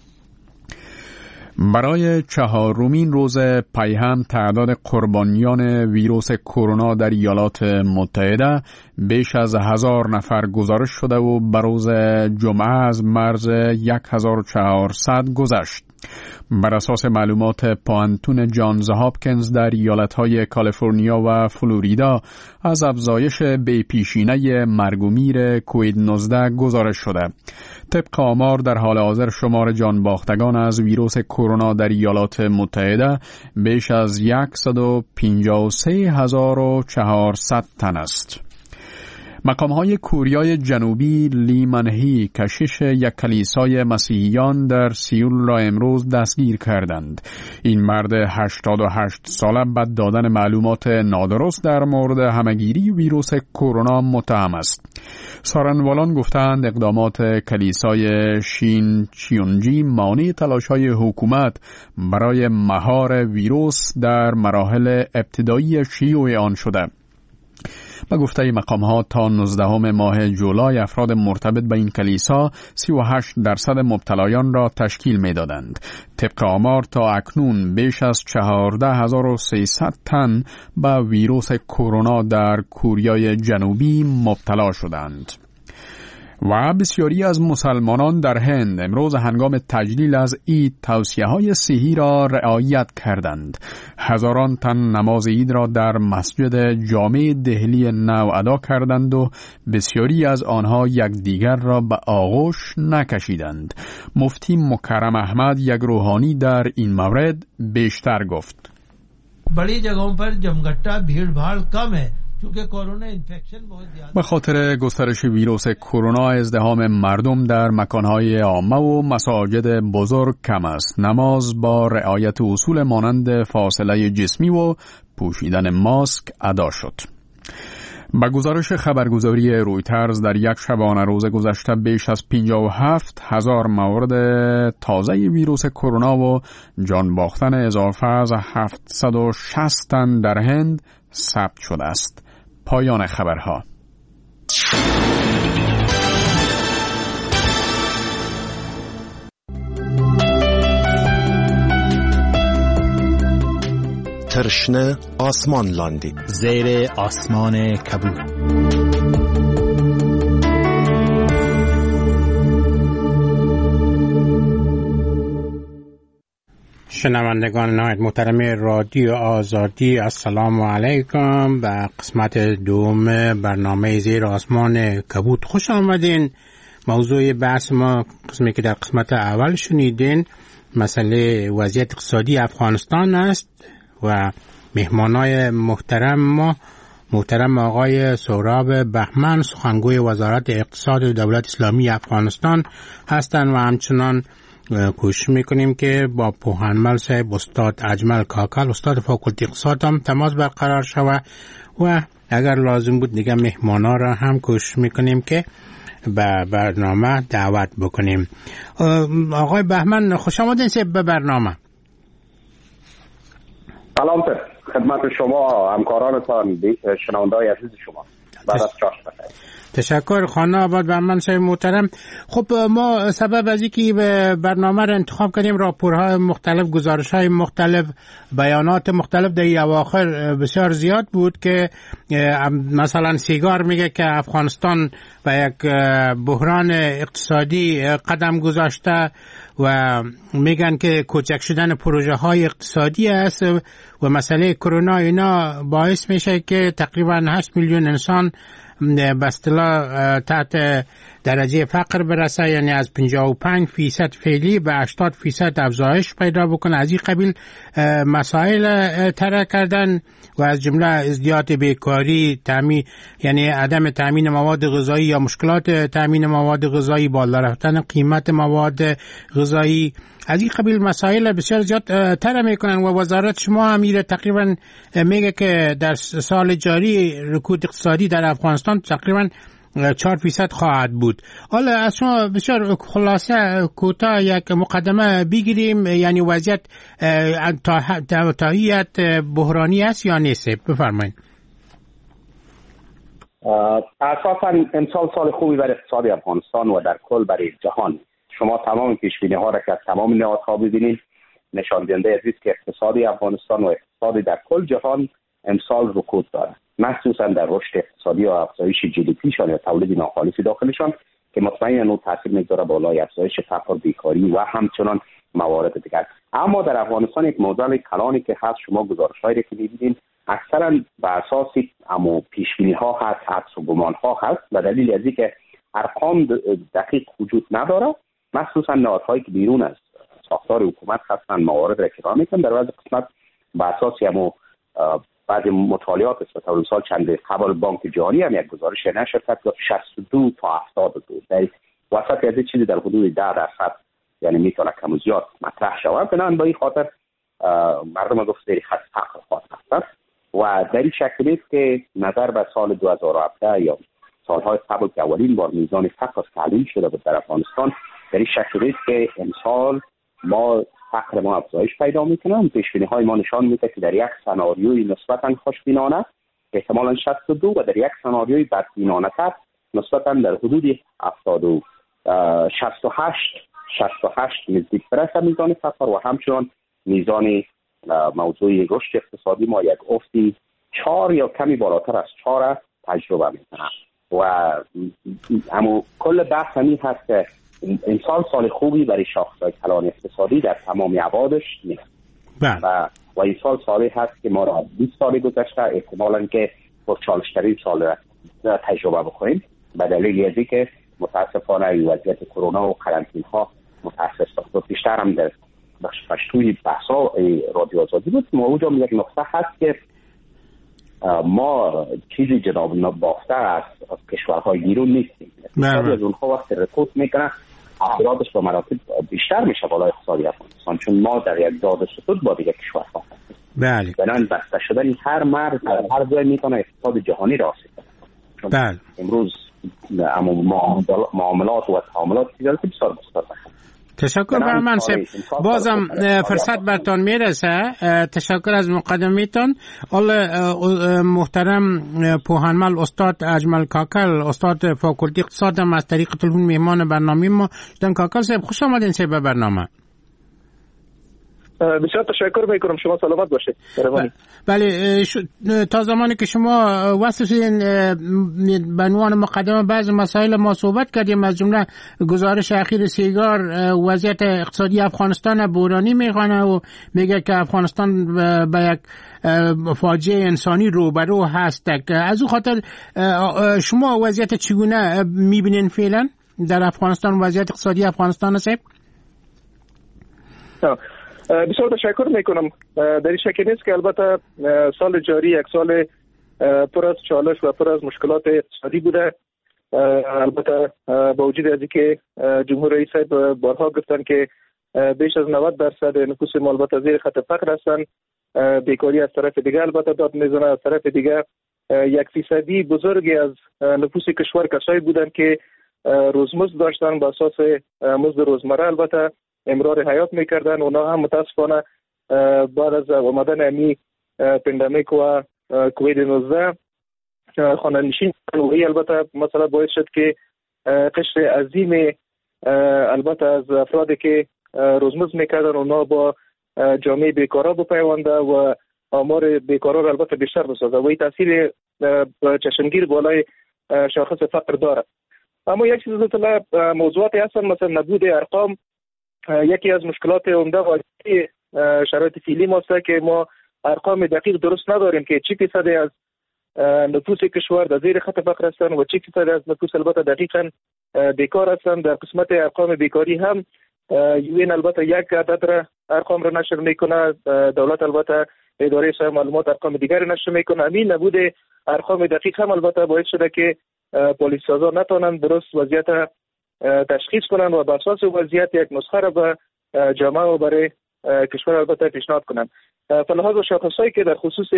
برای چهارمین روز پیهم تعداد قربانیان ویروس کرونا در ایالات متحده بیش از هزار نفر گزارش شده و بر روز جمعه از مرز یک هزار و چهارصد گذشت. بر اساس معلومات پوانتون جانز هاپکینز در ایالتهای کالیفرنیا و فلوریدا از افزایش بی‌پیشینه مرگ و میر کووید نوزده گزارش شده. طبق آمار در حال حاضر شمار جان باختگان از ویروس کرونا در ایالات متحده بیش از صد و پنجاه و سه هزار و چهارصد تن است. مقام‌های کوریای جنوبی لی منهی کشیش یک کلیسای مسیحیان در سئول را امروز دستگیر کردند. این مرد هشتاد و هشت ساله بعد دادن معلومات نادرست در مورد همه‌گیری ویروس کرونا متهم است. سارنوالان گفتند اقدامات کلیسای شین چیونجی مانع تلاش‌های حکومت برای مهار ویروس در مراحل ابتدایی شیوع آن شده. به گفته مقام‌ها تا نوزدهم ماه جولای افراد مرتبط به این کلیسا سی و هشت درصد مبتلایان را تشکیل می‌دادند. طبق آمار تا اکنون بیش از چهارده هزار و سیصد تن به ویروس کرونا در کوریای جنوبی مبتلا شدند. و بسیاری از مسلمانان در هند امروز هنگام تجلیل از عید توصیه‌های صحی را رعایت کردند. هزاران تن نماز عید را در مسجد جامع دهلی نو ادا کردند و بسیاری از آنها یکدیگر را به آغوش نکشیدند. مفتی مکرم احمد یک روحانی در این مورد بیشتر گفت. بڑی جگہوں پر جمگٹا بھیڑ بھاڑ کم ہے. به خاطر گسترش ویروس کرونا ازدحام مردم در مکانهای عامه و مساجد بزرگ کم است. نماز با رعایت اصول مانند فاصله جسمی و پوشیدن ماسک ادا شد. با گزارش خبرگزاری رویترز در یک شبانه روز گذشته بیش از پنجاه و هفت هزار مورد تازه ویروس کرونا و جان باختن اضافه از هفتصد و شصت تن در هند ثبت شده است. پایان خبرها. ترشنه آسمان لاندی زیر آسمان کبود. شنوندگان نهایت محترم رادیو آزادی، السلام علیکم. به قسمت دوم برنامه زیر آسمان کبود خوش آمدین. موضوع بحث ما قسمی که در قسمت اول شنیدین مسئله وضعیت اقتصادی افغانستان است و مهمانای محترم ما محترم آقای سهراب بهمن سخنگوی وزارت اقتصاد دولت اسلامی افغانستان هستند و همچنان کوشش میکنیم که با پوهنمل صاحب استاد اجمل کاکل استاد فاکولتی اقتصاد هم تماس برقرار شود و اگر لازم بود دیگه مهمانا را هم کوشش میکنیم که به برنامه دعوت بکنیم. آقای بهمن خوش آمدین صاحب به برنامه. سلام خدمت شما همکارانتان شنونده‌های عزیز شما. بعد از چاش بخیر. تشکر خانه آباد بهمن صاحب محترم. خب ما سبب از اینکه برنامه را انتخاب کردیم راپورهای مختلف، گزارش‌های مختلف، بیانات مختلف در این اواخر بسیار زیاد بود که مثلا سیگار میگه که افغانستان به یک بحران اقتصادی قدم گذاشته و میگن که کوچک شدن پروژه های اقتصادی است و مسئله کرونا اینا باعث میشه که تقریبا هشت میلیون انسان به اصطلاح تحت درجه فقر برسه، یعنی از پنجاه و پنج فیصد فعلی به هشتاد فیصد افزایش پیدا بکنه. از این قبیل مسائل طرح کردن و از جمله ازدیاد بیکاری، تامین یعنی عدم تامین مواد غذایی یا مشکلات تامین مواد غذایی، بالا رفتن قیمت مواد غذایی، از این قبیل مسائل بسیار زیاد طرح میکنن و وزارت شما هم میره تقریبا میگه که در سال جاری رکود اقتصادی در افغانستان تقریبا چهار فیصد خواهد بود. حالا از شما بسیار خلاصه کوتاه یک مقدمه بگیریم، یعنی وضعیت تایید بحرانی است یا نیست؟ بفرمایید. اساساً امسال سال خوبی برای اقتصاد افغانستان و در کل برای جهان. شما تمام پیش‌بینی ها را که از تمام نهادها ببینید نشان دهنده است که اقتصاد افغانستان و اقتصاد در کل جهان امسال رکود دارد، مخصوصا در رشد اقتصادی و افزایش جی دی پیشان یا تولید ناخالص داخلشان که مطمئنا نوع تاثیر میگذاره بالای افزایش فقر، بیکاری و همچنان موارد دیگر. اما در افغانستان یک موضوع کلانی که هست، شما گزارش‌هایی که می‌بینید اکثرا بر اساس اما پیش‌بینی ها هست، حدس و گمان ها هست و دلیل از اینکه ارقام دقیق وجود نداره، مخصوصا نهادهایی که بیرون از ساختار حکومت هستن موارد را اکرام میکنن. در وضع قسمت بر اساس اما بعضی مطالعات است، سال چند قبل بانک جهانی هم یک گزارش نشر کرد که شصت و دو تا هفتاد و دو در وسط از چیزی در حدود ده درصد یعنی میتونه کم و زیاد مطرح شود. بنابراین با این خاطر مردم گفت در خط فقر خواهد هستند و در این شکل است که نظر به سال دو هزار و هفده یا سالهای قبل که اولین بار میزان فقر تعلیم شده بود در افغانستان، در این شکل است که امسال ما فقر ما افزایش پیدا میکنه. پیشبینی های ما نشان میده که در یک سناریوی نسبتا خوشبینانه احتمالاً شصت و دو و در یک سناریوی بدبینانه تر نسبتا در حدود هفتاد و شصت و هشت شصت و هشت نزدیک برسه میزان فقر و همچنان میزان موضوعی رشد اقتصادی ما یک افتی چهار یا کمی بالاتر از چهار تجربه میکنه و اما کل بحث همین هست که امسال سال خوبی برای شاخصهای کلان اقتصادی در تمام ابعادش نیست و و این سال سالی هست که ما را بیست سال گذشته احتمالاً که پرچالش‌ترین سال را تجربه بکنیم به دلیل از اینکه متاسفانه وضعیت کرونا و قرنطینه ها متاسف ساخت. بیشتر هم در بخش پشتوی بحثا رادیو آزادی بود. موضوع یک نقطه هست که ما چیزی جناب نبافته از کشورهای بیرون نیستیم. بسیاری از اونها وقت رکود میکنه افرادش به مراتب بیشتر میشه بالای اقتصادی افغانستان، چون ما در یک داد ستود با دیگه کشورها هستیم. بله. بنابراین بسته شدن هر مرز در هر جای میتونه اقتصاد جهانی را آسیب بزنه. بله. امروز اما معاملات و تعاملات تجارتی بسیار مستقل. تشکر بهمن صاحب، بازم فرصت برتان میرسه. تشکر از مقدمیتان. الله محترم پوهنمل استاد اجمل کاکل، استاد فاکولتی اقتصاد هم از طریق تلفن میهمان برنامه ما شدن. کاکل صاحب خوش آمدین صاحب به برنامه. بسیار تشکر میکنم، شما سلامت باشید. بله، تا زمانی که شما وصل شدین به عنوان مقدمه بعض مسائل ما صحبت کردیم، از جمله گزارش اخیر سیگار وضعیت اقتصادی افغانستان بحرانی میخوانه و میگه که افغانستان به یک فاجعه انسانی روبرو هست. از او خاطر شما وضعیت چگونه میبینین فعلا در افغانستان، وضعیت اقتصادی افغانستان هست؟ بسیار تشکر میکنم. در این شکل نیست که البته سال جاری یک سال پر از چالش و پر از مشکلات اقتصادی بوده. البته با وجود از اینکه جمهوری رئیس صاحب بارها گفتن که بیش از نود درصد نفوس ما البته زیر خط فقر هستن، بیکاری از طرف دیگه البته داد میزنه، از طرف دیگه یک فیصدی بزرگی از نفوس کشور کسایی بودن که روزمزد داشتن با اساس مزد روزمره البته امرار حیات میکردن. اونا هم متاسفانه بعد از آمدن امی پندمیک و کووید نوزده خانه نشین نوعی البته مثلا باعث شد که قشر عظیم البته از افرادی که روزمزد میکردن اونا با جامعه بیکارا بپیونده و آمار بیکارا را البته بیشتر بسازه و این تاثیر چشمگیر بالای شاخص فقر داره. اما یک چیز مثلا موضوعاتی هستن، مثلا نبود ارقام یکی از مشکلات عمده و شرایط فعلی ماست که ما ارقام دقیق درست نداریم که چی فیصد از نفوس کشور در زیر خط فقر هستن و چی فیصد از نفوس البته دقیقاً بیکار هستن. در قسمت ارقام بیکاری هم یوین البته یک عدد را ارقام را نشر میکنه، دولت البته اداره صحه معلومات ارقام دیگر نشر میکنه. همین نبود ارقام دقیق هم البته باعث شده که پلیس سازا نتونن درست وضعیت تشخیص کنن و بر اساس وضعیت یک نسخه را به جامعه و برای کشور البته پیشنهاد کنن. فلحاظ شاخصهایی که در خصوص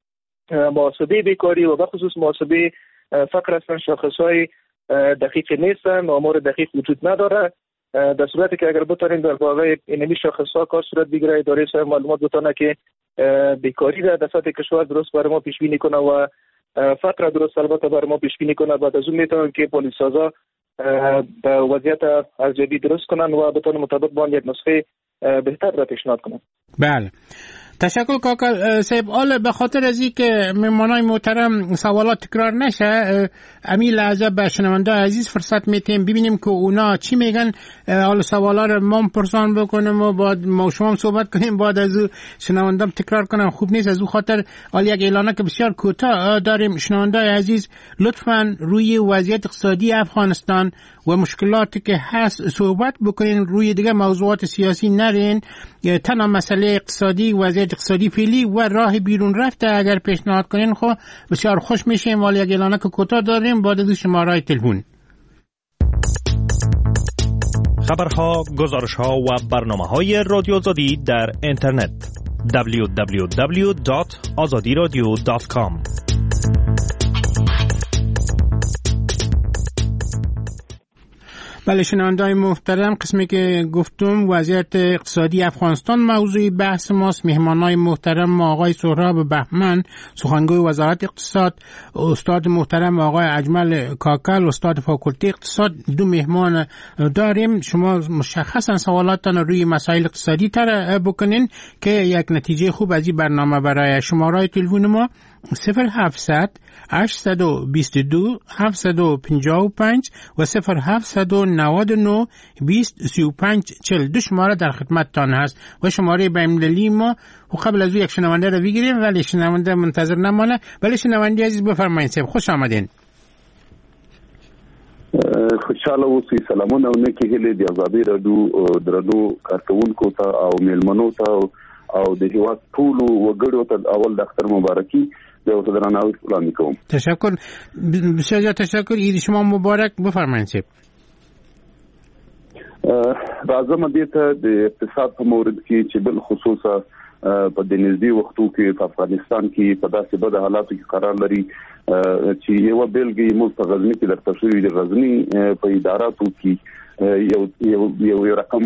محاسبه بیکاری و به خصوص محاسبه فقر هستن شاخصهای دقیق نیستن، آمار دقیق وجود نداره. در صورتی که اگر بتونیم در واقع اینمی شاخصها کار صورت بگیره، اداره صحه معلومات بتونه که بیکاری را در سطح کشور درست برای ما پیش بینی کنه و فقر درست البته برای ما پیش بینی کنه. بعد از اون میتونن که پلیس سازا وضعیت ارزیابی درست کنن و بتونن مطابق با یک نسخه بهتر را پیشنهاد کنن. بله، تشکر کاکل صاحب. حالا به خاطر از این که مهمانای محترم سوالات تکرار نشه، امی لحظه به شنونده عزیز فرصت میتیم ببینیم که اونا چی میگن. حالا سوالا رو ما پرسان بکنیم و بعد ما شما صحبت کنیم، بعد از شنونده تکرار کنم خوب نیست. از اون خاطر حالا یک اعلانه که بسیار کوتاه داریم. شنونده عزیز لطفاً روی وضعیت اقتصادی افغانستان و مشکلاتی که هست صحبت بکنین، روی دیگه موضوعات سیاسی نرین. تنها مسئله اقتصادی، وضعیت اقتصادی فعلی و راه بیرون رفته اگر پیشنهاد کنین خب بسیار خوش میشیم. ولی یک اعلانه که کوتاه داریم، بعد از شماره تلفن. خبرها، گزارشها و برنامه‌های رادیو آزادی در اینترنت دبلیو دبلیو دبلیو دات آزادی رادیو دات کام. بله شنونده‌های محترم، قسمی که گفتم وضعیت اقتصادی افغانستان موضوع بحث ماست. مهمانای محترم آقای سهراب بهمن سخنگوی وزارت اقتصاد، استاد محترم آقای اجمل کاکل استاد فاکولته اقتصاد، دو مهمان داریم. شما مشخصا سوالاتتان روی مسائل اقتصادی تر بکنین که یک نتیجه خوب از این برنامه برای. شماره تلفن ما صفر هفتصد هشتصد و بیست و دو هفتصد و پنجاه و پنج و صفر هفتصد و نود و نه بیست سی و پنج چهل. دو شماره در خدمتتان هست و شماره بین‌المللی ما. و قبل از او یک شنونده رو بگیریم ولی شنونده منتظر نمانه. ولی شنونده عزیز بفرمایید. خوش آمدین. خوشاله اوسئ. سلامونه او نیکې هیلې د آزادۍ راډیو درنو کارکونکو ته او میلمنو ته او د هیواد ټولو وګړو ته اول د اختر مبارکي به درناوی وړاندې کوم. تشکر، بسیار تشکر. عید شما مبارک. بفرمایید. راځم دې ته د اقتصاد په مورد کې چې بل خصوصا په د نږدې وختو کې په افغانستان کې په داسې بد حالاتو کې قرار لري چې یو بیلګې موږ په غزنی کې درته شوې د غزنی په اداراتو کې یو یو یو رقم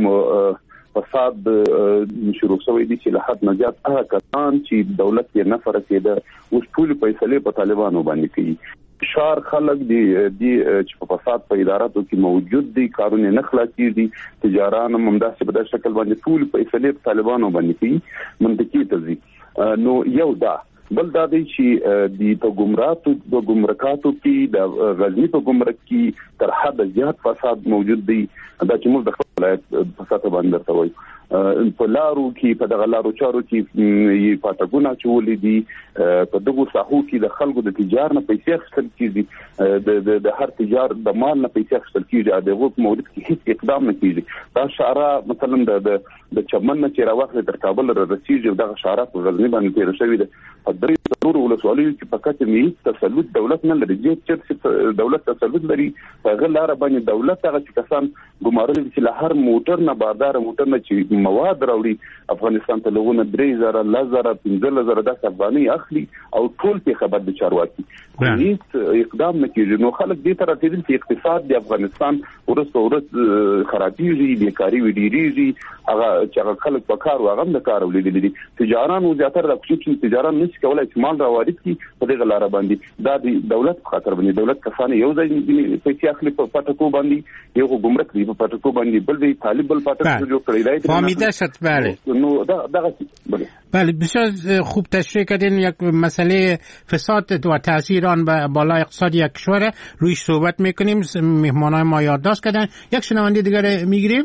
فساد شروع شوی دی چې له حد نه زیات هغه کسان چې دولت یې نه فرقېده اوس ټول فیصله په طالبانو باندې کوي. شار خلک دی دی چې په فساد په اداراتو کې موجود دي، کارونه نه خلاصي دي، تجاران هم داسې په داسې شکل باندې ټول فیصله په طالبانو باندې کوي. منطقي تزي نو یو دا بل دا دی چې د په ګمراتو د ګمرکاتو کې د غزنی په ګمرک کې تر حد زیات فساد موجود دی. دا چې موږ د خپل ولایت فساد باندې درته وایو. په لارو کې په دغه لارو چارو کې یې پاتګونه چولې دي، په دغه ساحو کې د خلکو د تجارت نه پیسې اخیستل کیږي، د د هر تجار د مال نه پیسې اخیستل کیږي. دغه مورد کې هیڅ اقدام نه کیږي. دا شارع مثلا د د چمن نه چې راوخت تر کابل رسیږي، دغه شارع په غزنی باندې تیر شوی دی. په درې ضرور ولسوالۍ کې فقط می تسلط دولت نه لري، چې دولت تسلط لري په غلاره باندې دولت هغه چې کسان ګمارل چې له هر موټر نه باردار موټر نه چې مواد راوړي افغانستان ته لغونه درې زره لزره پنځه زره د افغاني اخلي او ټول په خبر د چارواکي هیڅ اقدام نه کیږي. نو خلک دې تر رسیدل چې اقتصاد د افغانستان ورسته ورس خرابېږي، بیکاری وډیریږي، هغه چې هغه خلک په کار واغم د کار ولیدل دي. تجاران او زیاتره د کوچني تجاران نشي کولای چې مال راوړي کی په دغه لار باندې. دا د دولت په خاطر باندې دولت کسان یو ځای پیسې اخلي په پټکو باندې، یو ګمرک دی په پټکو باندې، بل دی طالب بل پټکو جوړ کړی دی. فهمیده شد. بله نو دا دغه بله بله بسیار خوب تشریح کردین. یک مسئله فساد و تاثیر آن به بالای اقتصاد یک کشور رویش صحبت میکنیم. مهمانای ما یادداشت کردن. یک شنونده دیگر میگیریم.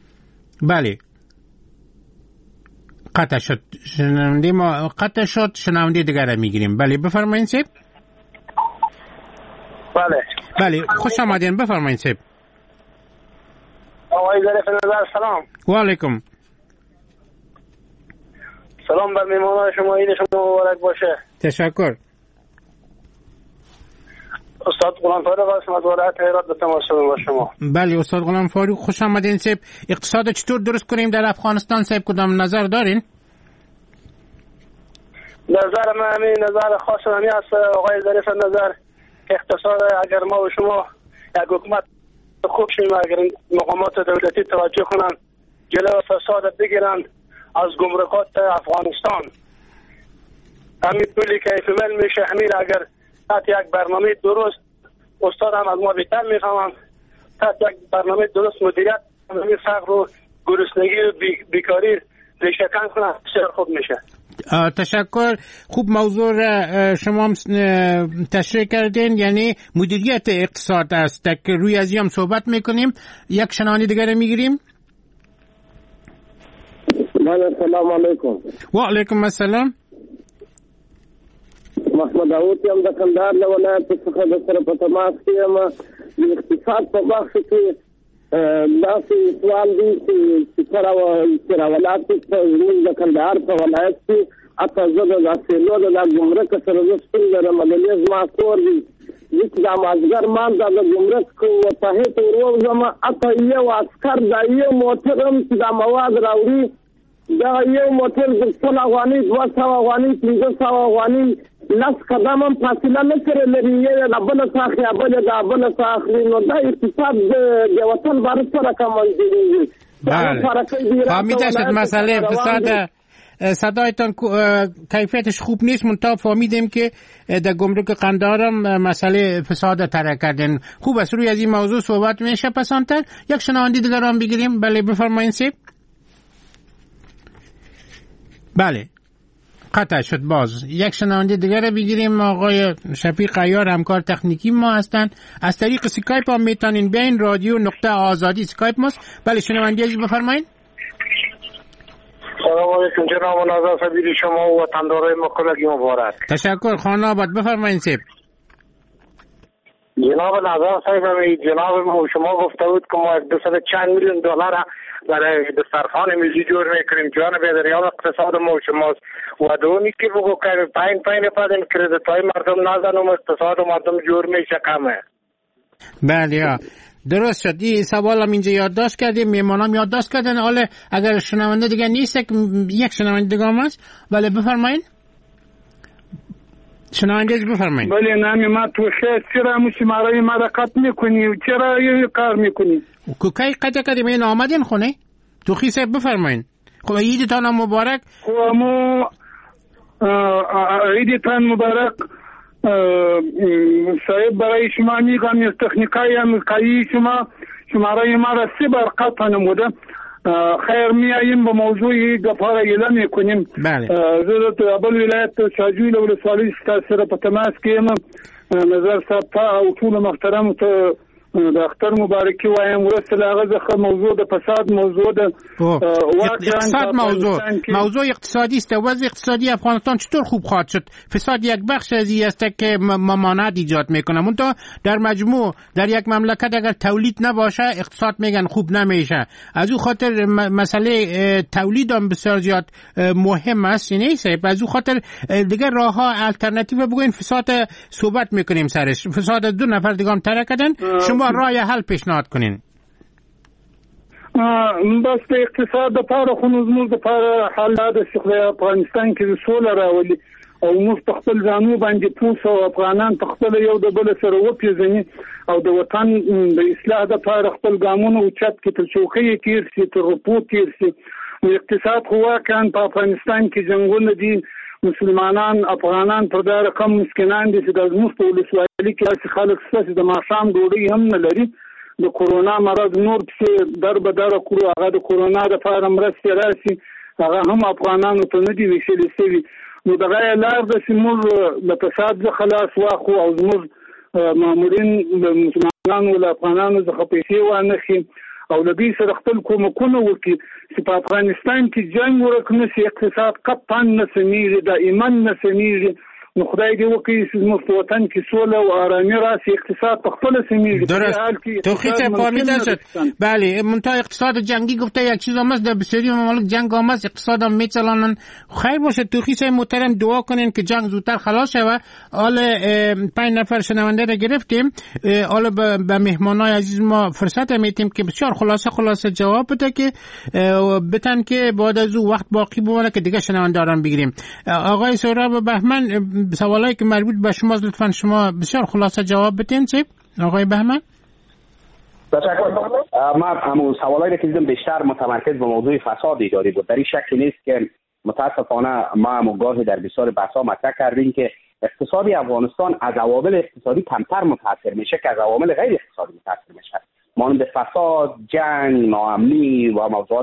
بله قطع شد. شنونده ما قطع شد. شنونده دیگر میگیریم. بله بفرمایید سیب. بله بله خوش آمدین. بفرمایید سیب. آقای ظریف نظر سلام. و علیکم سلام بر میهمانان شما. عید شما مبارک باشه. تشکر. استاد غلام فاروق هستم از ولایت هرات به تماس با شما. بله استاد غلام فاروق خوش آمدین. سیب اقتصاد چطور درست کنیم در افغانستان سیب کدام نظر دارین؟ نظر من همین نظر خاص همی است آقای ظریف نظر. اقتصاد اگر ما و شما یک حکومت خوب شیم، اگر مقامات دولتی توجه کنند جلو فساد بگیرند از گمرکات افغانستان، همین پولی که ایفمل میشه همین اگر تحت یک برنامه درست استاد هم از ما بیتر میفهمم تحت یک برنامه درست مدیریت همین فقر و گرسنگی و بیکاری ریشه کن کنند بسیار خوب میشه. تشکر. خوب موضوع را شما تشریح کردین، یعنی مدیریت اقتصاد است که روی از هم صحبت میکنیم. یک شنونده دیگر میگیریم. السلام علیکم. و علیکم السلام. محمد داود یم د کندهار له ولایت څخه د سره په تماس کې یم. د اقتصاد په بخش کې داسې سوال دی چې چې راولات زموږ د کندهار په ولایت کې اته زه د داسېلو د ګمرک سره زه ستونزه لرم. دلې زما کور دی چې دا مازدیګر مال د ګمرک وتهې ته وروځم، اته یو عسکر دا یو موټر هم چې دا مواد راوړي، دا یو موټر د سل افغانۍ دوه سوه افغانۍ پنځه سوه افغانۍ لس قدم هم فاصله نه سره لري، یې له بله څه اخلي بله د بله څه اخلي. نو دا اقتصاد د وطن باره سره کمزوریږي. فهمیده شد مسئله فساد صدایتان کیفیتش خوب نیست، منتها فهمیدیم که در گمرک قندهار هم مسئله فساد طرح کردن. خوب است روی از این موضوع صحبت میشه پسانتر. یک شنونده دیگر هم بگیریم. بله بفرمایید سیب. بله قطع شد. باز یک شنونده دیگر بگیریم. آقای شفیق عیار همکار تکنیکی ما هستند. از طریق اسکایپ هم میتونین بیاین. رادیو نقطه آزادی اسکایپ ماست. بله شنونده عزیز بفرمایید. سلام علیکم جناب مناظر سبیل شما و وطندارای مکلگی مبارک. تشکر. خانه آباد بفرمایید سیب. جناب نظر صاحب جناب ما شما گفته بود که ما دو سه چند میلیون دلار برای دسترخوان ملی جور میکنیم. جان بیدریان اقتصاد ما شماست و دومی که بگو که پایین پایین پادن کردیت های مردم نازنم اقتصاد مردم جور میشه کمه. بله یا درست شد. این سوال هم اینجا یادداشت کردیم، میمانم یادداشت کردن. حالا اگر شنونده دیگه نیست یک شنونده دیگه هم هست. بله بفرمایید شنونده بفرمایید. بله نامی ما توخیه چرا مشماره ما را قط میکنی و چرا یه کار میکنی؟ کوکای قطع کردیم این آمدین خونه توخی صاحب بفرمایید. خب عیدتان مبارک. خب مو عیدتان مبارک صاحب. برای شما میگم از تکنیکای امریکایی شما شماره ما را سه بار قطع نموده. خیر میاییم به موضوعی گپاره اعلام میکنیم. بله. زه د کابل ولایت شاجوی له ولسوالۍ سره په تماس کې یم. نظر صاحب ته او ټول محترم ته د اختر مبارکي وایم. ورسته لاغه ځخه موضوع د فساد موضوع د اقتصاد موضوع موضوع اقتصادی است. وضع اقتصادی افغانستان چطور خوب خواهد شد؟ فساد یک بخش از این است که ممانعت ایجاد میکنه. منتها در مجموع در یک مملکت اگر تولید نباشه اقتصاد میگن خوب نمیشه. از او خاطر مسئله تولید هم بسیار زیاد مهم است. نیست از او خاطر دیگه راه ها الटरनेटिव بگوین فساد صحبت میکنیم سرش. فساد دو نفر دیگه هم طرح کردن. شما راه حل پیشنهاد کنین. بس د اقتصاد لپاره خو زموږ لپاره حل دا چې په افغانستان کې سوله راولي او موږ په خپل ځانو باندې پوه او افغانان په خپل یو د بل سره وپیژني او د وطن د اصلاح لپاره خپل ګامونه اوچت کړي تر چوکۍ تیر شي تر رپو تیر شي. اقتصاد خو واقعا په افغانستان کې جنګونه دي. مسلمانان افغانان پر دا رقم مسکینان دي چې د زموږ په ولسوالۍ کې داسې خلک شته چې د ماښام ډوډۍ هم نه لري. د کورونا مرض نور پسې در به دره کړو. هغه د کورونا دپاره مرستې راسي هغه هم افغانانو ته نه دي ویشلې شوي. نو دغه یې لار ده چې موږ له فساد څخه لاس واخلو او زموږ مامورین د مسلمانانو له افغانانو څخه پیسې وانخلي او له دوی سره خپل کومکونه وکړي چې په افغانستان کې جنګ ورک نه شي. اقتصاد قطعا نه سمیږي، دائما نه سمیږي. نو خدای دې وکړي چې زموږ په وطن کې سوله او آرامي راشي. اقتصاد په خپله سمیږي. درست. توخی صاحب فهمیده شد. بله منتها اقتصاد جنگی گفته یک چیز هم است. در بسیاری ممالک جنگ هم است. اقتصاد هم میچلانن. خیر باشه توخی صاحب محترم دعا کنین که جنگ زودتر خلاص شود. حالا پنج نفر شنونده را گرفتیم. حالا به مهمانای عزیز ما فرصت میتیم که بسیار خلاصه خلاصه جواب بده که بتن که بعد از او وقت باقی بمونه که دیگه شنونداران بگیریم. آقای سهراب بهمن سوالایی که مربوط به شما لطفاً شما بسیار خلاصه جواب بدین. چه آقای بهمن؟ تشکر. ما همون سوالایی که دیدم بیشتر متمرکز به موضوع فساد اداری بود. در این شک نیست که متاسفانه ما هم گاهی در بسیار بحث‌ها مطرح کردیم که اقتصادی افغانستان از عوامل اقتصادی کمتر متاثر میشه که از عوامل غیر اقتصادی متاثر میشه. مانند فساد، جنگ، ناامنی و موضوعات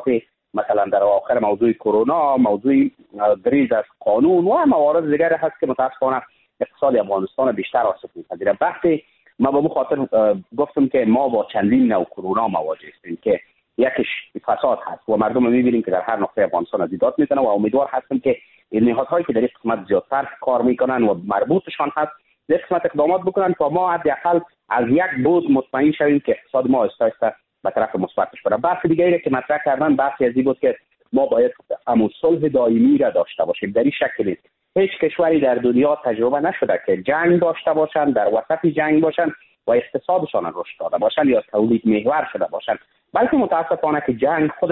مثلا در آخر موضوع کرونا، موضوع گریز از قانون و موارد دیگر هست که متاسفانه اقتصاد افغانستان بیشتر آسیب می‌پذیره. وقتی ما به خاطر گفتم که ما با چندین نوع کرونا مواجه هستیم که یکیش فساد هست و مردم می‌بینیم که در هر نقطه افغانستان از ایجاد می‌کنه و امیدوار هستیم که این نهادهایی که در این قسمت زیادتر کار می‌کنن و مربوطشان هست در قسمت اقدامات بکنن تا ما حداقل از یک بود مطمئن شویم که اقتصاد ما آهسته آهسته به طرف مثبتش بره. بحث دیگری که مطرح کردن بحثی از این بود که ما باید امو صلح دائمی را داشته باشیم. در این شکل هیچ کشوری در دنیا تجربه نشده که جنگ داشته باشند، در وسط جنگ باشند و اقتصادشان رشد داده باشند یا تولید محور شده باشند، بلکه متاسفانه که جنگ خودش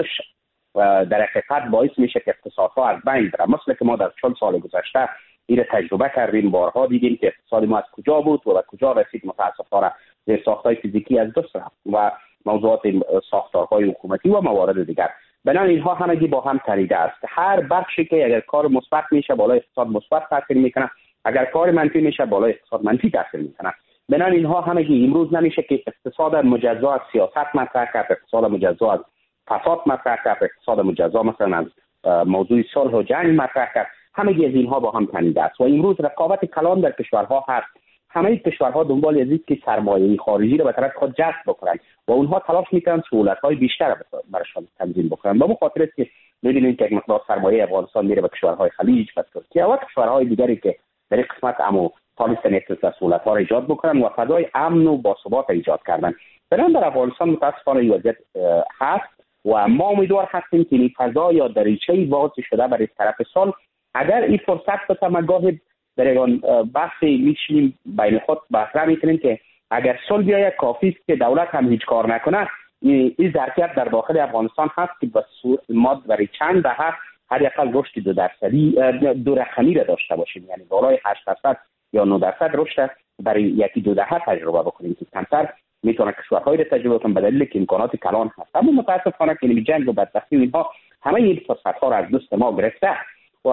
در حقیقت باعث میشه که اقتصادها از بین بره. مثل که ما در چهل سال گذشته این تجربه کردیم، بارها دیدیم که اقتصاد ما از کجا بود و به کجا رسید. متاسفانه در ساختای فیزیکی از دست رفت و موضوعات ساختارهای حکومتی و موارد دیگر. بنابراین اینها همگی با هم تنیده است. هر بخشی که اگر کار مثبت میشه بالای اقتصاد مثبت تاثیر میکنه، اگر کار منفی میشه بالای اقتصاد منفی تاثیر میکنه. بنابراین اینها همگی امروز نمیشه که اقتصاد مجزا از سیاست مطرح کرد، اقتصاد مجزا از فساد مطرح کرد، اقتصاد مجزا مثلا از موضوع صلح و جنگ مطرح کرد. همگی از اینها با هم تنیده است و امروز رقابت کلان در کشورها هست. همه کشورها دنبال از اینکه سرمایه خارجی را به طرف خود جذب بکنند و اونها تلاش میکنند سهولت‌های بیشتر براشون تنظیم بکنند. با خاطر است که می‌بینیم که یک مقدار سرمایه افغانستان میره به کشورهای خلیج و ترکیه و کشورهای دیگری که در این قسمت امو پالیسی نیست سهولت‌ها را ایجاد بکنند و فضای امن و باثبات ایجاد کردن. بنابراین در افغانستان متأسفانه این وضعیت هست و ما امیدوار هستیم که این فضا یا دریچه‌ای باز شده برای طرف صلح اگر این فرصت بشه. ما گاهی در این بحثی میشیم بین خود مطرح میکنیم که اگر صلح بیاید کافی است که دولت هم هیچ کار نکنه. این ظرفیت در داخل افغانستان هست که به ما برای چند دهه هر یکل رشد دو درصدی دو رقمی را داشته باشیم، یعنی بالای هشت درصد یا نه درصد رشد برای یکی دو دهه تجربه بکنیم که کمتر میتونه کشورهای را تجربه کنه به دلیل که امکانات کلان هست. اما متاسفانه که این جنگ و بدبختی و اینها همه این فرصت‌ها را از دست ما گرفته. و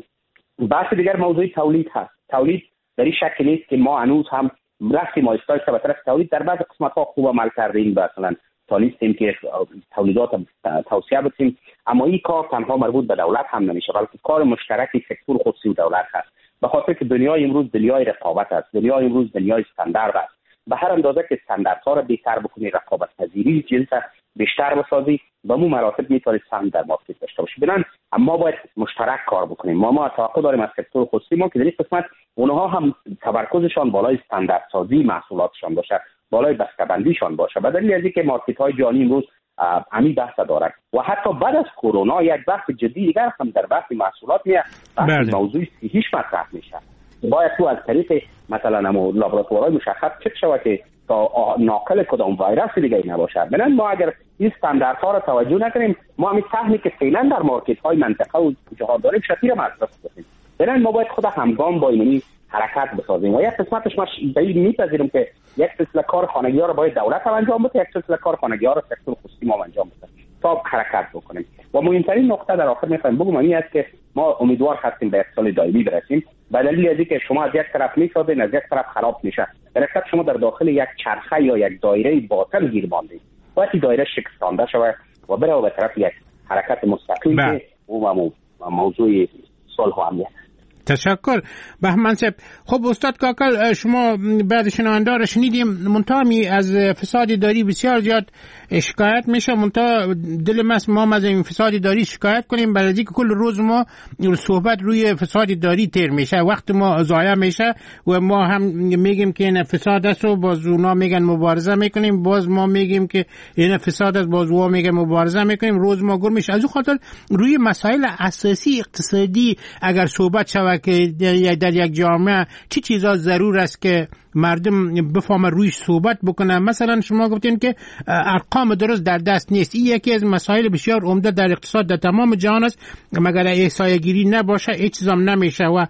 بحث دیگر موضوع تولید هست. تولید در این شکل است که ما هنوز هم رفتیم آهسته آهسته به طرف تولید. در بعض قسمت‌ها خوب عمل کردیم، مثلا تالیستیم که تولیدات توسعه بدیم، اما این کار تنها مربوط به دولت هم نمیشه بلکه کار مشترکی سکتور خصوصی و دولت هست. به خاطر که دنیای امروز دنیای رقابت است، دنیای امروز دنیای استاندارد است. به هر اندازه که استانداردها را بهتر بکنی، رقابت پذیری جنس بیشتر بسازی، به مو مراتب میتونی سهم در مارکت داشته باشی. بنان اما باید مشترک کار بکنیم. ما ما توقع داریم از سکتور خصوصی ما که در این قسمت اونها هم تمرکزشان بالای استاندارد سازی محصولاتشان باشه، بالای بسته‌بندیشان باشه. به دلیل از اینکه مارکت های جهانی امروز همین بحث دارند و حتی بعد از کرونا یک بحث جدی دیگر هم در بحث محصولات میاد، بحث موضوع صحیح مطرح میشه. باید تو از طریق مثلا امو لابراتوارهای مشخص چک شود که تا ناقل کدام ویروس دیگه نباشه. بنابراین ما اگر این استانداردها را توجه نکنیم، ما همین سهمی که فعلا در مارکت های منطقه و جهان داریم شتیر مصرف کنیم. بنابراین ما باید خود همگام با اینی حرکت بسازیم و یک قسمتش ما دلیل میپذیریم که یک سلسله کار خانگی‌ها را باید دولت هم انجام بده، یک سلسله کار خانگی‌ها را سکتور خصوصی ما انجام بده تا حرکت بکنیم. و مهمترین نقطه در آخر میخوایم بگم این است که ما امیدوار هستیم به اقتصاد دائمی برسیم. به دلیل از اینکه شما از یک طرف میسازید از یک طرف خراب میشه، در حقیقت شما در داخل یک چرخه یا یک دایره باطل گیر ماندید. باید این دایره شکستانده شود و بره به طرف یک حرکت مستقیم که اون موضوع صلح و امنیت. تشکر بهمن صاحب. خب استاد کاکل، شما بعد شنونده را شنیدیم، منتهی از فساد داری بسیار زیاد شکایت میشه. منتها دل مست ما از این فساد داری شکایت کنیم، برای اینکه کل روز ما صحبت روی فساد داری تیر میشه، وقت ما ضایع میشه و ما هم میگیم که این فساد است و باز اونا میگن مبارزه میکنیم، باز ما میگیم که این فساد است، باز اونا میگن مبارزه میکنیم، روز ما گم میشه. از اون خاطر روی مسائل اساسی اقتصادی اگر صحبت شود که در یک جامعه چی چیزا ضرور است که مردم بفهمن رویش صحبت بکنن. مثلا شما گفتین که ارقام درست در دست نیست. این یکی از مسائل بسیار عمده در اقتصاد در تمام جهان است. مگر احصایه گیری نباشه هیچ چیز هم نمیشه. و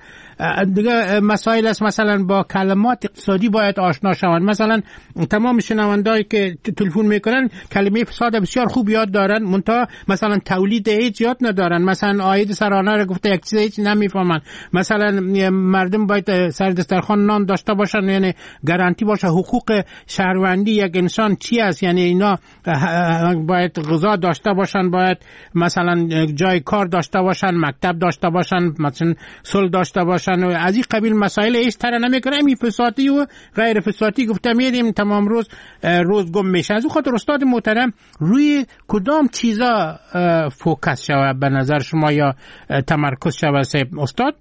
دیگه مسائل است مثلا با کلمات اقتصادی باید آشنا شوند. مثلا تمام شنوندهایی که تلفن میکنن کلمه فساد بسیار خوب یاد دارن، منتها مثلا تولید هیچ یاد ندارن. مثلا عاید سرانه رو گفته یک چیز هیچ نمیفهمن. مثلا مردم باید سر دسترخوان نان داشته باشن، یعنی گارانتی باشه حقوق شهروندی یک انسان چی است، یعنی اینا باید غذا داشته باشن، باید مثلا جای کار داشته باشن، مکتب داشته باشن، مثلا صلح داشته باشن و از این قبیل مسائل ایش تر نمیکنه. می فساتی و غیر فساتی گفته میریم تمام روز روز گم میشه. از اون خاطر استاد محترم روی کدام چیزا فوکس شود به نظر شما یا تمرکز شود استاد؟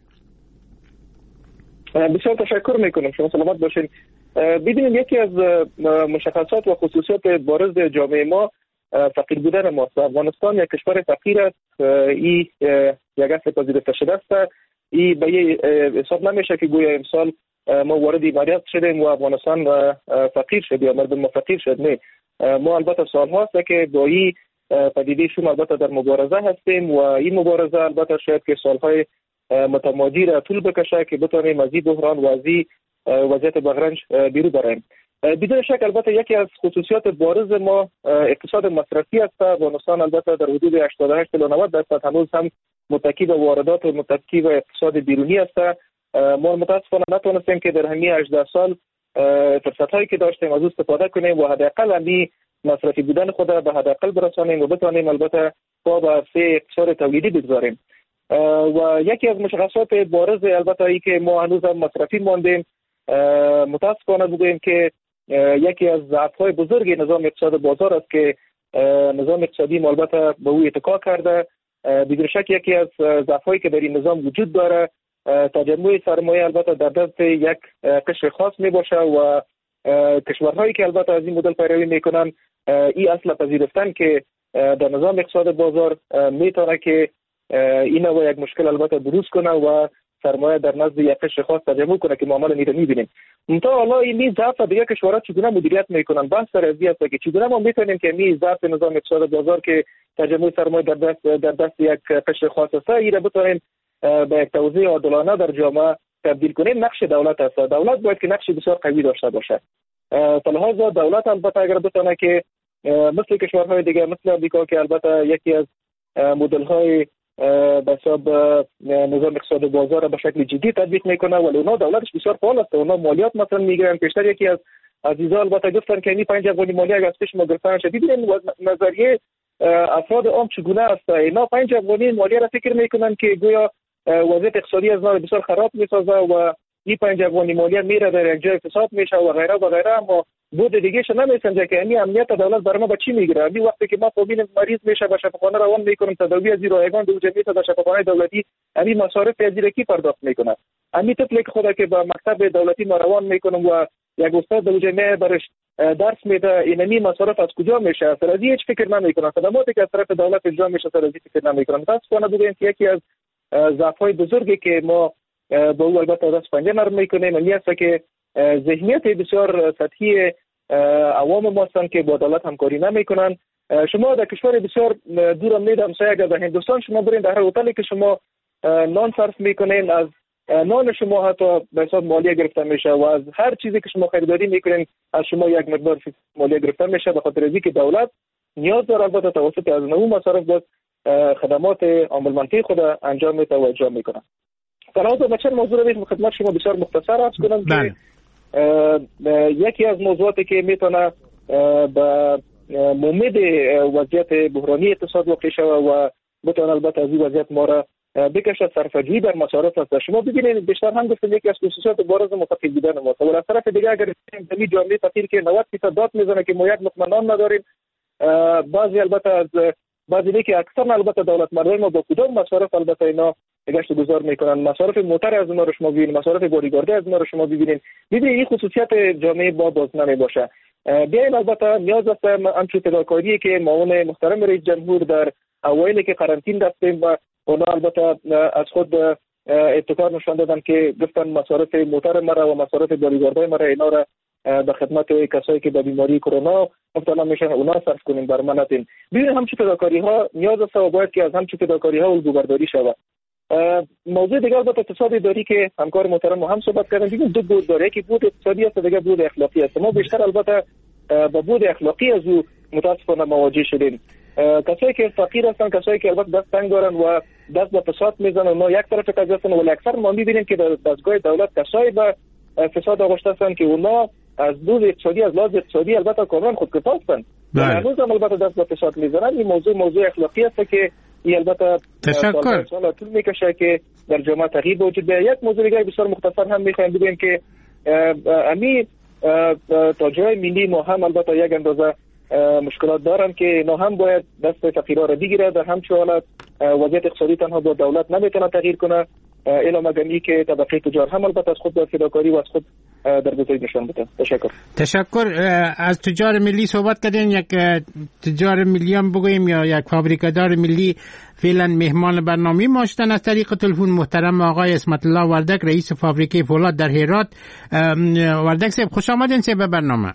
بسیار تشکر میکنم، شما سلامت باشین. ببینید یکی از مشخصات و خصوصیات بارز جامعه ما فقیر بودن ماست. افغانستان یک کشور فقیر است، این یک اصل پذیرفته شده است. این به یه حساب نمیشه که گویا امسال ما وارد ایماریت شدیم و افغانستان فقیر شد یا مردم ما فقیر شد. نه، ما البته سال هاست که با این پدیده شما البته در مبارزه هستیم و این مبارزه البته شاید که سالهای متمادی را طول بکشه که بتونیم از این بحران و از این وضعیت بغرنج بیرون بریم. بدون شک البته یکی از خصوصیات بارز ما اقتصاد مصرفی است. افغانستان البته در حدود هشتاد و هشت تا نود درصد هنوز هم متکی به واردات و متکی به اقتصاد بیرونی است. ما متاسفانه نتونستیم که در همین هجده سال فرصت‌هایی که داشتیم از استفاده کنیم و حداقل همین مصرفی بودن خود به حداقل برسانیم و بتوانیم البته پا به سه اقتصاد تولیدی بگذاریم. و یکی از مشخصات بارز البته ای که ما هنوز هم مصرفی ماندیم، متاسفانه بگوییم که یکی از ضعف‌های بزرگ نظام اقتصاد بازار است که نظام اقتصادی ما البته به او اتکا کرده. بدون شک یکی از ضعف‌هایی که در این نظام وجود داره تجمع سرمایه البته در دست یک قشر خاص می باشه و کشورهایی که البته از این مدل پیروی میکنن این اصل پذیرفتن که در نظام اقتصاد بازار میتونه که این و یک مشکل البته بروز کنه و سرمایه در نزد یک قشر خاص تجمع کنه که معامله نیره میبینیم. منتها حالا این ضعف دیگه کشورها چگونه مدیریت میکنن بحث سر از است که چگونه ما میتونیم که می ضعف نظام اقتصاد بازار که تجمع سرمایه در دست در دست یک قشر خاص است این را بتونیم به یک توزیع عادلانه در جامعه تبدیل کنیم. نقش دولت است. دولت باید که نقش بسیار قوی داشته باشه. فلحاظا دولت البته اگر بتونه که مثل کشورهای دیگه مثل آمریکا که البته یکی از مدل‌های به حساب نظام اقتصاد بازار به شکل جدی تطبیق میکنه ولی اونا دولتش بسیار فعال است. اونا مالیات مثلا میگیرن. پیشتر یکی از عزیزان البته گفتن که این پنج افغانی مالیه اگه از پیش ما گرفتن شد. ببینید نظریه افراد عام چگونه است. اینا پنج افغانی مالیه را فکر میکنن که گویا وضعیت اقتصادی از ما بسیار خراب میسازه و این پنج افغانی مالیه میره در یک جای فساد میشه و غیره و غیره. اما بود دیگه شو نمیسنجه که این امنیت دولت بر ما به چی میگیره. این وقتی که ما فوبین مریض میشه به شفاخانه روان میکنیم تداوی از رایگان دو جمعیت در شفاخانه دولتی این مصارف از کی پرداخت میکنه. همین طفلی که خدا که به مکتب دولتی ما روان میکنم و یک استاد دو جمعه برش درس میده اینمی مصارف از کجا میشه سر از هیچ فکر نمیکنه. خدماتی که از طرف دولت اجرا میشه سر از فکر نمیکنه. متاسفانه بگیم که یکی از ضعف‌های بزرگی که ما با او البته دست پنجه نرم میکنیم این است که ذهنیت بسیار سطحی عوام ما هستند که با دولت همکاری نمیکنن. شما در کشور بسیار دور امید همسایه اگر در هندوستان شما برین در هر هتلی که شما نان صرف میکنین از نان شما حتی به حساب مالیه گرفته میشه و از هر چیزی که شما خریداری میکنین از شما یک مقدار مالیه گرفته میشه به خاطر اینکه دولت نیاز داره البته توسط از نو مصارف باز خدمات عامل منطقی خود انجام میده و اجرا میکنه. فلحاظا بچه موضوع رو خدمت شما بسیار مختصر عرض کنم که یکی از موضوعاتی که میتونه به مومد وضعیت بحرانی اقتصاد واقع شود و بتونه البته از این وضعیت ما را بکشه صرفه‌جویی در مصارف است. شما ببینید بیشتر هم گفتم یکی از خصوصیات بارز مفقیر بودن ما و از طرف دیگه اگر در جامعه فقیر که نود درصد داد میزنه که ما یک مطمئنان نداریم. بعضی البته از بعضی که اکثر البته دولت مردم ما با کدام مصارف البته اینا گشت گذار میکنن. مصارف موتر از اونها رو شما ببینید، مصارف بادیگاردی از اونها رو شما ببینید. ببینید این خصوصیت جامعه با باز نمی باشه. بیاین البته نیاز است همچون تداکاری که معاون محترم رئیس جمهور در اوایل که قرنطین داشتیم و اونا البته از خود ابتکار نشان دادن که گفتن مصارف موتر مرا و مصارف بادیگاردی مرا اینا را به خدمت کسایی که به بیماری کرونا مبتلا میشن اونا صرف کنیم بر من نتین. ببینید همچون تداکاری ها نیاز است و باید که از همچون تداکاری ها الگوبرداری شود. موضوع دیگه البته اقتصادی داری که همکار محترم هم صحبت کردن. دیگه دو بود داره که بود اقتصادی است دیگه بود اخلاقی است. ما بیشتر البته با بود اخلاقی از او متاسفانه مواجه شدیم. کسایی که فقیر هستن، کسایی که البته دست تنگ دارن و دست به فساد میزنن، اونا یک طرف قضیه هستن، ولی اکثر ما میبینیم که در دستگاه دولت کسایی به فساد آغشته هستن که اونا از دور اقتصادی، از لحاظ اقتصادی البته کاملا خودکفا هستن و هنوز هم البته دست به فساد میزنن. این موضوع موضوع اخلاقی است که این البته تشکر سال طول میکشه که در جامعه تغییر وجود بیاید. یک موضوع دیگه بسیار مختصر هم میخوایم بگیم که امی تاجرای ملی ما هم البته یک اندازه مشکلات دارن که اینا هم باید دست فقیرها را بگیره. در همچون حالت وضعیت اقتصادی تنها با دولت نمیتونه تغییر کنه، الا مگر ای که طبقه تجار هم البته از خود فداکاری و از خود درگذری نشان بده. تشکر. تشکر. از تجار ملی صحبت کردین، یک تجار ملی هم بگویم یا یک فابریکادار ملی فعلا مهمان برنامه ما شدن از طریق تلفن محترم آقای اسمت الله وردک، رئیس فابریکه فولاد در هرات. وردک صاحب خوش آمدین صاحب به برنامه.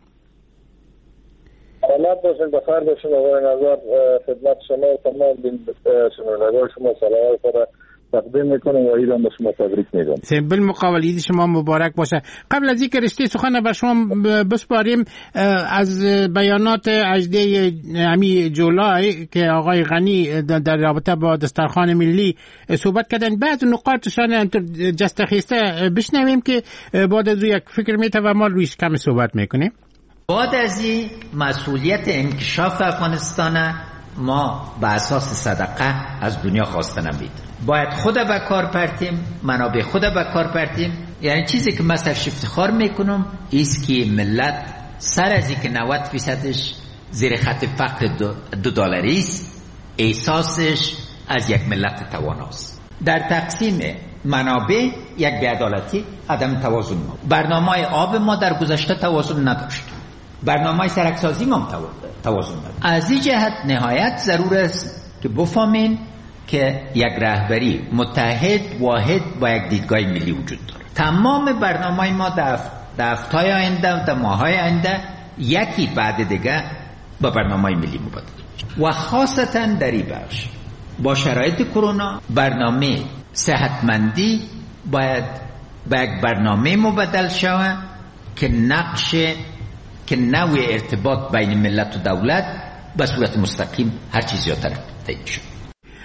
سلامت باشین، بخیر باشین. آقای نظر خدمت شما و تمام شنوندگان شما سلامت خود تقدیم میکنم و ایران به شما تبریک میگم. سمبل مقابل عید شما مبارک باشه. قبل از اینکه رشته سخن بر شما بسپاریم، از بیانات اجده امی جولای که آقای غنی در رابطه با دسترخوان ملی صحبت کردن، بعض نقاطشان جست خیسته بشنویم که بعد از یک فکر میته و ما رویش کم صحبت میکنیم. بعد از این مسئولیت انکشاف افغانستان ما به اساس صدقه از دنیا خواسته نمید. باید خود به کار پرتیم، منابع خود به کار پرتیم. یعنی چیزی که مثلا افتخار میکنم ایست که ملت سر از این که نود فیصدش زیر خط فقر دو, دو دلاری است، احساسش از یک ملت تواناست. در تقسیم منابع یک بی‌عدالتی، عدم توازن ما. برنامه آب ما در گذشته توازن نداشت، برنامه سرکسازی ما توازن نداشت. از این جهت نهایت ضرور است که بفهمین که یک رهبری متحد واحد با یک دیدگاه ملی وجود داره. تمام برنامه ما در هفته‌های آینده و در ماه‌های آینده یکی بعد دیگه با برنامه ملی مبادله و خاصتا در این بخش با شرایط کرونا برنامه صحتمندی باید به یک برنامه مبادل شود که نقش که نوع ارتباط بین ملت و دولت به صورت مستقیم هر چیز زیادتر تعیین شد.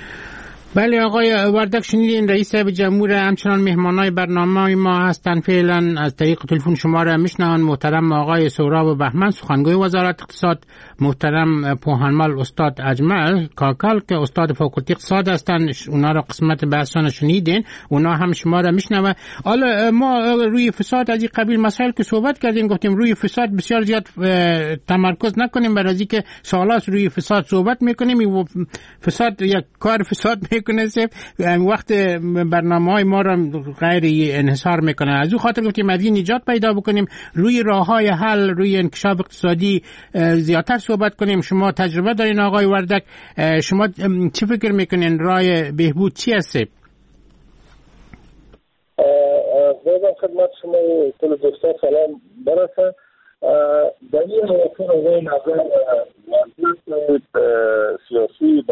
بله آقای وردک شنیدین، رئیس جمهور همچنان مهمانای برنامه ما هستن فعلا. از طریق تلفن شما را میشنون محترم آقای سهراب بهمن سخنگوی وزارت اقتصاد، محترم پوهنمال استاد اجمل کاکل که استاد فاکولته اقتصاد هستن، اونا را قسمت بحثان شنیدین، اونا هم شما را میشنون. حالا ما روی فساد از این قبیل مسائل که صحبت کردیم، گفتیم روی فساد بسیار زیاد تمرکز نکنیم، برای اینکه سالاست روی فساد صحبت میکنیم. فساد یک کار فساد کنه وقت برنامه‌های ما را غیر انحصار میکنه. از اون خاطر گفتیم از این نجات پیدا بکنیم، روی راه‌های حل، روی انکشاف اقتصادی زیادتر صحبت کنیم. شما تجربه دارین آقای وردک، شما چی فکر میکنین راه بهبود چی هست؟ باید خدمت شما و کل دوستان سلام برسه. در این حواسون آقای نظر وضعیت سیاسی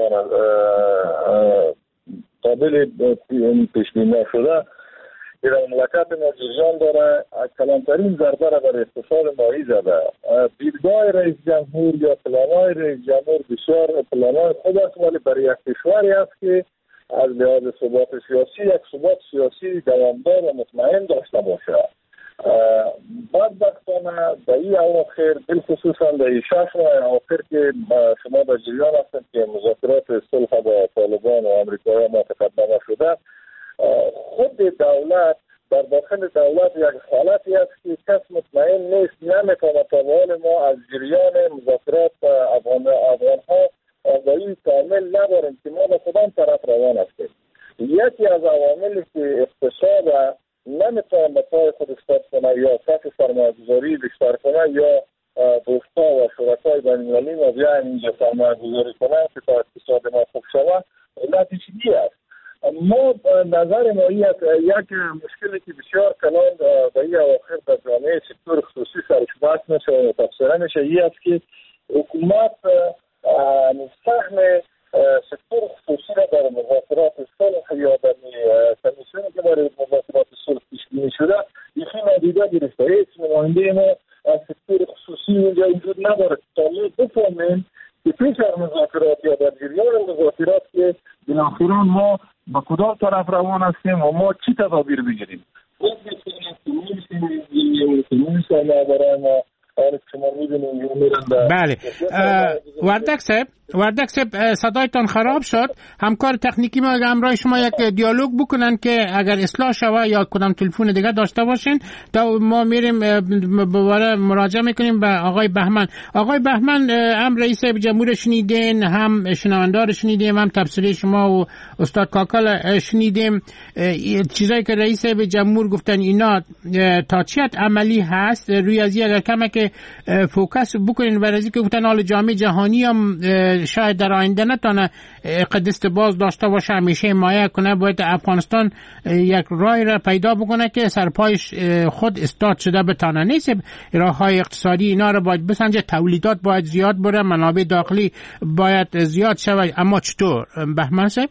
قابل پیشبینی نشده در مملکت ما جریان داره. کلانترین ضربه را بر اقتصاد مالی زده. دیدگاه رئیس جمهور یا پلانهای رئیس جمهور بسیار پلانهای خوب است، ولی برای یک کشوری است که از لحاظ ثبات سیاسی یک ثبات سیاسی دوامدار و مطمئن داشته باشه. بدبختانه در این اواخر بالخصوصا در این شش ماه اواخر که شما در جریان هستند که مذاکرات صلح با طالبان و امریکایی متقدمه شده، خود دولت در داخل دولت یک حالتی است که کس مطمئن نیست، نمیتونه تا به حال ما از جریان مذاکرات افغان افغانها آگاهی کامل نداریم که ما به کدام طرف روان هستیم. یکی از عواملی که اقتصاد نمیتونه به پای خود استاد کنه یا سطح سرمایه‌گذاری بیشتر کنه یا دوستا و شرکای بین‌المللی ما بیاین اینجا سرمایه‌گذاری کنن که تا اقتصاد ما خوب شود، علتش چی است؟ ما نظر ما یک مشکلی که بسیار کلان به این اواخر در جامعه سکتور خصوصی سرش بحث میشه و تفسیره میشه، این است که حکومت سهم سکتور خصوصی را در مذاکرات صلح یا در کمیسیونی که برای مذاکرات صلح پیش بینی شده یکی نادیده گرفته. هیچ نماینده ما از سکتور خصوصی اونجا وجود نداره. تا ما بفهمیم که پیش از مذاکرات یا در جریان مذاکرات که بالاخره ما به کدام طرف روان هستیم و ما چی تدابیر بگیریم. بله وردک صاحب وردک صاحب صدایتان خراب شد. همکار تکنیکی ما همراه شما یک دیالوگ بکنن که اگر اصلاح شوه یا کدام تلفن دیگه داشته باشین تا ما میریم دوباره مراجعه میکنیم به آقای بهمن. آقای بهمن هم رئیس جمهور شنیدین، هم شنوندار شنیدیم، هم تبصره شما و استاد کاکل شنیدیم. چیزایی که رئیس جمهور گفتن اینا تا چی حد عملی هست؟ روی از اگر کمه که فوکس بکنین بر از که گفتن حال جامعه جهانی هم شاید در آینده نتونه قدست باز داشته باشه، همیشه حمایت کنه. باید افغانستان یک راه را پیدا بکنه که سرپایش خود استاد شده بتانه. نیست راههای اقتصادی اینا رو باید بسنجه، تولیدات باید زیاد بره، منابع داخلی باید زیاد شود. اما چطور بهمن صاحب؟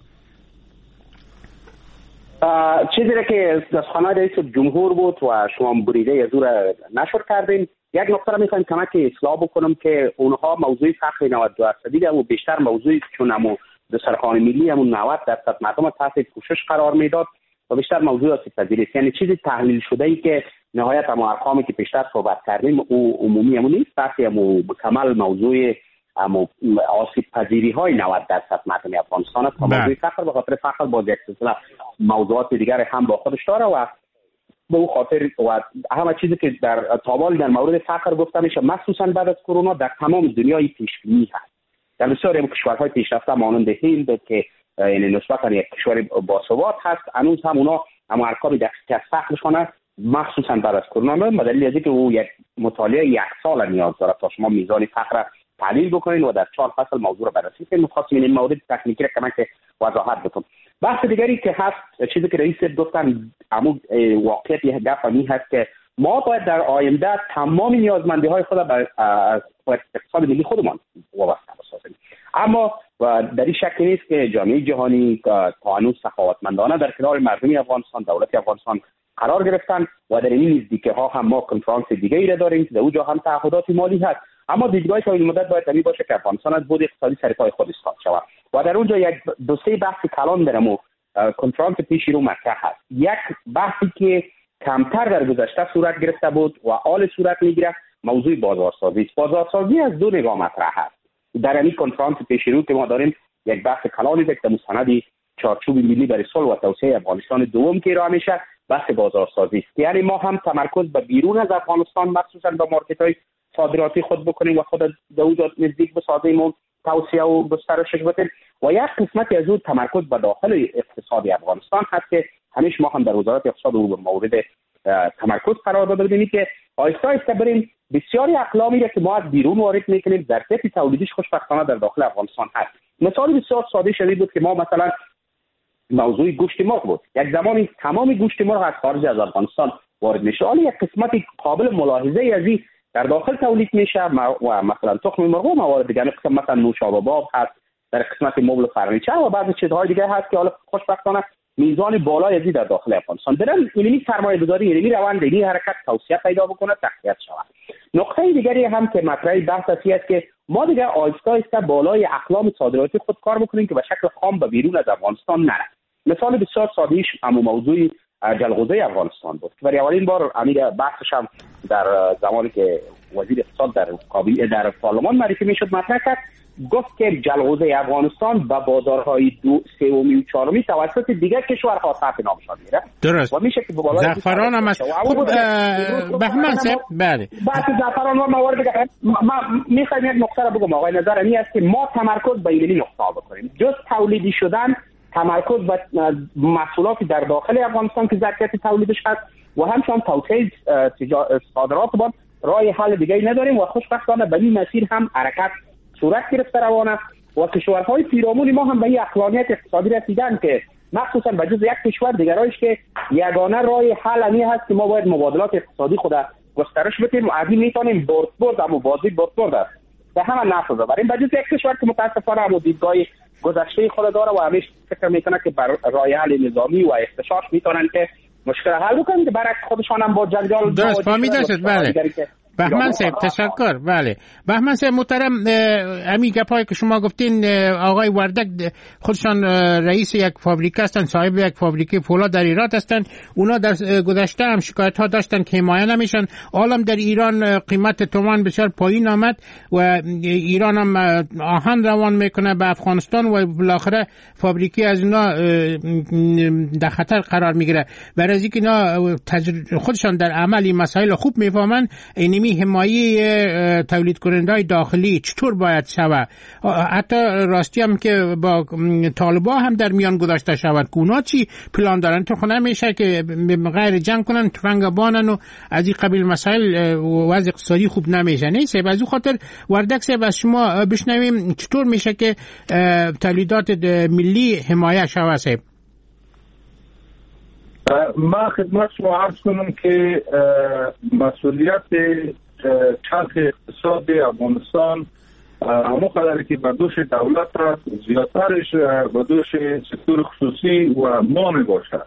چیزی را که دستخانه رئیس جمهور بود و شما بریده از او را نشر کردین، یک نکته را میخوایم کمک اصلاح بکنم که اونها موضوع فقر نود درصدی و بیشتر موضوعی چون همون دسترخوان ملی همون نود درصد مردم تحت پوشش قرار میداد و بیشتر موضوع آسیب پذیری است. یعنی چیزی تحلیل شده ای که نهایت هم ارقامی که بیشتر صحبت کردیم او عمومی همون نیست، بلکه همون مکمل موضوع اما آسیب پذیری های نود درصد مردم افغانستان است. موضوع فقر به خاطر فقر با یک سلسله موضوعات دیگر هم با خودش داره و به او خاطر و همه چیزی که در تابال در مورد فقر گفته میشه مخصوصا بعد از کرونا در تمام دنیای پیشبینی هست. در بسیاری از کشورهای پیشرفته مانند هند که یعنی نسبتا یک کشور باثبات هست، هنوز هم اونا اما ارقام دقیقی از فقرشون مخصوصا بعد از کرونا میاد. به دلیل اینکه او یک مطالعه یک سال نیاز داره تا شما میزان فقر تحلیل بکنین و در چهار فصل موضوع رو بررسی کنین. می‌خواستم این مورد تکنیکی را کمک وضاحت بدم. بحث دیگری که هست، چیزی که رئیس گفتن عمود واقعیت یک گپی هست که ما باید در آینده تمام نیازمندی‌های خود به اقتصاد ملی خودمان وابسته بسازیم. اما در این شک نیست که جامعه جهانی تا هنوز سخاوتمندانه در کنار مردم افغانستان، دولت افغانستان قرار گرفتن و در این نزدیکی‌ها هم ما کنفرانس دیگری را داریم که در اونجا هم تعهدات مالی هست. اما دیدگاه طویل مدت باید همین باشه که افغانستان از بود اقتصادی سر پای خود ایستاد شود و در اونجا یک دو سه بحث کلان در مو کنفرانس پیش رو مطرح هست. یک بحثی که کمتر در گذشته صورت گرفته بود و حال صورت میگیره موضوع بازارسازی است. بازارسازی از دو نگاه مطرح هست. در این کنفرانس پیش رو که ما داریم یک بحث کلانی است که مستند چارچوب ملی برای صلح و توسعه افغانستان دوم که ارائه میشه بحث بازارسازی است. یعنی ما هم تمرکز به بیرون از افغانستان مخصوصا به مارکت‌های صادراتی خود بکنیم و خود در اونجا نزدیک بسازیم و توسعه و گسترشش بدیم و یک قسمتی از اون تمرکز به داخل اقتصاد افغانستان هست که همیشه ما هم در وزارت اقتصاد و مورد تمرکز قرار داده بودیم که آهسته آهسته بریم بسیاری اقلامی را که ما از بیرون وارد میکنیم در ظرف تولیدش خوشبختانه در داخل افغانستان هست. مثال بسیار ساده شدید بود که ما مثلا موضوع گوشت مرغ بود، یک زمانی تمام گوشت مرغ از خارج از افغانستان وارد میشه، حالا یک قسمتی قابل ملاحظه از این در داخل تولید میشه و مثلا تخم مرغ و موارد دیگه، مثلا نوشابه باب هست، در قسمت مبل و فرنیچر و بعضی چیزهای دیگه هست که حالا خوشبختانه میزان بالای ازی در داخل افغانستان برن اینی سرمایه‌گذاری اینی روند اینی حرکت توسعه پیدا بکنه تقویت شود. نکته دیگری هم که مطرح بحث است که ما دیگه آهسته آهسته بالای اقلام صادراتی خود کار بکنیم که به شکل خام به بیرون از افغانستان نره. مثال بسیار سادهش اما موضوع جلغوزه افغانستان بود. برای اولین بار امیر بحثش هم در زمانی که وزیر اقتصاد در کابینه در پارلمان معرفی میشد مطرح کرد، گفت که جلغوزه افغانستان به بازارهای دو سومی و چهارمی توسط دیگر کشورها صرف نامشان میره. درست. و میشه که به بالای زعفران هم است. خب بهمن صاحب بله. بحث زعفران و موارد دیگه ما میخوایم یک نکته رو بگم آقای نظر این است که ما تمرکز به این نقطه بکنیم. جز تولیدی شدن تمرکز بر محصولاتی در داخل افغانستان که ظرفیت تولیدش هست و همچنان توسعه صادرات با راه حل دیگری نداریم و خوشبختانه به این مسیر هم حرکت صورت گرفته روان است و کشورهای پیرامون ما هم به این عقلانیت اقتصادی رسیدن که مخصوصا به جز یک کشور دیگرایش که یگانه راه حل همین هست که ما باید مبادلات اقتصادی خود گسترش بدیم و از این میتونیم برد برد اما بازی برد برد است به همه نفع ببریم. به جز یک کشور که متاسفانه هم دیدگاه گذشته خود داره و همیشه فکر میکنه که بر راه حل نظامی و اختشاش میتونن که مشکل حل بکنن که برعکس خودشان هم با جنجال درست فهمیده شد. بله بهمن صاحب تشکر. بله بهمن صاحب محترم، امی گپایی که شما گفتین، آقای وردک خودشان رئیس یک فابریکه هستند، صاحب یک فابریکه فولاد در ایران هستند. اونا در گذشته هم شکایت ها داشتن که حمایه نمیشن. حالا در ایران قیمت تومان بسیار پایین آمد و ایران هم آهن روان میکنه به افغانستان و بالاخره فابریکه از اینا در خطر قرار میگیره. برای از اینکه اینا خودشان در عملی مسائل خوب میفهمن، اینمی حمایه تولید کنندهای داخلی چطور باید شود، حتی راستی هم که با طالبا هم در میان گذاشته شود که اونا چی پلان دارن. تو خونه میشه که غیر جنگ کنن، تفنگ بانن و از این قبیل مسائل وضع اقتصادی خوب نمیشه. نه سه از خاطر وردک صاحب از شما بشنویم چطور میشه که تولیدات ملی حمایه شود. صاحب ما خدمت شما عرض کنم که مسئولیت چرخ اقتصاد افغانستان همون قدر که به دوش دولت است، زیادترش به دوش سکتور خصوصی و ما می باشد.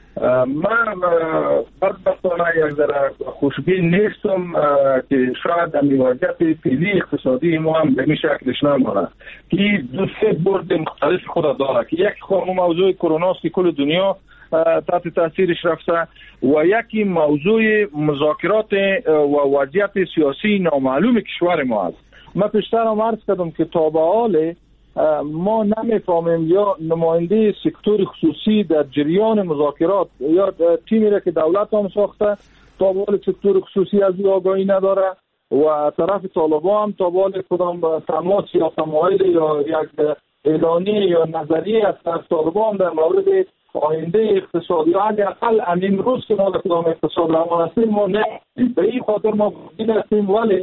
من بدبختانه یک ذره خوشبین نیستم که شاید در وضعیت فعلی اقتصادی ما هم به این شکلش نمانه که دو سه برد مختلف خود داره که یک خود موضوع کرونا است که کل دنیا تحت تاثیرش رفته و یکی موضوع مذاکرات و وضعیت سیاسی نامعلوم کشور ما است. من پیشتر هم عرض کردم که تا به حال ما نمیفهمیم یا نماینده سکتور خصوصی در جریان مذاکرات یا تیمی را که دولت هم ساخته تا به حال سکتور خصوصی از این آگاهی نداره و طرف طالبان هم تا به حال کدام تماس یا تمایل یا یک اعلانی یا نظریه از طرف طالبان در مورد آینده اقتصادی یا حداقل همین روز که ما در کدام اقتصاد روان هستیم ما نه به این خاطر ما بودین هستیم، ولی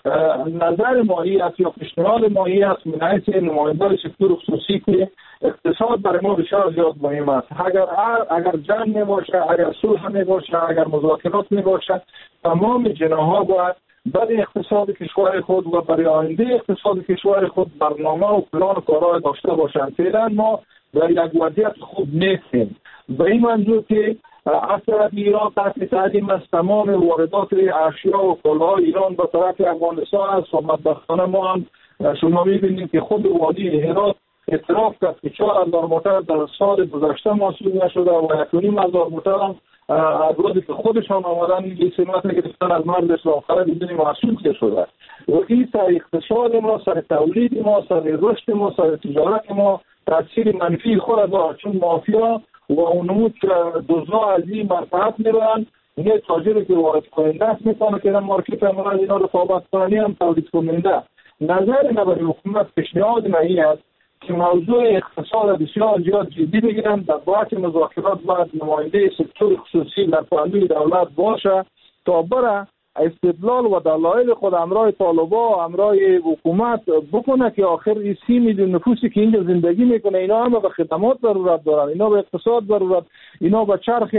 نظر ماهی است یا پیشنهاد ماهی است من حیث نمایندگان سکتور خصوصی که اقتصاد برای ما بسیار زیاد مهم است. اگر اگر جنگ نباشه، اگر صلح نباشه، اگر مذاکرات نباشه، تمام جناح‌ها باید برای اقتصاد کشور خود و برای آینده اقتصاد کشور خود برنامه و پلان و کارهای داشته باشند. فعلا ما در یک وضعیت خوب نیستیم. به این منظور که از طرف ایران تحت تعلیم است، تمام واردات اشیا و کالاهای ایران به طرف افغانستان است و بدبختانه ما هم شما می‌بینید که خود والی هرات اعتراف کرد که چهار هزار موتر در سال گذشته محصول نشده و یک و نیم هزار موتر هم از روزی که خودشان آمدن این سمت نگرفتن از مرد اسلام خرد بدون محصول که شده و این سر اقتصاد ما، سر تولید ما، سر رشد ما، سر تجارت ما تاثیر منفی خود دارد، چون مافیا و اونمود که دوزا از این منفعت میبرن. این تاجری که وارد کننده است میتونه که در مارکت امراض اینا رقابت کننی هم تولید کننده. نظر من برای حکومت پیشنهاد من این است که موضوع اقتصاد بسیار زیاد جدی بگیرن. در بحث مذاکرات باید نماینده سکتور خصوصی در پهلوی دولت باشه تا بره استدلال و دلایل خود امرای طالبا و امرای حکومت بکنه که آخر این سی میلیون نفوسی که اینجا زندگی میکنه اینا هم به خدمات ضرورت دارن، اینا به اقتصاد ضرورت، اینا به چرخ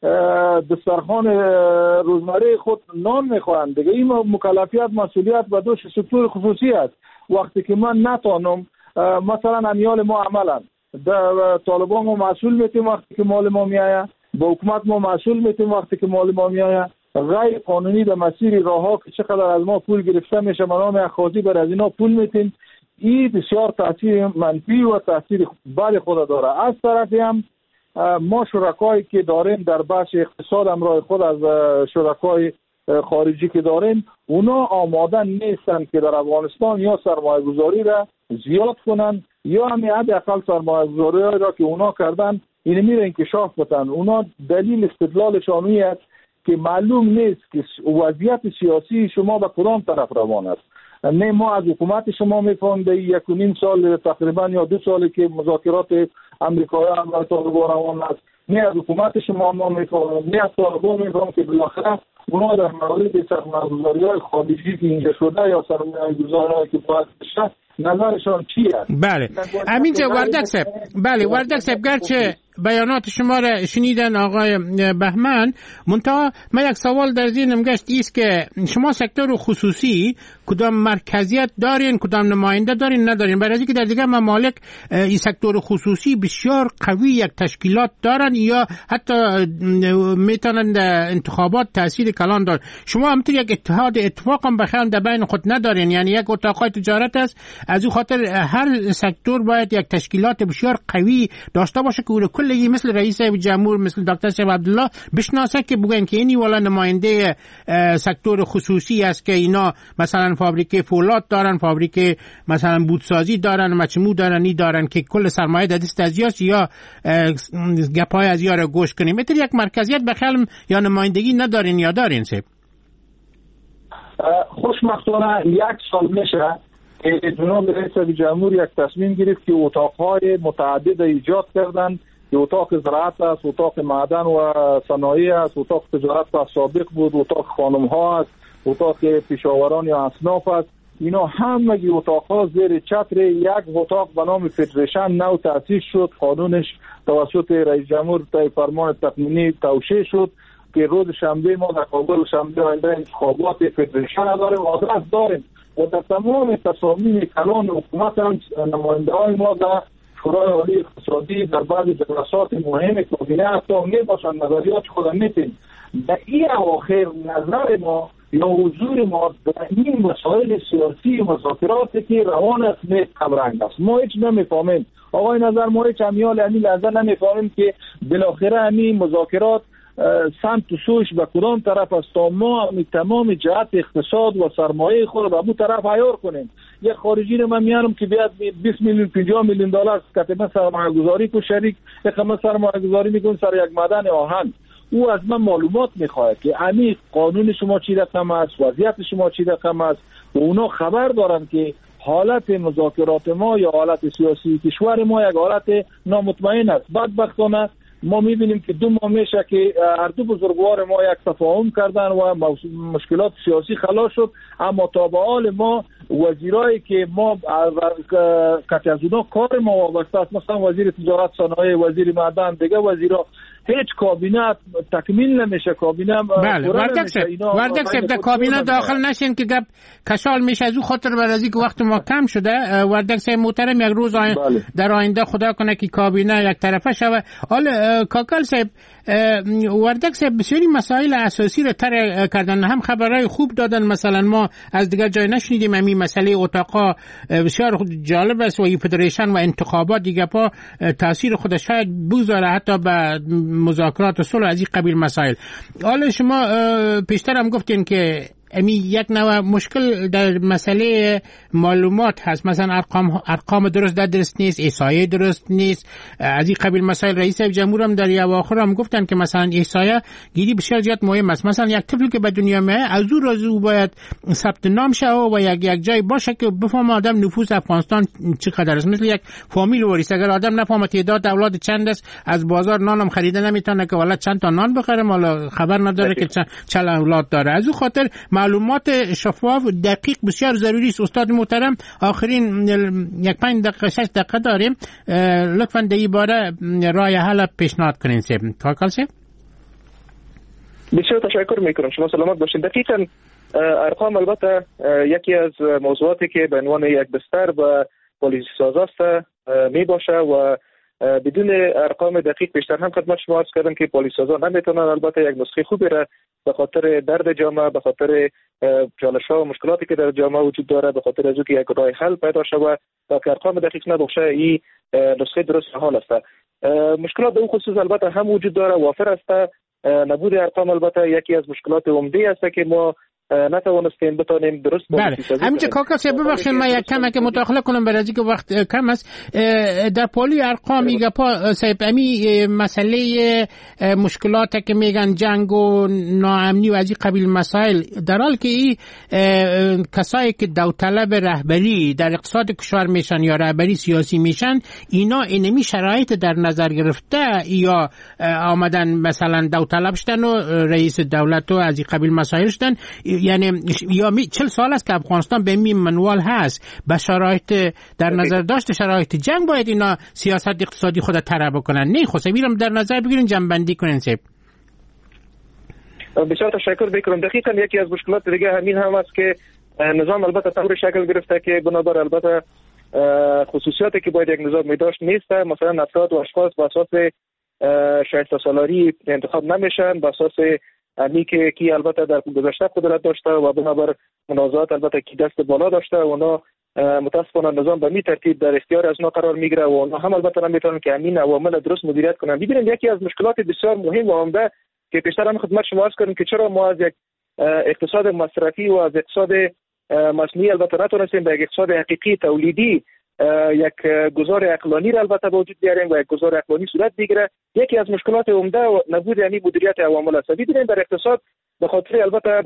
دسترخوان روزمره خود نان میخورن دیگه. این مکلفیت مسئولیت به دوش سکتور خصوصی است. وقتی که من نتانم مثلا امیال ما عملا در طالبان ما مسئول میتیم وقتی که مال ما میایه، با حکومت ما مسئول میتیم وقتی که مال ما میایه، غیر قانونی به مسیر راه ها که چقدر از ما پول گرفته میشه منام اخاذی بر از اینا پول میتیم. این بسیار تاثیر منفی و تاثیر بد خود داره. از طرفی هم ما شرکایی که داریم در بخش اقتصاد امرای خود از شرکای خارجی که داریم اونا آماده نیستن که در افغانستان یا سرمایه گذاری را زیاد کنن یا همین حداقل سرمایه گذاری را که اونا کردن این میره انکشاف بدن. اونا دلیل استدلالشان این است که معلوم نیست که وضعیت سیاسی شما به کدام طرف روان است. نه ما از حکومت شما میفهمیم در یک و نیم سال تقریبا یا دو سالی که مذاکرات امریکایی هم با طالبان روان است، نه از حکومت شما ما میفهمیم، نه از طالبان میفهمیم که بالاخره اونا در مورد سرمایه‌گذاری‌های خارجی که اینجا شده یا سرمایه‌گذاری‌هایی که باید بشه نظرشان چی است؟ بله همین چه وردک صاحب، بله وردک صاحب گرچه بیانات شما را شنیدن آقای بهمن، منتها من یک سوال در ذهنم گشت ایست که شما سکتور خصوصی کدام مرکزیت دارین، کدام نماینده دارین ندارین؟ برای اینکه در دیگه ممالک این سکتور خصوصی بسیار قوی یک تشکیلات دارن یا حتی میتونن انتخابات تاثیر کلان دارن. شما همینطور یک اتحاد اتفاق هم بخیر در بین خود ندارین، یعنی یک اتاقای تجارت است، از این خاطر هر سکتور باید یک تشکیلات بسیار قوی داشته باشه که کلی مثل رئیس جمهور مثل دکتر صاحب عبدالله بشناسه که بگن که اینی والا نماینده سکتور خصوصی است که اینا مثلا فابریکه فولاد دارن، فابریکه مثلا بودسازی دارن، مچمو دارن، ای دارن که کل سرمایه در دست از یاست یا گپای از یار گوش کنیم. مثل یک مرکزیت بخیالم یا نمایندگی ندارین یا دارین سه؟ خوشبختانه یک سال میشه که جناب رئیس جمهور یک تصمیم گرفت که اتاقهای متعدد ایجاد کردن، که اتاق زراعت است، اتاق معدن و صنایع است، اتاق تجارت سابق بود، اتاق خانم ها است، اتاق پیشاوران یا اصناف است. اینا همگی اتاق ها زیر چتر یک اتاق به نام فدریشن نو تأسیس شد. قانونش توسط رئیس جمهور طی فرمان تقنینی توشیح شد که روز شنبه ما در کابل شنبه آینده انتخابات فدریشن داریم، آدرس داریم و در تمام تصامیم کلان حکومت هم نماینده های ما در شورای عالی اقتصادی در بعض جلسات مهم کابینه حتی می باشن نظریات خود میتین. در این اواخر نظر ما یا حضور ما در این مسائل سیاسی مذاکراتی که روان است نیز کمرنگ است. ما هیچ نمیفهمیم آقای نظر، ما هیچ امیال همین لحظه نمیفهمیم که بالاخره همین مذاکرات سمت و سوش به کدام طرف است تا ما تمام جهت اقتصاد و سرمایه خود به اون طرف عیار کنیم. یک خارجی رو من میارم که بیاد بیست میلیون پنجاه میلیون دلار کتمه سرمایه گذاری کو شریک اقامت سرمایه گذاری میکنه سر یک معدن آهن، او از من معلومات میخواد که عمیق قانون شما چی رقم است، وضعیت شما چی رقم است و اونا خبر دارن که حالت مذاکرات ما یا حالت سیاسی کشور ما یک حالت نامطمئن است. بدبختانه ما میبینیم که دو ماه میشه که هر دو بزرگوار ما یک تفاهم کردن و مشکلات سیاسی خلاص شد، اما تا به حال ما وزیرایی که ما کتی از اونا کار ما وابسته است، مثلا وزیر تجارت صنایع، وزیر معدن، دیگه وزیرا، هیچ کابینه تکمیل نمیشه. کابینه بله وردک صاحب وردک صاحب در کابینه داخل نشین که گپ کشال میشه. از او خاطر برازی که وقت ما کم شده وردک صاحب محترم یک روز آین بله. در آینده خدا کنه که کابینه یک طرفه شوه. حالا کاکل صاحب وردک صاحب بسیاری مسائل اساسی رو تر کردن، هم خبرای خوب دادن، مثلا ما از دیگر جای نشنیدیم. همین مسئله اتاقا بسیار جالب است و این فدریشن و انتخابات دیگه پا تاثیر خودش شاید بگذاره حتی به مذاکرات و صلح از این قبیل مسائل. حالا شما پیشتر هم گفتین که امی یک نوع مشکل در مسئله معلومات هست، مثلا ارقام ارقام درست در درست نیست، احصایه درست نیست، از این قبیل مسائل. رئیس جمهور هم در اواخر هم گفتن که مثلا احصایه گیری بسیار زیاد مهم است. مثلا یک طفل که به دنیا میاد از او روز او باید ثبت نام شه و یک یک جای باشه که بفهمه آدم نفوس افغانستان چقدر است. مثل یک فامیل وریث، اگر آدم نفهمه تعداد اولاد چند است، از بازار نانم خریده نمیتونه که والا چند تا نان بخره، والا خبر نداره که چند اولاد داره. از اون خاطر معلومات شفاف دقیق بسیار ضروری است. استاد محترم آخرین یک پنج دقیقه شش دقیقه داریم، لطفاً در این باره راه حل پیشنهاد کنین. سیب کاکل سیب بسیار تشکر میکنم، شما سلامت باشین. دقیقاً ارقام البته یکی از موضوعاتی که به عنوان یک بستر و پالیسی ساز است می باشه و بدون ارقام دقیق بیشتر هم خدمت شما عرض کردم که پالیسی سازا نمیتونن البته یک نسخه خوبی را به خاطر درد جامعه، به خاطر چالش‌ها و مشکلاتی که در جامعه وجود داره، به خاطر از اینکه یک راه حل پیدا شود و که ارقام دقیق نباشه این نسخه درست حال است. مشکلات به اون خصوص البته هم وجود داره، وافر است. نبود ارقام البته یکی از مشکلات عمده است که ما نتوانستیم بتانیم درست بله. همینجا کاکا صاحب ببخشید من یک کم که مداخله کنم برای اینکه وقت کم است. در پالی ارقام میگه پا صاحب امی مسئله مشکلات که میگن جنگ و ناامنی و از این قبیل مسائل، در حال که این کسایی که داوطلب رهبری در اقتصاد کشور میشن یا رهبری سیاسی میشن، اینا اینمی شرایط در نظر گرفته یا آمدن مثلا داوطلب شدن و رئیس دولت و از این قبیل مسائل شدن، یعنی یا چهل سال است که افغانستان به این منوال هست، به شرایط در نظر داشت شرایط جنگ باید اینا سیاست اقتصادی خود طرح بکنن. نه خب میرم در نظر بگیرین جنبندی کنین سیب. بسیار تشکر میکنم. دقیقاً یکی از مشکلات دیگه همین هم است که نظام البته طور شکل گرفته که بنابر البته خصوصیاتی که باید یک نظام می داشت نیست. مثلا افراد و اشخاص به اساس شایسته سالاری انتخاب نمیشن، به اساس امی که کی البته در گذشته قدرت داشته و بنابر منازعات البته کی دست بالا داشته و اونا متاسفانه نظام به می ترتیب در اختیار از اونا قرار میگیره و اونا هم البته نمیتونن که امین عوامل درست مدیریت کنن. ببینید یکی از مشکلات بسیار مهم و عمده که پیشتر هم خدمت شما عرض کردم که چرا ما از یک اقتصاد مصرفی و از اقتصاد مصنوعی البته نتونستیم به یک اقتصاد حقیقی تولیدی یک گذار عقلانی را البته به وجود بیاریم و یک گذار عقلانی صورت بگیره. یکی از مشکلات عمده و نبود یعنی مدیریت عوامل است. ببینید در اقتصاد به خاطر البته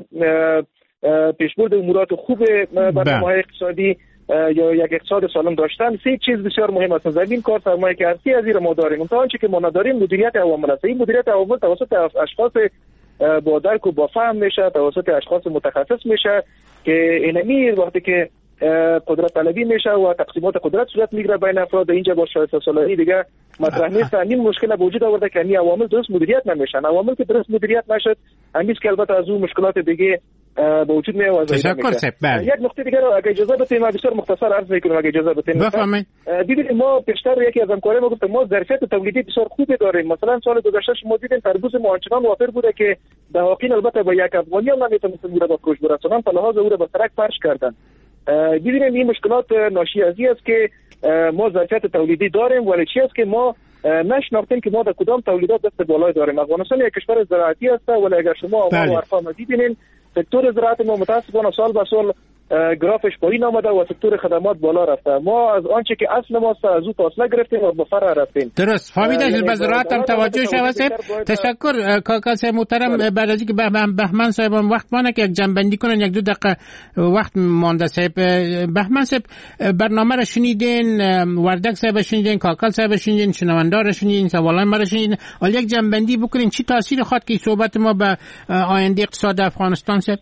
پیشبرد امورات خوب برنامه‌های اقتصادی یا یک اقتصاد سالم داشتن سه چیز بسیار مهم است. زمین، کار، سرمایه که هستی از این ما داریم. تا آنچه که ما نداریم مدیریت عوامل است. این مدیریت عوامل توسط اشخاص با درک و با فهم میشه، توسط اشخاص متخصص میشه که اینمی وقتی که قدرت طلبی میشه و تقسیمات قدرت صورت میگیره بین افراد اینجا با شایسته سالاری دیگه مطرح نیست. این مشکل به وجود آورده که این عوامل درست مدیریت نمیشن. عوامل که درست مدیریت نشد همیشه که البته از اون مشکلات دیگه به وجود میاد. تشکر سپ. یک نکته دیگه رو اگه اجازه بدید ما بسیار مختصر عرض میکنم اگه اجازه بدید. بفرمایید. ببینید ما پیشتر یکی از همکارای ما گفت ما ظرفیت تولیدی بسیار خوبی داریم. مثلا سال گذشته شما دیدین تربوز ما آنچنان وافر بوده که دهاقین البته با یک افغانی هم نمیتونستن اون رو با فروش برسونن، به لحاظ او رو به سرک پخش کردن. ببینید این مشکلات ناشی از این است که ما ظرفیت تولیدی داریم ولی چی است که ما نشناختیم که ما در کدام تولیدات دست بالای داریم. افغانستان یک کشور زراعتی است ولی اگر شما آمار و ارقام دیدین سکتور زراعت ما متاسفانه سال به سال گرافش پایین آمده و سکتور خدمات بالا رفته. ما از آنچه که اصل ما است از او فاصله گرفتیم و به فرع رفتیم. درست فهمیدم. به زراعت هم توجه شود. تشکر کاکا صاحب محترم. بعد از اینکه بهمن صاحب وقت مانه که یک جنبندی کنن یک دو دقیقه وقت مانده. صاحب بهمن صاحب برنامه را شنیدین، وردک صاحب شنیدین، کاکا صاحب شنیدین، شنوندا را شنیدین، سوالای ما را شنیدین. حالا یک جنبندی بکنین چی تاثیر خواهد که صحبت ما به آینده اقتصاد افغانستان صاحب؟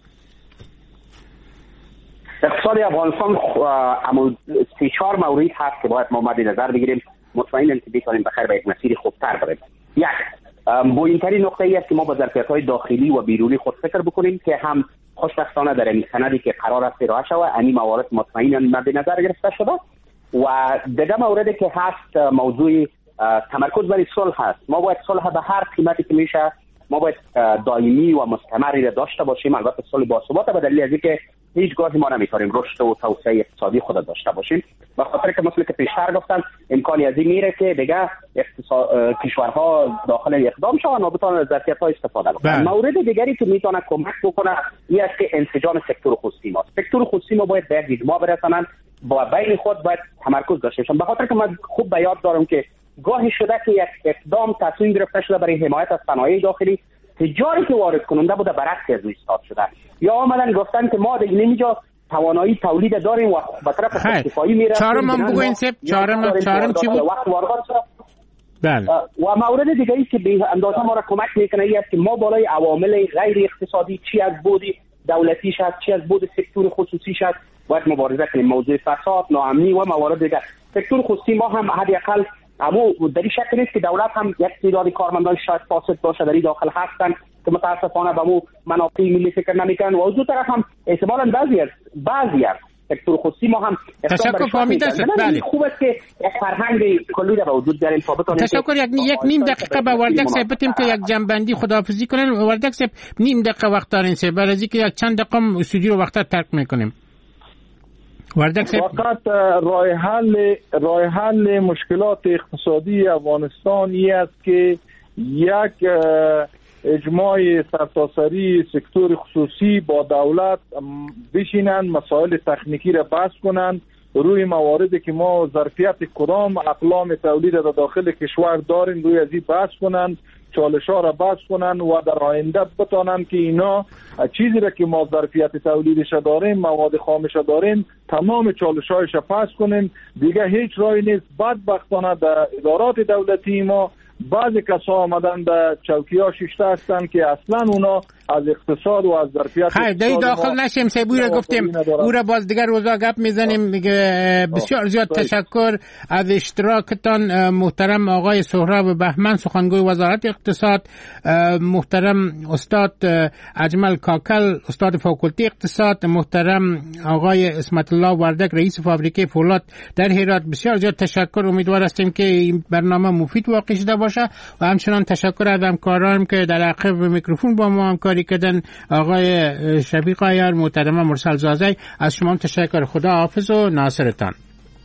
اقتصاد افغانستان اما سه چهار موردی هست که باید ما مد نظر بگیریم مطمئنم که بتونیم بخیر به یک مسیر خوبتر بریم. یک مهمترین نقطه ای است که ما با ظرفیت‌های داخلی و بیرونی خود فکر بکنیم که هم خوشبختانه در این سندی که قرار است ارائه شود این موارد مطمئنا مد نظر گرفته شده. و دیگه موردی که هست موضوع تمرکز بر صلح هست. ما باید صلح به هر قیمتی که میشه ما باید دائمی و مستمری را داشته باشیم. البته صلح باثبات به دلیل از اینکه هیچگاه ما نمیتونیم رشد و توسعه اقتصادی خود داشته باشیم. به خاطر که مثل که پیشتر گفتم امکانی از این میره که دیگه اقتصاد کشورها داخل اقدام شوند و بتونن از ظرفیت‌ها استفاده کنند. مورد دیگری که میتونه کمک بکنه این است که انسجام سکتور خصوصی ما. سکتور خصوصی ما باید به اجماع برسونن، با بین خود باید تمرکز داشته باشن. به خاطر که من خوب به یاد دارم که گاهی شده که یک اقدام تصمیم گرفته شده برای حمایت از صنایع داخلی، تجاری که وارد کننده بوده برعکس از ایستاد شده یا آمدن گفتن که ما دیگه اینجا توانایی تولید داریم و به طرف خودکفایی میریم. چهارم هم بگوین سپ چهارم چهارم چی بود؟ وقت وارد شد. بله. و مورد دیگه ای که به اندازه ما را کمک میکنه این است که ما بالای عوامل غیر اقتصادی چی از بود دولتی شد چی از بود سکتور خصوصی شد باید مبارزه کنیم. موضوع فساد، ناامنی و موارد دیگه. سکتور خصوصی ما هم حداقل اما در این شکل نیست که دولت هم یک تعداد کارمندان شاید فاسد باشه در این داخل هستن که متاسفانه به مو منافع ملی فکر نمیکنن و از اون طرف هم احتمالاً بعضی از بعضی از سکتور خصوصی ما هم تشکر فهمیده شد. بله خوب است که یک فرهنگ کلی را به وجود بیاریم تا بتونیم. تشکر. یک یک نیم دقیقه به وردک صاحب بدیم که یک جنبندی خداحافظی کنن. وردک صاحب نیم دقیقه وقت دارین صاحب برای اینکه یک چند دقیقه استودیو رو وقت ترک میکنیم. فقط راه حل راه حل مشکلات اقتصادی افغانستان این است که یک اجماع سرتاسری سکتور خصوصی با دولت بشینند مسائل تکنیکی را بحث کنند روی مواردی که ما ظرفیت کدام اقلام تولید در داخل کشور داریم روی ازی بحث کنند، چالش ها را بحث کنن و در آینده بتانن که اینا چیزی را که ما ظرفیت تولیدش داریم مواد خامش داریم تمام چالش هایش پس کنیم. دیگه هیچ راهی نیست. بدبختانه در ادارات دولتی ما بعضی کسا آمدن به چوکی ها شیشته هستند که اصلا اونا از اقتصاد و از ظرفیت خیر دی داخل نشیم سیبوی را گفتیم او را باز دیگر روزا گپ میزنیم. میگه بسیار زیاد تشکر از اشتراکتان محترم آقای سهراب بهمن سخنگوی وزارت اقتصاد، محترم استاد اجمل کاکل استاد فاکولته اقتصاد، محترم آقای اسمت الله وردک رئیس فابریکه فولاد در هرات. بسیار زیاد تشکر. امیدوار هستیم که این برنامه مفید واقع شده باشه و همچنان تشکر از همکارانم که در عقب میکروفون با ما همکاری کردن. آقای شفیق عیار، محترم مرسل زازی، از شما تشکر. خدا حافظ و ناصرتان.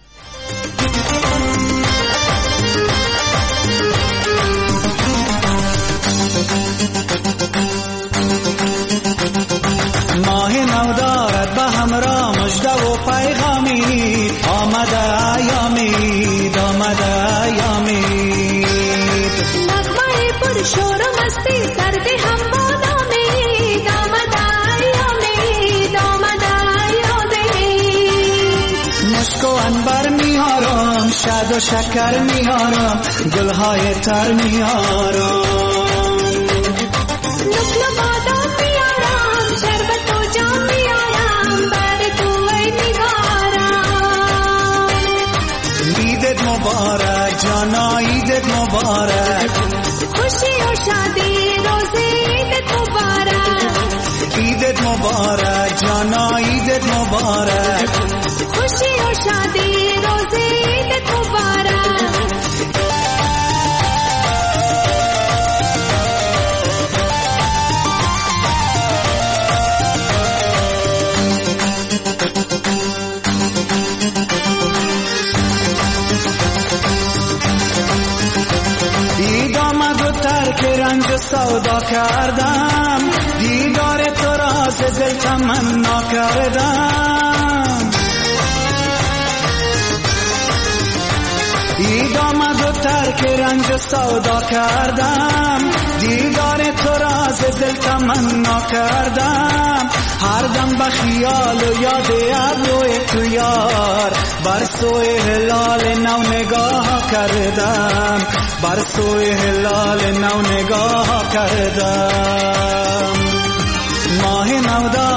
ماه نو دارد به همراه مژده و پیغامی، آمده ایامی آمده ایامی، نغمه پر شور و مستی سردی هم بادامی، آمده ایامی آمده ایامی، مشک و عنبر میارم شاد و شکر میارم گلهای تر میارم، نقل بادام میارم شربت و جام میارم بر تو ای نگارم. عیدت مبارک جانا عیدت مبارک، خوشی و شادی روزی عیدت مبارک، عیدت مبارک جانا عیدت مبارک، خوشی و شادی روزی عیدت مبارک. دید آمد و ترک رنج سودا کردم، دیدار تو را ز دل تمنا کردم، دید آمد و ترک رنج سودا کردم، دیدار تو را ز دل تمنا کردم، هر دم به خیال و یاد ابروی تو یار، بر سوی هلال نو نگاه کردم، بر سوی هلال نو نگاه کردم. ماه نو